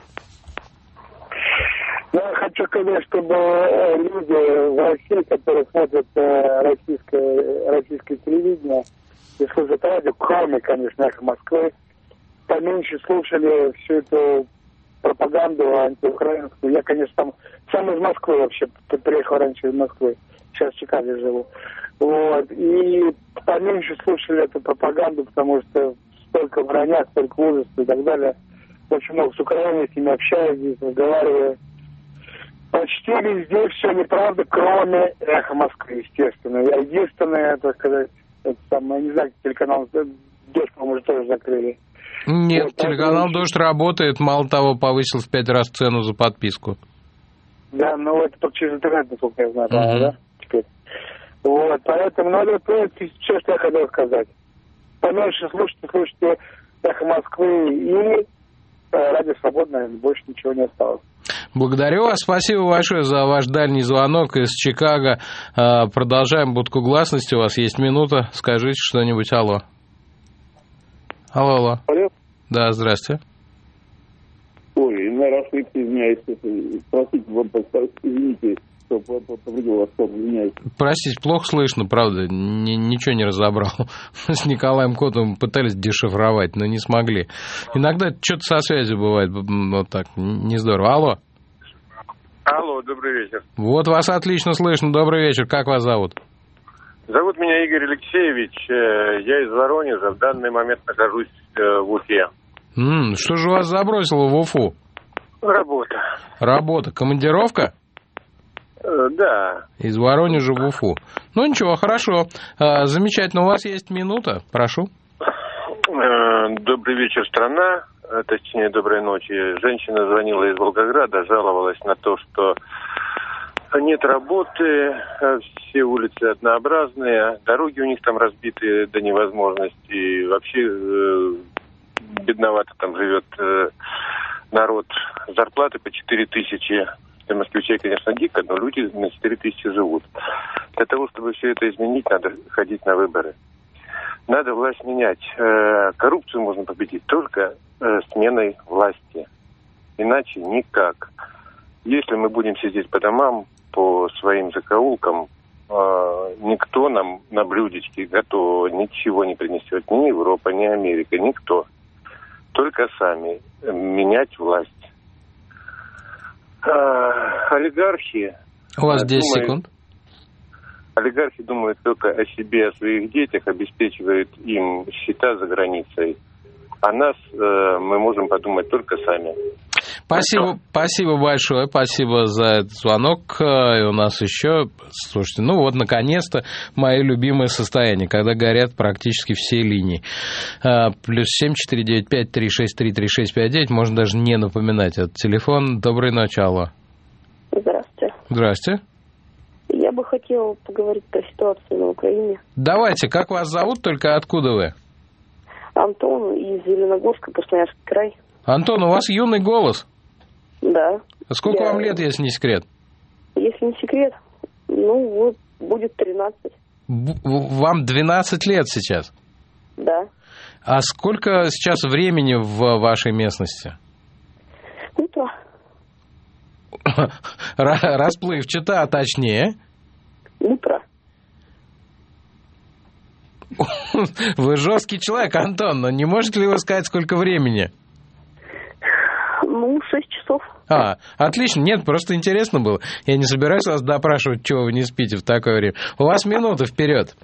Я хочу сказать, чтобы люди в России, которые смотрят российское телевидение и слушают радио, кроме, конечно, «Эхо Москвы», поменьше слушали всю эту пропаганду антиукраинскую. Я, конечно, сам из Москвы вообще, приехал раньше из Москвы, сейчас в Чикаго живу. Вот. И поменьше слушали эту пропаганду, потому что столько вранья, столько ужаса и так далее. Очень много с Украиной, с ними общаюсь, здесь разговариваю. Почти везде все неправда, кроме «Эхо Москвы», естественно. Я единственное, так сказать, это самое, не знаю, телеканал «Дождь», по-моему, тоже закрыли. Нет, вот, телеканал «Дождь» работает, мало того, повысил в 5 раз цену за подписку. Да, ну это только через интернет, насколько я знаю, да, теперь. Вот, поэтому, ну, это все, что я хотел сказать. Поменьше слушайте «Эхо Москвы» и «Радио Свободное», больше ничего не осталось. Благодарю вас. Спасибо большое за ваш дальний звонок из Чикаго. Продолжаем будку гласности. У вас есть минута. Скажите что-нибудь. Алло. Алло. Алло. Да, здрасте. Ой, наверное, извиняюсь. Простите, извините. Простите, плохо слышно, правда, ничего не разобрал. С Николаем Котовым пытались дешифровать, но не смогли. Иногда что-то со связью бывает вот так, не здорово. Алло. Алло, добрый вечер. Вот вас отлично слышно, добрый вечер. Как вас зовут? Зовут меня Игорь Алексеевич, я из Воронежа, в данный момент нахожусь в Уфе. Что же вас забросило в Уфу? Работа. Работа, командировка? Да. Из Воронежа в Уфу. Ну ничего, хорошо. Замечательно, у вас есть минута, прошу. Добрый вечер, страна. Точнее, доброй ночи. Женщина звонила из Волгограда, жаловалась на то, что нет работы, все улицы однообразные, дороги у них там разбиты до невозможности, и вообще бедновато там живет народ. Зарплаты по 4000. Для москвичей, конечно, дико, но люди на 4000 живут. Для того, чтобы все это изменить, надо ходить на выборы. Надо власть менять. Коррупцию можно победить только сменой власти. Иначе никак. Если мы будем сидеть по домам, по своим закоулкам, никто нам на блюдечке готового ничего не принесет. Ни Европа, ни Америка, никто. Только сами менять власть. Олигархи... У вас 10 секунд. Олигархи думают только о себе, о своих детях, обеспечивают им счета за границей. О нас мы можем подумать только сами. Спасибо большое, спасибо за этот звонок. И у нас еще, слушайте, ну вот, наконец-то, мое любимое состояние, когда горят практически все линии. Плюс 7-495-363-3659, можно даже не напоминать этот телефон. Доброй ночи, алло. Здравствуйте. Здрасте. Я бы хотела поговорить про ситуацию на Украине. Давайте, как вас зовут, только откуда вы? Антон из Зеленогорска, Красноярский край. Антон, у вас юный голос. Да. А сколько вам лет, если не секрет? Если не секрет, ну вот, будет 13. Вам 12 лет сейчас? Да. А сколько сейчас времени в вашей местности? Утро. Расплывчато, а точнее? утро. Вы жесткий человек, Антон, но не можете ли вы сказать, сколько времени? 6 часов. Отлично. Нет, просто интересно было. Я не собираюсь вас допрашивать, чего вы не спите в такое время. У вас минута, вперед.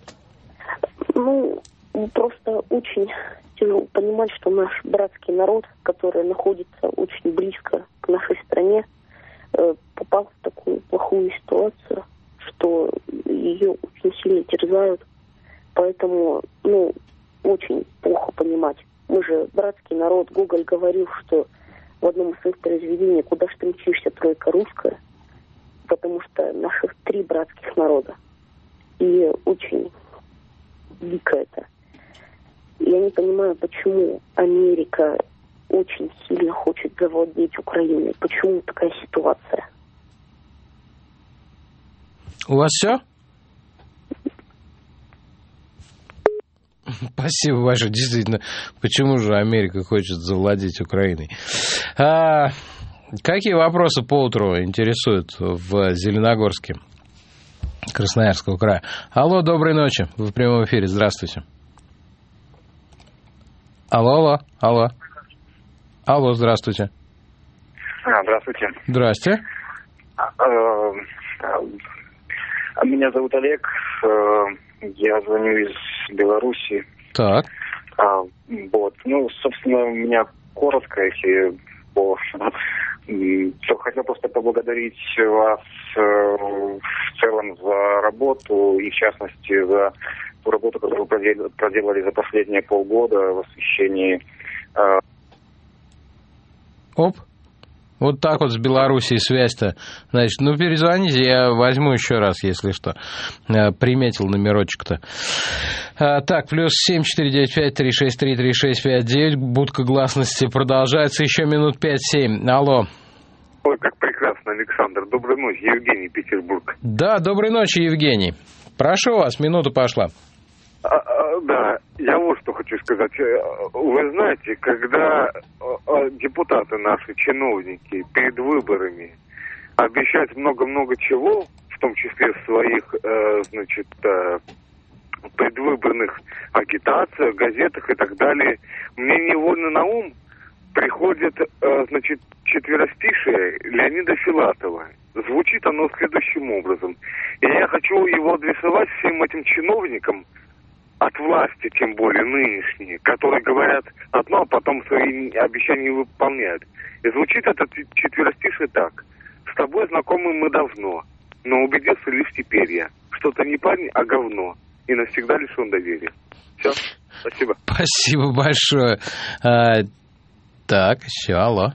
Просто очень тяжело понимать, что наш братский народ, который находится очень близко к нашей стране, попал в такую плохую ситуацию, что ее очень сильно терзают. Поэтому, очень плохо понимать. Мы же братский народ. Гоголь говорил, что в одном из своих произведений «Куда ж ты мчишься, тройка русская», потому что наших 3 братских народа. И очень дико это. Я не понимаю, почему Америка очень сильно хочет завладеть Украиной. Почему такая ситуация? У вас все? Спасибо большое. Действительно, почему же Америка хочет завладеть Украиной? Какие вопросы по утру интересуют в Зеленогорске, Красноярского края? Алло, доброй ночи. Вы в прямом эфире. Здравствуйте. Алло. Алло, здравствуйте. Здравствуйте. Здрасте. Меня зовут Олег. Я звоню из Беларуси. Так. Собственно, у меня коротко, если хотел просто поблагодарить вас в целом за работу и, в частности, за ту работу, которую вы проделали за последние полгода в освещении. Вот так вот с Белоруссией связь-то. Значит, перезвоните, я возьму еще раз, если что. Приметил номерочек-то. Так, +7 495 363 3659. Будка гласности продолжается еще минут 5-7. Алло. Ой, как прекрасно, Александр. Доброй ночи, Евгений, Петербург. Да, доброй ночи, Евгений. Прошу вас, минута пошла. Да, я вот что хочу сказать. Вы знаете, когда депутаты наши, чиновники, перед выборами обещают много-много чего, в том числе в своих, предвыборных агитациях, газетах и так далее, мне невольно на ум приходит, четверостишее Леонида Филатова. Звучит оно следующим образом. И я хочу его адресовать всем этим чиновникам, от власти, тем более нынешние, которые говорят одно, а потом свои обещания не выполняют. И звучит это четверостишее так. С тобой знакомы мы давно, но убедился лишь теперь я, что ты не парень, а говно, и навсегда лишен доверия. Все, спасибо. Спасибо большое. Так, еще, алло.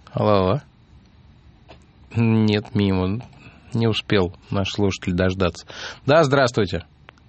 Нет, мимо. Не успел наш слушатель дождаться. Да, здравствуйте.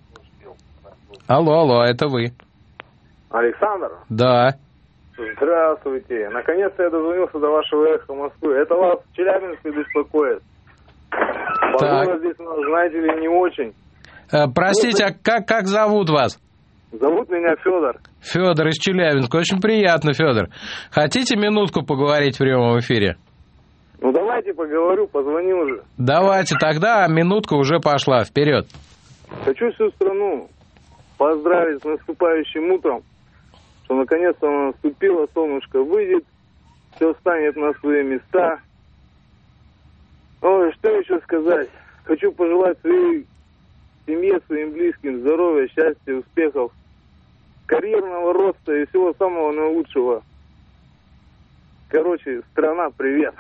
Алло, это вы. Александр? Да. Здравствуйте. Наконец-то я дозвонился до вашего эхо Москвы. Это вас в Челябинске беспокоит. Погода здесь, знаете ли, не очень. Простите, а как зовут вас? Зовут меня Федор. Федор из Челябинска. Очень приятно, Федор. Хотите минутку поговорить в прямом эфире? Давайте поговорю, позвоню уже. Давайте, тогда минутка уже пошла. Вперед. Хочу всю страну поздравить с наступающим утром, что наконец-то оно наступило, солнышко выйдет, все встанет на свои места. Ой, что еще сказать? Хочу пожелать своей семье, своим близким здоровья, счастья, успехов, карьерного роста и всего самого наилучшего. Короче, страна, привет.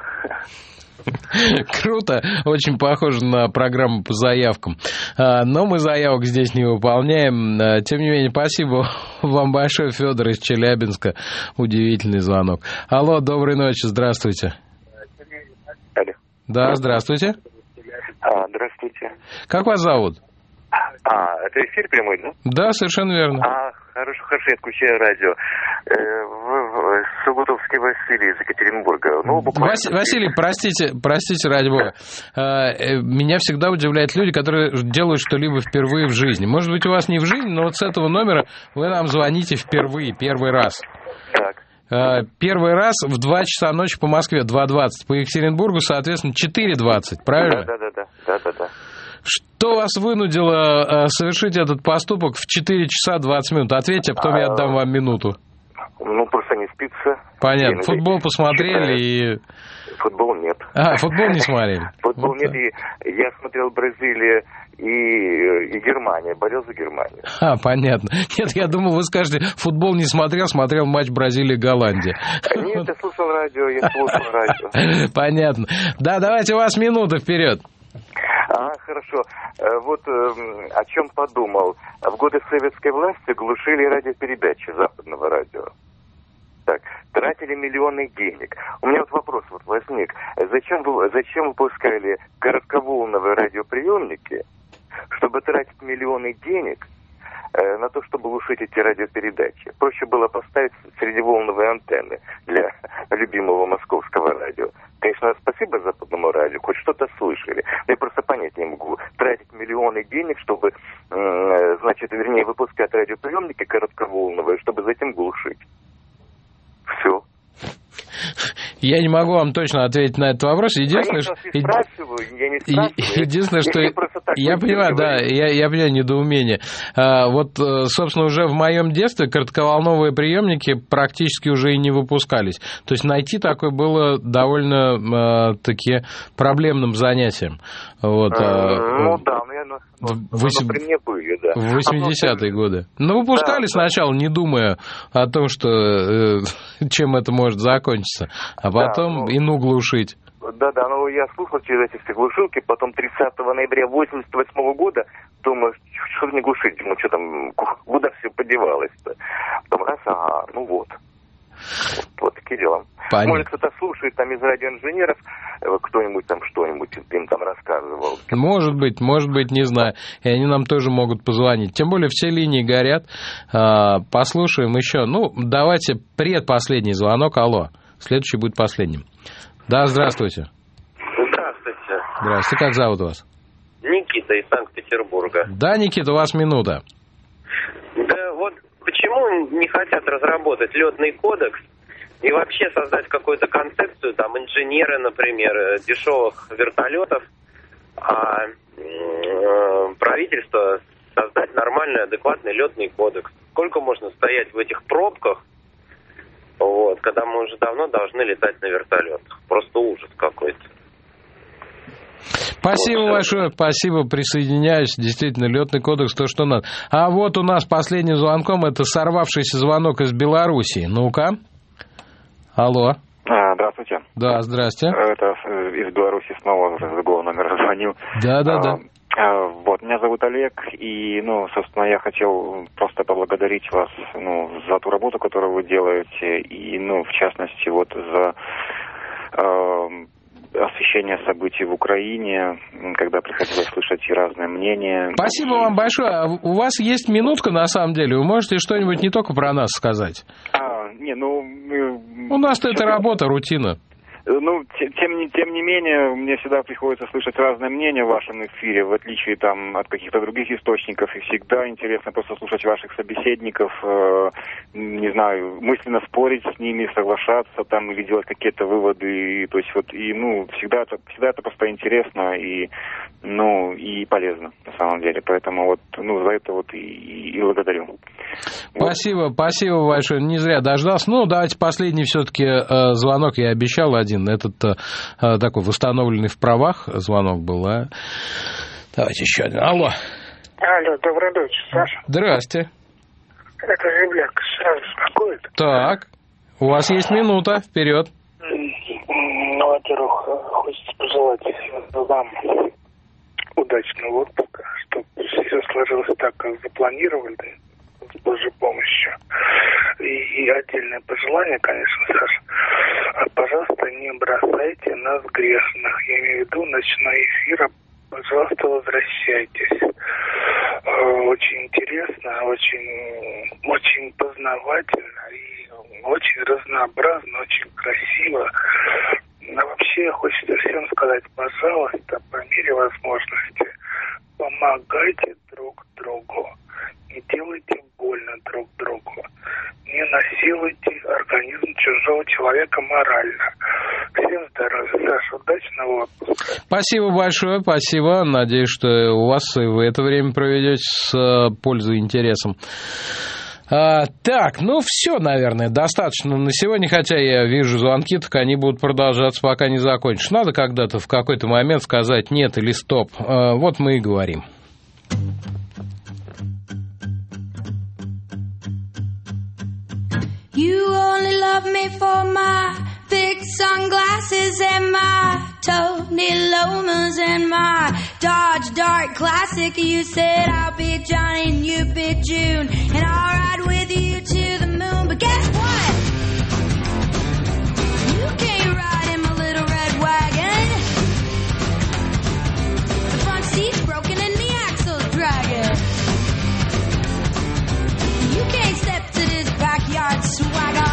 Круто, очень похоже на программу по заявкам. Но мы заявок здесь не выполняем. Тем не менее, спасибо вам большое, Федор из Челябинска. Удивительный звонок. Алло, доброй ночи, здравствуйте. Алло. Да, здравствуйте. Здравствуйте. Как вас зовут? Это эфир прямой, да? Да, совершенно верно. Хорошо, я отключаю радио. Сугутовский Василий из Екатеринбурга. Василий, простите, ради бога. Меня всегда удивляют люди, которые делают что-либо впервые в жизни. Может быть, у вас не в жизни, но вот с этого номера вы нам звоните впервые, первый раз. Так. Первый раз в 2 часа ночи по Москве, 2:20. По Екатеринбургу, соответственно, 4:20, правильно? Да. Что вас вынудило совершить этот поступок в 4 часа 20 минут? Ответьте, а потом я отдам вам минуту. Ну, просто не спится. Понятно. Футбол посмотрели и... Футбол нет. Футбол не смотрели. Футбол нет, и я смотрел Бразилия и Германия, болел за Германию. Понятно. Нет, я думал, вы скажете, футбол не смотрел, смотрел матч Бразилия-Голландия. Нет, я слушал радио. Понятно. Да, давайте, у вас минута, вперед. Хорошо. Вот о чем подумал. В годы советской власти глушили радиопередачи западного радио. Так, тратили миллионы денег. У меня вот вопрос возник. Зачем выпускали коротковолновые радиоприемники, чтобы тратить миллионы денег на то, чтобы глушить эти радиопередачи? Проще было поставить средневолновые антенны для любимого московского радио. Конечно, спасибо западному радио, хоть что-то слышали. Но я просто понять не могу. Тратить миллионы денег, чтобы, выпускать радиоприемники коротковолновые, чтобы затем глушить. Все. Я не могу вам точно ответить на этот вопрос. Единственное, что я понимаю, да, я понимаю недоумение. Вот, собственно, уже в моем детстве коротковолновые приемники практически уже и не выпускались. То есть найти такое было довольно-таки проблемным занятием. Вот, при мне были, да. В 80-е годы. Но выпускали сначала, не думая о том, что чем это может закончиться, а потом глушить. Да, я слушал через эти все глушилки, потом 30 ноября 88 года думаю, что не глушить, что там, куда все подевалось-то. Потом вот такие дела. Понятно. Может, кто-то слушает там из радиоинженеров, кто-нибудь там что-нибудь им там рассказывал. Может быть, не знаю. И они нам тоже могут позвонить. Тем более все линии горят. Послушаем еще. Давайте предпоследний звонок. Алло. Следующий будет последним. Да, здравствуйте. Здравствуйте. Как зовут вас? Никита из Санкт-Петербурга. Да, Никита, у вас минута. Да, вот почему не хотят разработать летный кодекс и вообще создать какую-то концепцию, там, инженеры, например, дешевых вертолетов, а правительство создать нормальный, адекватный летный кодекс. Сколько можно стоять в этих пробках, когда мы уже давно должны летать на вертолетах? Просто ужас какой-то. Спасибо большое, спасибо, присоединяюсь. Действительно, летный кодекс, то, что надо. А вот у нас последним звонком это сорвавшийся звонок из Белоруссии. Ну-ка. Алло. Здравствуйте. Да, здрасте. Это из Беларуси снова с другого номера звоню. Да. Меня зовут Олег, и, собственно, я хотел просто поблагодарить вас, за ту работу, которую вы делаете, и, в частности, за освещение событий в Украине, когда приходилось слышать и разные мнения. Спасибо вам большое. У вас есть минутка, на самом деле. Вы можете что-нибудь не только про нас сказать? У нас-то это работа, рутина. Тем не менее, мне всегда приходится слышать разные мнения в вашем эфире, в отличие от каких-то других источников, и всегда интересно просто слушать ваших собеседников, не знаю, мысленно спорить с ними, соглашаться там или делать какие-то выводы, всегда это просто интересно и полезно, на самом деле, поэтому за это и благодарю. Спасибо большое, не зря дождался. Давайте последний все-таки звонок, я обещал один. Этот такой восстановленный в правах звонок был, Давайте еще один. Алло. Алло, доброй ночи, Саша. Здрасте. Это Земляк, сразу беспокоит. Так, у вас есть минута, вперед. Во-первых, хочется пожелать вам удачного отпуска, чтобы все сложилось так, как запланировали, с Божьей помощью. И отдельное пожелание, конечно, Саша, пожалуйста, не бросайте нас грешных. Я имею в виду ночной эфир, пожалуйста, возвращайтесь. Очень интересно, очень познавательно и очень разнообразно, очень красиво. А вообще хочется всем сказать, пожалуйста, по мере возможности, помогайте друг другу. Не делайте больно друг другу. Не насилуйте организм чужого человека морально. Всем здоровья, Саша, удачного удачного отпуска. Спасибо большое, спасибо. Надеюсь, что у вас и вы это время проведете с пользой и интересом. Так, ну все, наверное, достаточно на сегодня, хотя я вижу звонки, так они будут продолжаться, пока не закончишь. Надо когда-то в какой-то момент сказать нет или стоп. Вот мы и говорим. You only love me for my big sunglasses and my Tony Lomas and my Dodge Dart Classic. You said I'll be Johnny and you be June, and I'll ride with you to the moon. But guess what? You can't ride in my little red wagon. The front seat's broken and the axle's dragging. You can't step to this backyard swagger.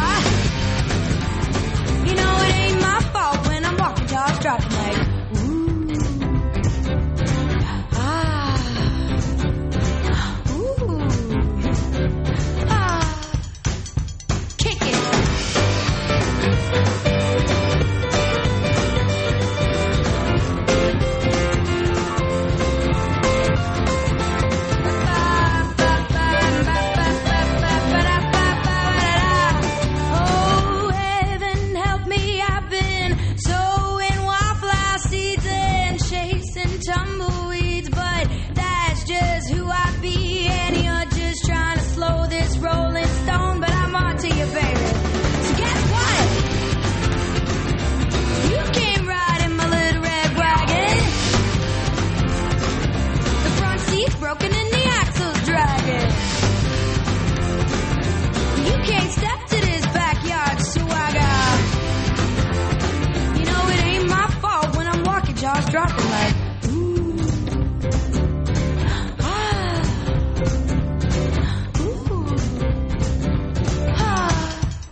You know it ain't my fault when I'm walking, jaws dropping like, ooh, ah, ooh, ah, kick it. Oh, heaven help me, I've been sowing wildflower seeds and chasing tumbleweeds, but that's just who I be, and you're just trying to slow this rolling stone, but I'm on to you, baby. So guess what? You can't ride in my little red wagon. The front seat's broken and the axle's dragging. You can't step to this backyard swagger. You know it ain't my fault when I'm walking, jaws dropping like, ooh, ah, ooh, ah.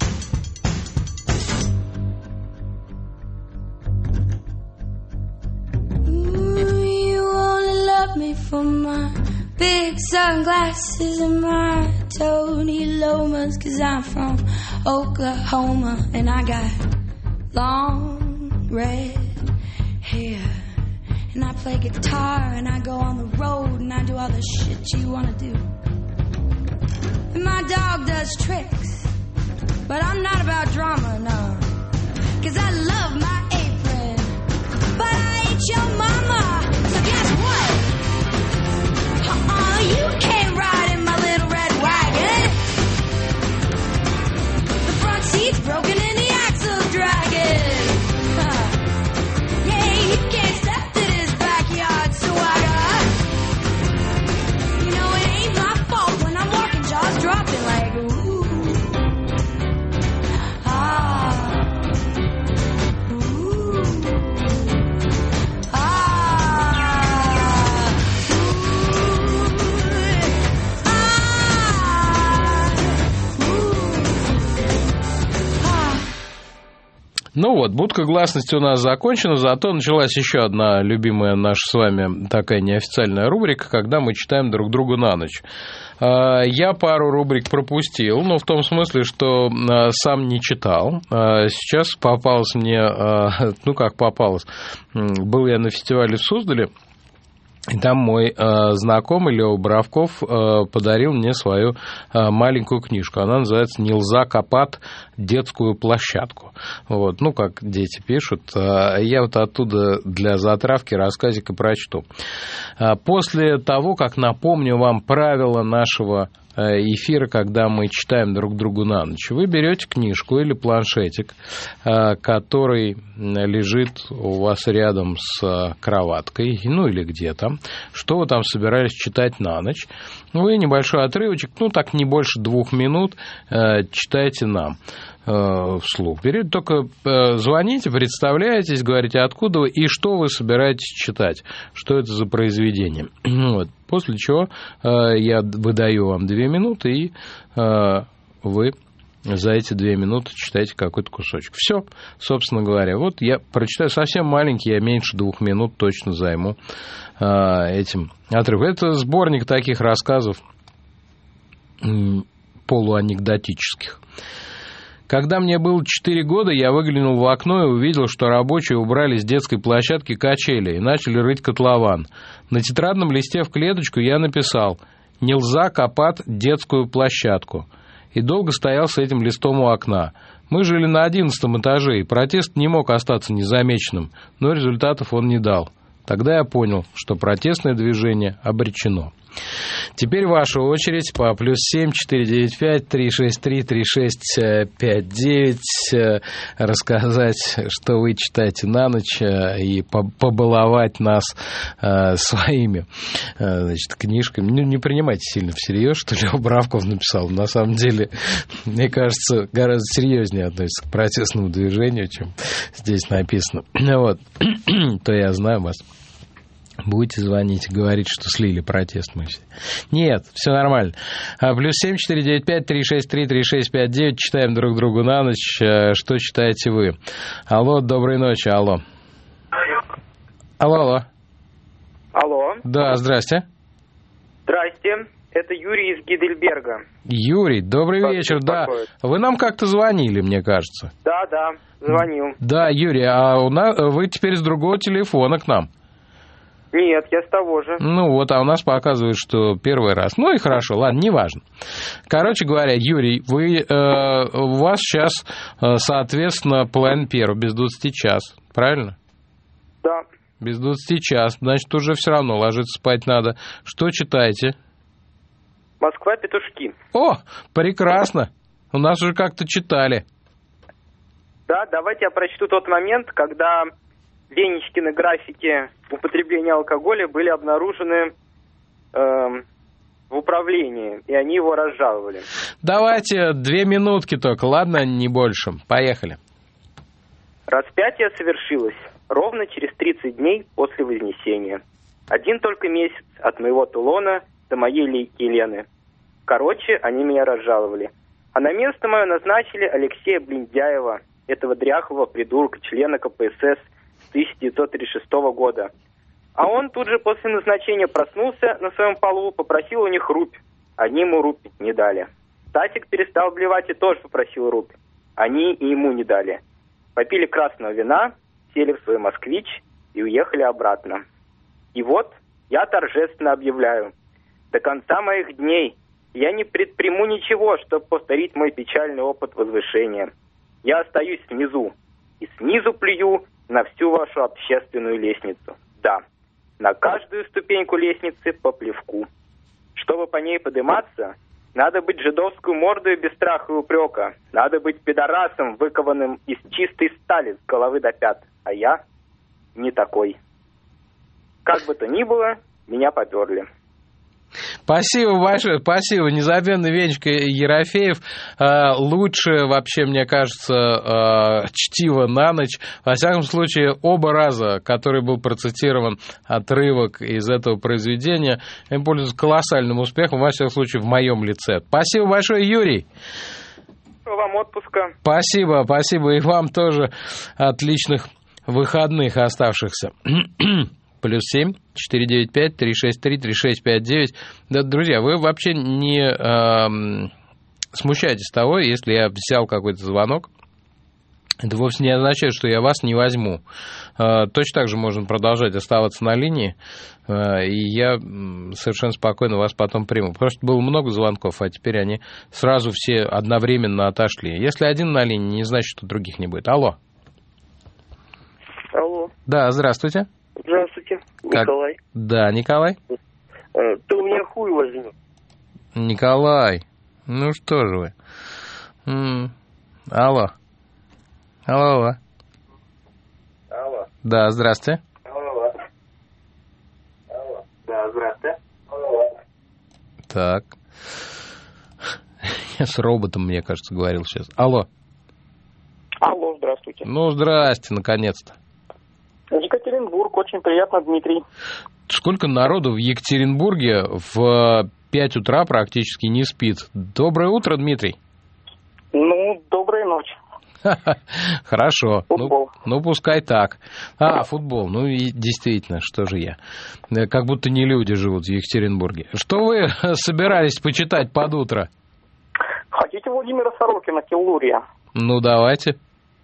Ooh, you only love me for my big sunglasses and my Tony Lomas, 'cause I'm from Oklahoma and I got long red hair, and I play guitar and I go on the road and I do all the shit you wanna do. And my dog does tricks, but I'm not about drama, no, 'cause I love my apron, but I ain't your mama. So guess what? You can't ride in my little red wagon. The front seat's broken and the axle's dragging. Yeah, you can't step to this backyard swagger. You know it ain't my fault when I'm walking, jaws dropping like, ooh, ah, ooh, ah. Ну вот, будка гласности у нас закончена, зато началась еще одна любимая наша с вами такая неофициальная рубрика, когда мы читаем друг другу на ночь. Я пару рубрик пропустил, но в том смысле, что сам не читал. Сейчас попалось мне, ну как попалось, был я на фестивале в Суздале, и там мой знакомый Лёва Боровков подарил мне свою маленькую книжку. Она называется «Нельзя копать детскую площадку». Вот, ну, как дети пишут. Я вот оттуда для затравки рассказик и прочту. После того, как напомню вам правила нашего эфира, когда мы читаем друг другу на ночь, вы берете книжку или планшетик, который лежит у вас рядом с кроваткой, ну или где-то, что вы там собирались читать на ночь. Вы небольшой отрывочек, ну так не больше 2 минут, читайте нам вслух. Берете, только звоните, представляетесь, говорите, откуда вы и что вы собираетесь читать, что это за произведение. Вот. После чего я выдаю вам 2 минуты, и вы за эти 2 минуты читаете какой-то кусочек. Все, собственно говоря. Вот я прочитаю совсем маленький, я меньше 2 минут точно займу этим отрывом. Это сборник таких рассказов полуанекдотических, Когда мне было 4 года, я выглянул в окно и увидел, что рабочие убрали с детской площадки качели и начали рыть котлован. На тетрадном листе в клеточку я написал «Нельзя копать детскую площадку». И долго стоял с этим листом у окна. Мы жили на 11 этаже, и протест не мог остаться незамеченным, но результатов он не дал. Тогда я понял, что протестное движение обречено. Теперь ваша очередь по +7 495 363 3659 рассказать, что вы читаете на ночь, и побаловать нас своими, значит, книжками. Не принимайте сильно всерьез, что Лева Бравков написал. На самом деле, мне кажется, гораздо серьезнее относится к протестному движению, чем здесь написано. Вот. То я знаю вас. Будете звонить и говорить, что слили протест мы все. Нет, все нормально. +7 495 363 3659. Читаем друг другу на ночь. Что читаете вы? Алло, доброй ночи, алло. Алло. Алло. Да, здрасте. Здрасте, это Юрий из Гейдельберга. Юрий, добрый вечер, да. Вы нам как-то звонили, мне кажется. Да, звонил. Да, Юрий, а вы теперь с другого телефона к нам? Нет, я с того же. Ну вот, а у нас показывает, что первый раз. Ну и хорошо, ладно, неважно. Короче говоря, Юрий, у вас сейчас, соответственно, половина первого, без 20 час, правильно? Да. Без 20 час, значит, уже все равно ложиться спать надо. Что читаете? «Москва. Петушки». О, прекрасно. У нас уже как-то читали. Да, давайте я прочту тот момент, когда Ленечкины графики употребления алкоголя были обнаружены в управлении, и они его разжаловали. Давайте 2 минутки только, ладно, не больше. Поехали. Распятие совершилось ровно через 30 дней после Вознесения. 1 только месяц от моего Тулона до моей Елены. Короче, они меня разжаловали. А на место мое назначили Алексея Блиндяева, этого дряхлого придурка, члена КПСС, 1936 года. А он тут же после назначения проснулся на своем полу, попросил у них рубь. Они ему рубь не дали. Стасик перестал блевать и тоже попросил рубь. Они и ему не дали. Попили красного вина, сели в свой москвич и уехали обратно. И вот я торжественно объявляю: до конца моих дней я не предприму ничего, чтобы повторить мой печальный опыт возвышения. Я остаюсь внизу и снизу плюю на всю вашу общественную лестницу. Да, на каждую ступеньку лестницы по плевку. Чтобы по ней подниматься, надо быть жидовскую мордой без страха и упрека. Надо быть пидорасом, выкованным из чистой стали с головы до пят. А я не такой. Как бы то ни было, меня поперли. Спасибо большое, спасибо. Незабвенный Венечка Ерофеев. Лучше, вообще, мне кажется, чтиво на ночь. Во всяком случае, оба раза, который был процитирован отрывок из этого произведения, им пользуются колоссальным успехом, во всяком случае, в моем лице. Спасибо большое, Юрий. Вам отпуска. Спасибо, спасибо. И вам тоже отличных выходных оставшихся. +7 495 363 3659. Да, друзья, вы вообще не смущайтесь того, если я взял какой-то звонок. Это вовсе не означает, что я вас не возьму. Точно так же можно продолжать оставаться на линии, и я совершенно спокойно вас потом приму. Просто было много звонков, а теперь они сразу все одновременно отошли. Если один на линии, не значит, что других не будет. Алло. Алло. Да, здравствуйте. Здравствуйте, Николай. Да, Николай. Ты у меня хуй возьми. Николай, ну что же вы? Алло. Алло. Алло. Да, здравствуйте. Алло. Алло. Да, здравствуйте. Алло. Так. Я с роботом, мне кажется, говорил сейчас. Алло. Алло, здравствуйте. Ну, здрасте, наконец-то. Екатеринбург, очень приятно, Дмитрий. Сколько народу в Екатеринбурге в 5 утра практически не спит? Доброе утро, Дмитрий. Ну, доброй ночи. Хорошо. Футбол. Ну, пускай так. Футбол. Ну, и действительно, что же я. Как будто не люди живут в Екатеринбурге. Что вы собирались почитать под утро? Хотите Владимира Сорокина, Теллурия? Ну, давайте.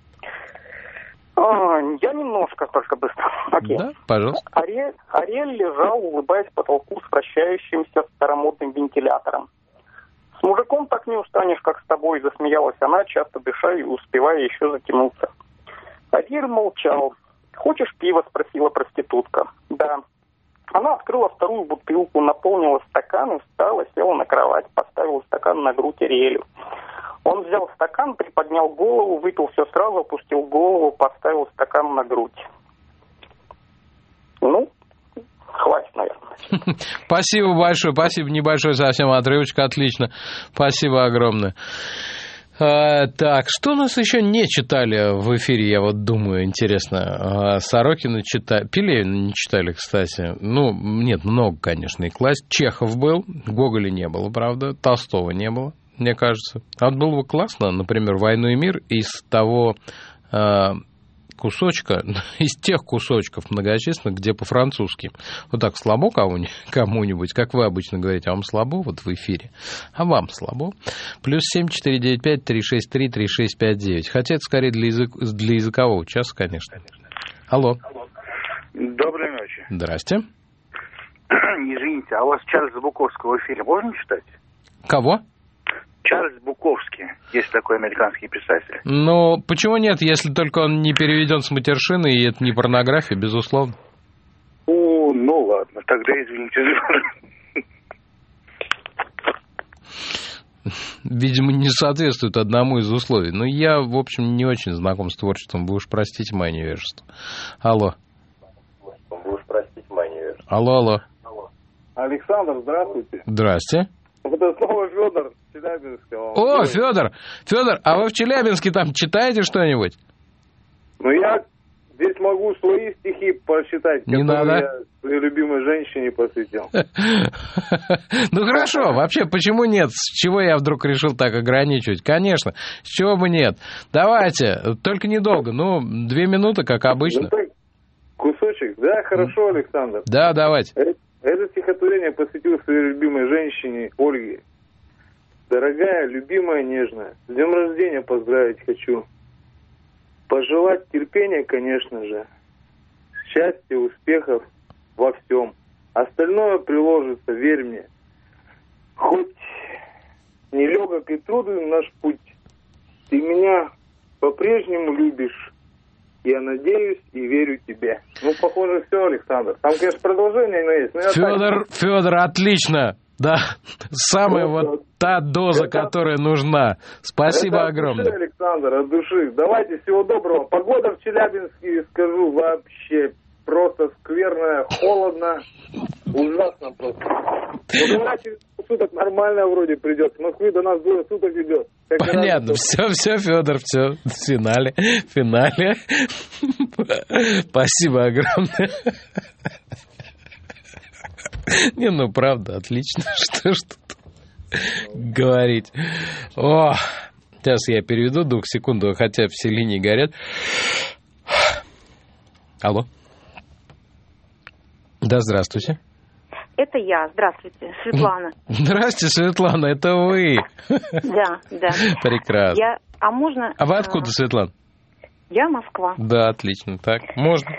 Я немножко, только быстро. Окей. Да, пожалуйста. Ариэль лежал, улыбаясь потолку с вращающимся старомодным вентилятором. «С мужиком так не устанешь, как с тобой», — засмеялась она, часто дыша и успевая еще затянуться. Ариэль молчал. «Хочешь пива?» — спросила проститутка. «Да». Она открыла вторую бутылку, наполнила стакан и встала, села на кровать, поставила стакан на грудь Ариэлю. Он взял стакан, приподнял голову, выпил все сразу, опустил голову, поставил стакан на грудь. Ну, хватит, наверное. Спасибо большое, спасибо, небольшой совсем отрывочек, отлично. Спасибо огромное. Так, что у нас еще не читали в эфире, я вот думаю, интересно. Сорокина читали, Пелевина не читали, кстати. Ну, нет, много, конечно, и классик. Чехов был, Гоголя не было, правда, Толстого не было, мне кажется. А вот было бы классно, например, «Войну и мир» из того кусочка, из тех кусочков многочисленных, где по-французски. Вот так слабо кому-нибудь, как вы обычно говорите, а вам слабо вот в эфире, а вам слабо. +7 495 363 3659. Хотя это скорее для языкового часа, конечно. Алло. Доброй ночи. Здрасте. Извините, а у вас Чарльза Буковского в эфире можно читать? Кого? Чарльз Буковский, есть такой американский писатель. Ну, почему нет, если только он не переведен с матершины, и это не порнография, безусловно. Ну ладно, тогда извините. Видимо, не соответствует одному из условий. Но я, в общем, не очень знаком с творчеством, вы уж простите мое невежество. Алло. Алло. Александр, здравствуйте. Здрасте. Вот это снова Федор Челябинского. О, Федор, а вы в Челябинске там читаете что-нибудь? Ну, я здесь могу свои стихи посчитать, не которые надо. я своей любимой женщине посвятил. Ну, хорошо, вообще, почему нет? С чего я вдруг решил так ограничивать? Конечно, с чего бы нет. Давайте, только недолго, 2 минуты, как обычно. Кусочек, да, хорошо, Александр. Да, давайте. Это стихотворение посвятил своей любимой женщине Ольге. Дорогая, любимая, нежная, с днем рождения поздравить хочу. Пожелать терпения, конечно же, счастья, успехов во всем. Остальное приложится, верь мне. Хоть нелегок и труден наш путь, ты меня по-прежнему любишь. Я надеюсь и верю тебе. Ну, похоже, все, Александр. Там, конечно, продолжение есть. Федор, отлично. Да, самая вот та доза, которая нужна. Спасибо огромное. От души, Александр, от души. Давайте, всего доброго. Погода в Челябинске, скажу, вообще просто скверная, холодно, ужасно просто. Но давайте суток нормально вроде придет. С Москвы до нас 2 суток идет. Понятно, все, Федор, все, в финале. Спасибо огромное. Не, ну правда, отлично. Что ж тут говорить. О, сейчас я переведу 2 секунду, хотя все линии горят. Алло. Да, здравствуйте. Это я. Здравствуйте, Светлана. Здравствуйте, Светлана, это вы. Да. Прекрасно. А можно... А вы откуда, Светлана? Я Москва. Да, отлично. Так, можно.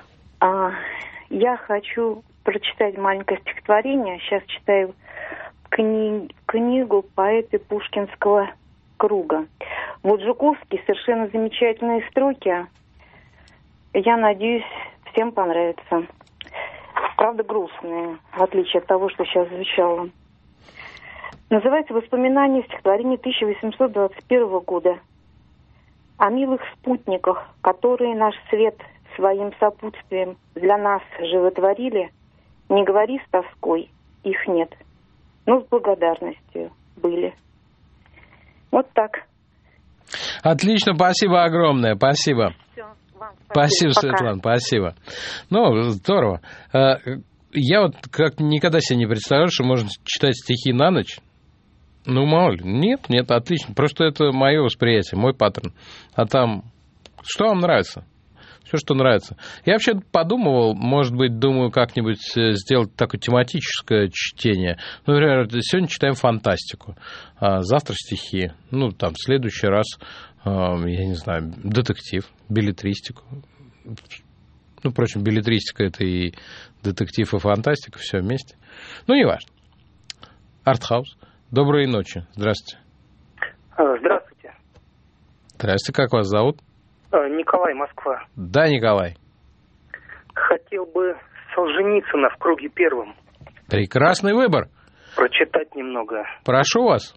Я хочу прочитать маленькое стихотворение. Сейчас читаю книгу поэта Пушкинского круга. Вот Жуковский, совершенно замечательные строки. Я надеюсь, всем понравится. Правда, грустные, в отличие от того, что сейчас звучало. Называется «Воспоминания стихотворения 1821 года». О милых спутниках, которые наш свет своим сопутствием для нас животворили, не говори с тоской, их нет, но с благодарностью были. Вот так. Отлично, спасибо огромное, спасибо. Все, вам спасибо, пока. Светлана, спасибо. Ну, здорово. Я вот как никогда себе не представлял, что можно читать стихи на ночь. Ну, мало ли. Нет, отлично. Просто это мое восприятие, мой паттерн. А там, что вам нравится? Все, что нравится. Я вообще подумывал, может быть, думаю, как-нибудь сделать такое тематическое чтение. Например, сегодня читаем фантастику, а завтра стихи. Ну, там, в следующий раз, я не знаю, детектив, беллетристику. Ну, впрочем, беллетристика — это и детектив, и фантастика, все вместе. Ну, неважно. Артхаус. Доброй ночи. Здравствуйте. Здравствуйте. Здравствуйте. Как вас зовут? Николай, Москва. Да, Николай. Хотел бы Солженицына в круге первом. Прекрасный выбор. Прочитать немного. Прошу вас.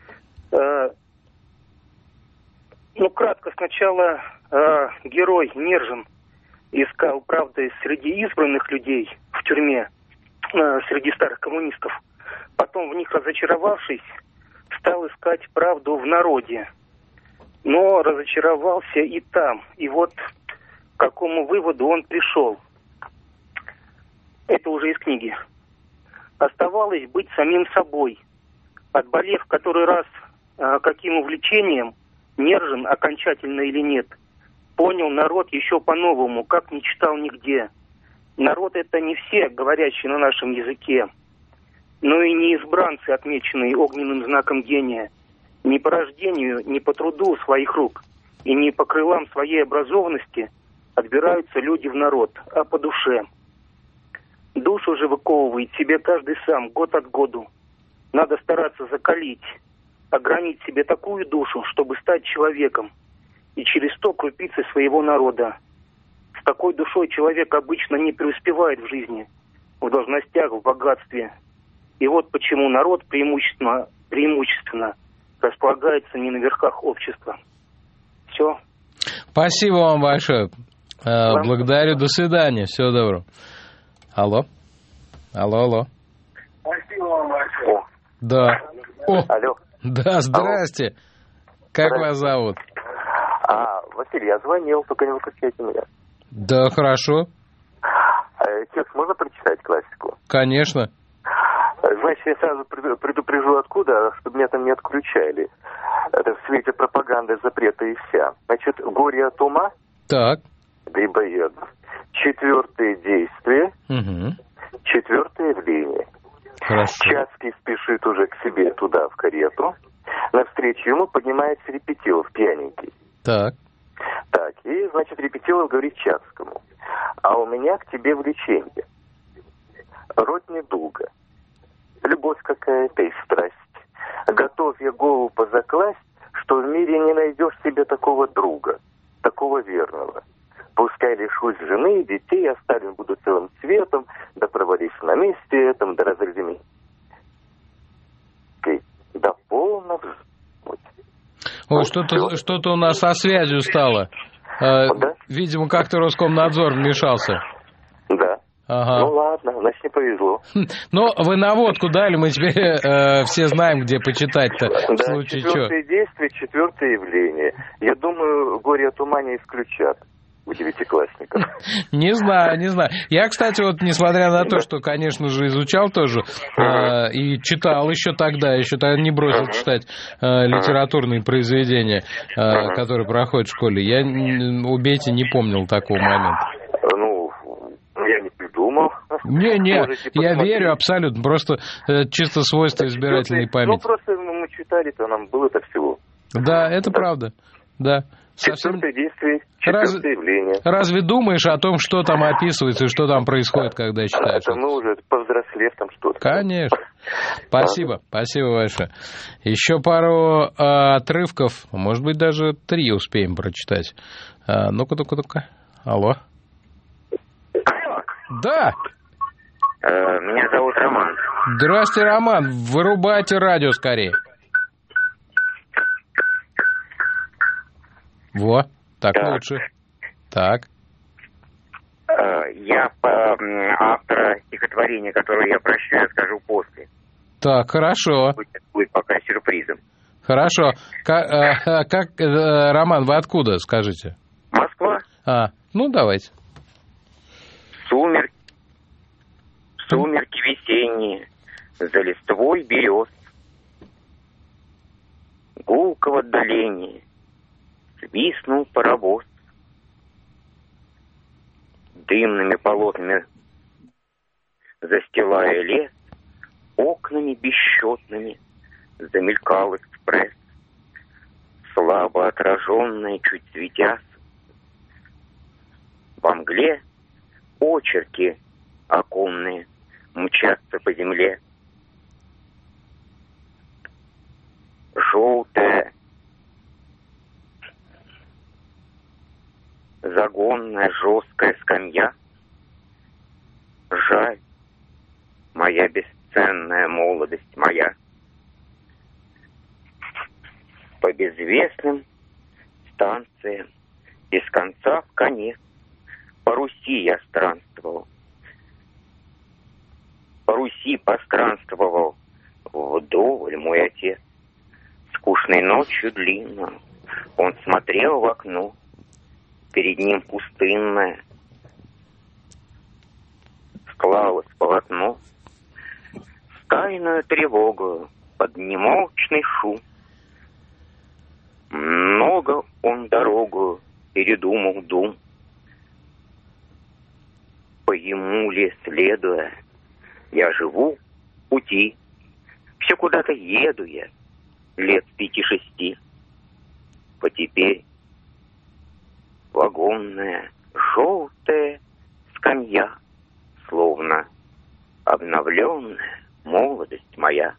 Ну, кратко. Сначала герой Нержин искал правды среди избранных людей в тюрьме, среди старых коммунистов. Потом, в них разочаровавшись, стал искать правду в народе. Но разочаровался и там. И вот к какому выводу он пришел. Это уже из книги. Оставалось быть самим собой. Отболев который раз каким увлечением, Нержин, окончательно или нет, понял народ еще по-новому, как не читал нигде. Народ — это не все, говорящие на нашем языке, но и не избранцы, отмеченные огненным знаком гения. Ни по рождению, ни по труду своих рук, и не по крылам своей образованности отбираются люди в народ, а по душе. Душу же выковывает себе каждый сам, год от году. Надо стараться закалить, огранить себе такую душу, чтобы стать человеком, и через то крупицы своего народа. С такой душой человек обычно не преуспевает в жизни, в должностях, в богатстве. И вот почему народ преимущественно располагается не на верхах общества. Все. Спасибо вам большое. Благодарю. До свидания. Всего доброго. Алло. Алло. Спасибо вам большое. Да. О. Алло. Да, здрасте. Алло. Как вас зовут? Василий, я звонил, только не выключайте меня. Да, хорошо. Текст можно прочитать, классику? Конечно. Значит, я сразу предупрежу откуда, чтобы меня там не отключали. Это в свете пропаганды, запрета и вся. Значит, «Горе от ума». Так. Грибоедов. 4 действие. Угу. 4 явление. Хорошо. Чацкий спешит уже к себе туда, в карету. Навстречу ему поднимается Репетилов, пьяненький. Так. Так, и, значит, Репетилов говорит Чацкому: а у меня к тебе влечение. Род недолго. Любовь какая-то и страсть. Готов я голову позакласть, что в мире не найдешь себе такого друга, такого верного. Пускай лишусь жены и детей, оставлен буду целым светом, да провались на месте этом, да разрыдами. Да полно. Ой, что-то у нас со связью стало. Да? Видимо, как-то Роскомнадзор вмешался. Да. Ага. Ну ладно, значит, не повезло. Но вы наводку дали, мы теперь все знаем, где почитать-то, в да, случае чего. 4 действие, 4 явление. Я думаю, «Горе от ума» не исключат у девятиклассников. Не знаю. Я, кстати, вот, несмотря на то, что, конечно же, изучал тоже и читал еще тогда не бросил читать литературные произведения, которые проходят в школе, я, убейте, не помнил такого момента. Ну, я не придумал. Не, я верю абсолютно, просто чисто свойство избирательной памяти. Ну, просто мы читали-то, нам было-то всего. Да, это правда, да. 4 действие, 4 явление. Разве думаешь о том, что там описывается и что там происходит, когда читаешь? Это мы уже повзрослев там что-то. Конечно. Спасибо большое. Еще пару отрывков, может быть, даже 3 успеем прочитать. Ну-ка. Алло. Да. Меня зовут Роман. Здравствуйте, Роман. Вырубайте радио скорее. Во, так лучше. Так. Я по автора стихотворения, которое я прочту, я скажу после. Так, хорошо. Будет пока сюрпризом. Хорошо. Как Роман, вы откуда, скажите? Москва. Ну давайте. Сумерки весенние, за листвой берез. Гулко в отдалении свистнул паровоз. дымными полотнами застилая лес, окнами бесчетными замелькал экспресс, слабо отраженный, чуть светясь. Во мгле очерки оконные мчатся по земле. Желтая загонная жесткая скамья. Жаль, моя бесценная молодость моя. По безвестным станциям, без конца в конец, по Руси я странствовал. По Руси постранствовал вдоволь мой отец. Скучной ночью длинно он смотрел в окно. Перед ним пустынное склалось полотно. С тайною тревогою под немолчный шум много он дорогу передумал дум. По ему ли следуя, я живу в пути, все куда-то еду я, лет 5-6. По теперь вагонная желтая скамья, словно обновленная молодость моя.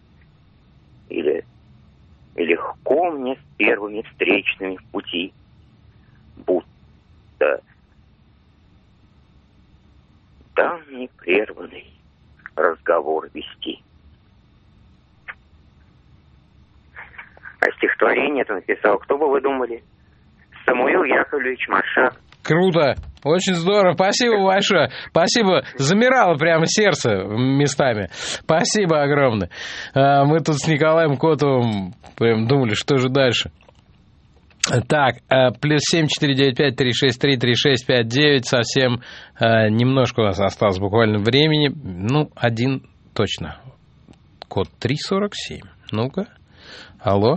И легко мне с первыми встречными в пути, будто давний прерванный разговор вести. А стихотворение это написал, кто бы вы думали? Самуил Яковлевич Маршак. Круто, очень здорово, спасибо большое, спасибо, замирало прямо сердце местами, спасибо огромное. Мы тут с Николаем Котовым прям думали, что же дальше. Так, плюс 7-495-363-3659, совсем немножко у нас осталось буквально времени, один точно, код 347, ну-ка, алло.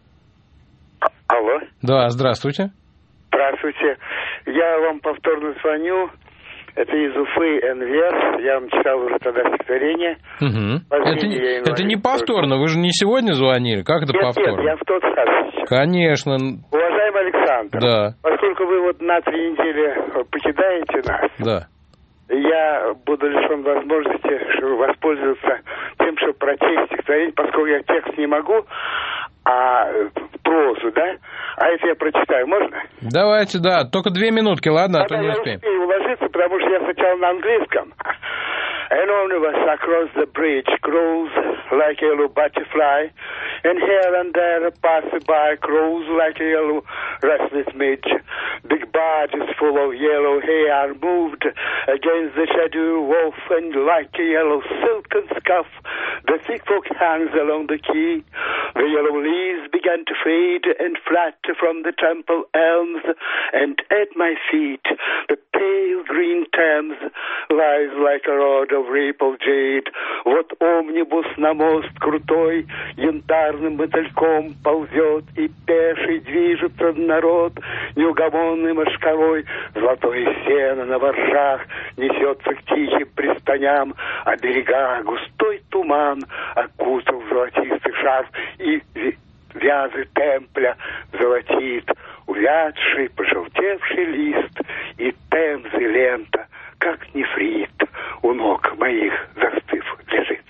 Алло. Да, здравствуйте. Здравствуйте. Я вам повторно звоню. Это из Уфы, НВР. Я вам читал уже тогда стихотворение. Угу. Это не повторно. Вы же не сегодня звонили. Как это повторно? Нет, я в тот раз. Конечно. Уважаемый Александр. Да. Поскольку вы вот на 3 недели покидаете нас. Да. Я буду лишен возможности воспользоваться тем, чтобы прочесть стихотворение, поскольку я текст не могу, а прозу, да? А это я прочитаю, можно? Давайте, да. Только 2 минутки, ладно, а то не успеем. Я успею уложиться, потому что я сначала на английском. An omnibus across the bridge grows like a yellow butterfly, and here and there a passerby crows like a yellow restless midge. Big barges full of yellow hay are moved against the shadow wolf, and like a yellow silken scuff, the thick fog hangs along the quay. The yellow leaves begin to fade and flatter from the trampled elms, and at my feet the pale green Thames lies like a rod of ripple jade. Вот омнибус на мост крутой янтарным мотыльком ползет, и пеший движется народ неугомонной мошкарой. Золотое сено на боржах несется к тихим пристаням, а берега густой туман окутал в золотистый шарф, и вязы темпля золотит увядший, пожелтевший лист, и Темзы лента, как нефрит, у ног моих застыв лежит.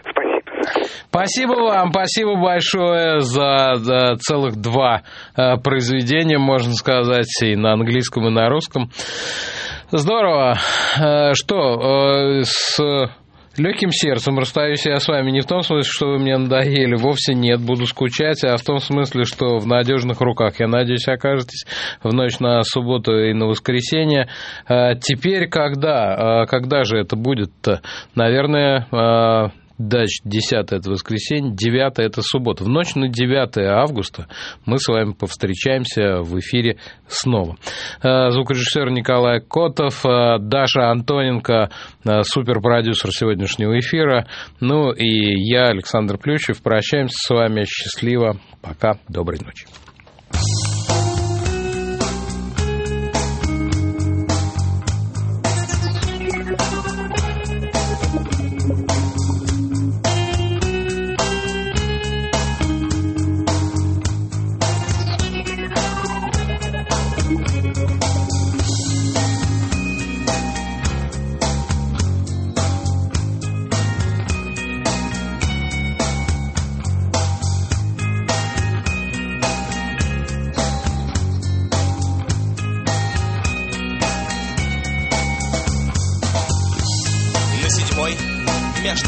Спасибо. Спасибо большое за целых 2 произведения, можно сказать, и на английском, и на русском. Здорово. Что, с легким сердцем расстаюсь я с вами не в том смысле, что вы мне надоели, вовсе нет, буду скучать, а в том смысле, что в надежных руках, я надеюсь, окажетесь в ночь на субботу и на воскресенье. Теперь когда же это будет-то? Наверное, 10 это воскресенье, 9 это суббота. В ночь на 9 августа мы с вами повстречаемся в эфире снова. Звукорежиссер Николай Котов, Даша Антоненко, суперпродюсер сегодняшнего эфира. Ну и я, Александр Плющев, прощаемся с вами. Счастливо. Пока. Доброй ночи.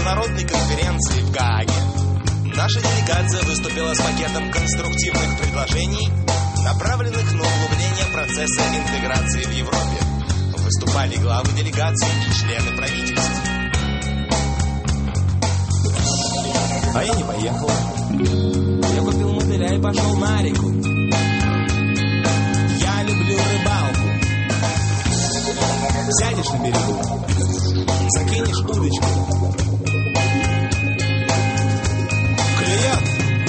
международной конференции в Гааге наша делегация выступила с пакетом конструктивных предложений, направленных на углубление процесса интеграции в Европе. Выступали главы делегаций и члены правительств. А я не поехал. Я купил мотыля и пошел на реку. Я люблю рыбалку. Сядешь на берегу, закинешь удочку. Клюет.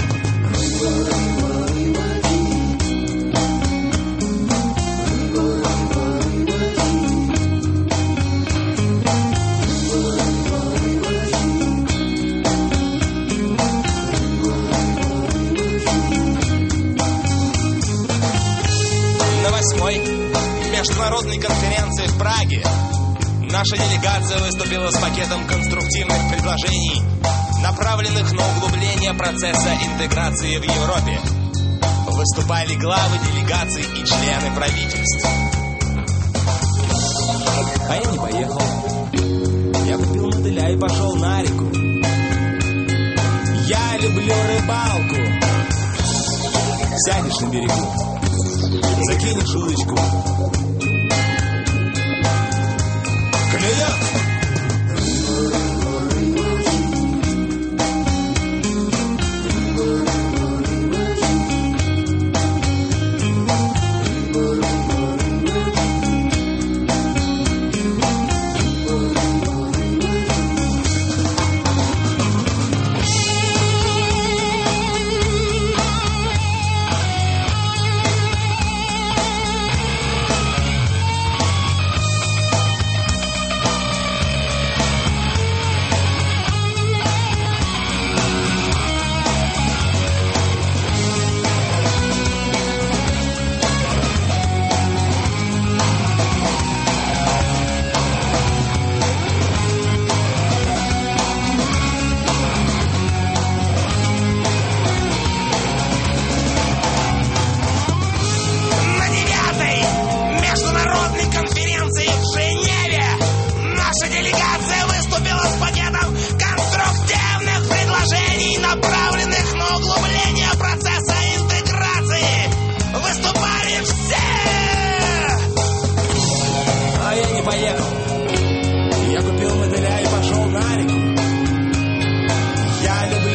На 8-й международной конференции в Праге наша делегация выступила с пакетом конструктивных предложений, направленных на углубление процесса интеграции в Европе. Выступали главы делегаций и члены правительств. А я не поехал. Я купил мотыля и пошел на реку. Я люблю рыбалку. Сядешь на берегу, закинешь удочку. Клюет.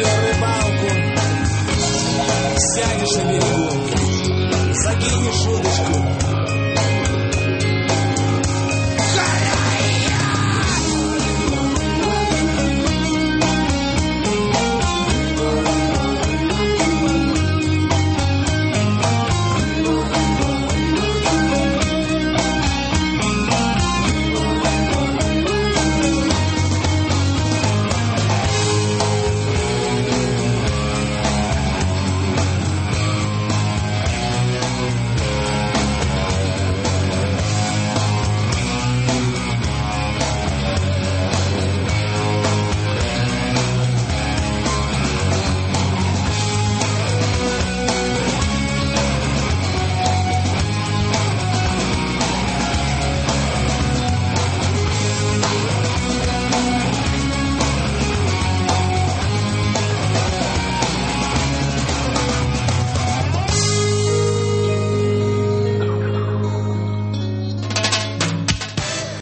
Сядешь на берегу, закинешь удочку.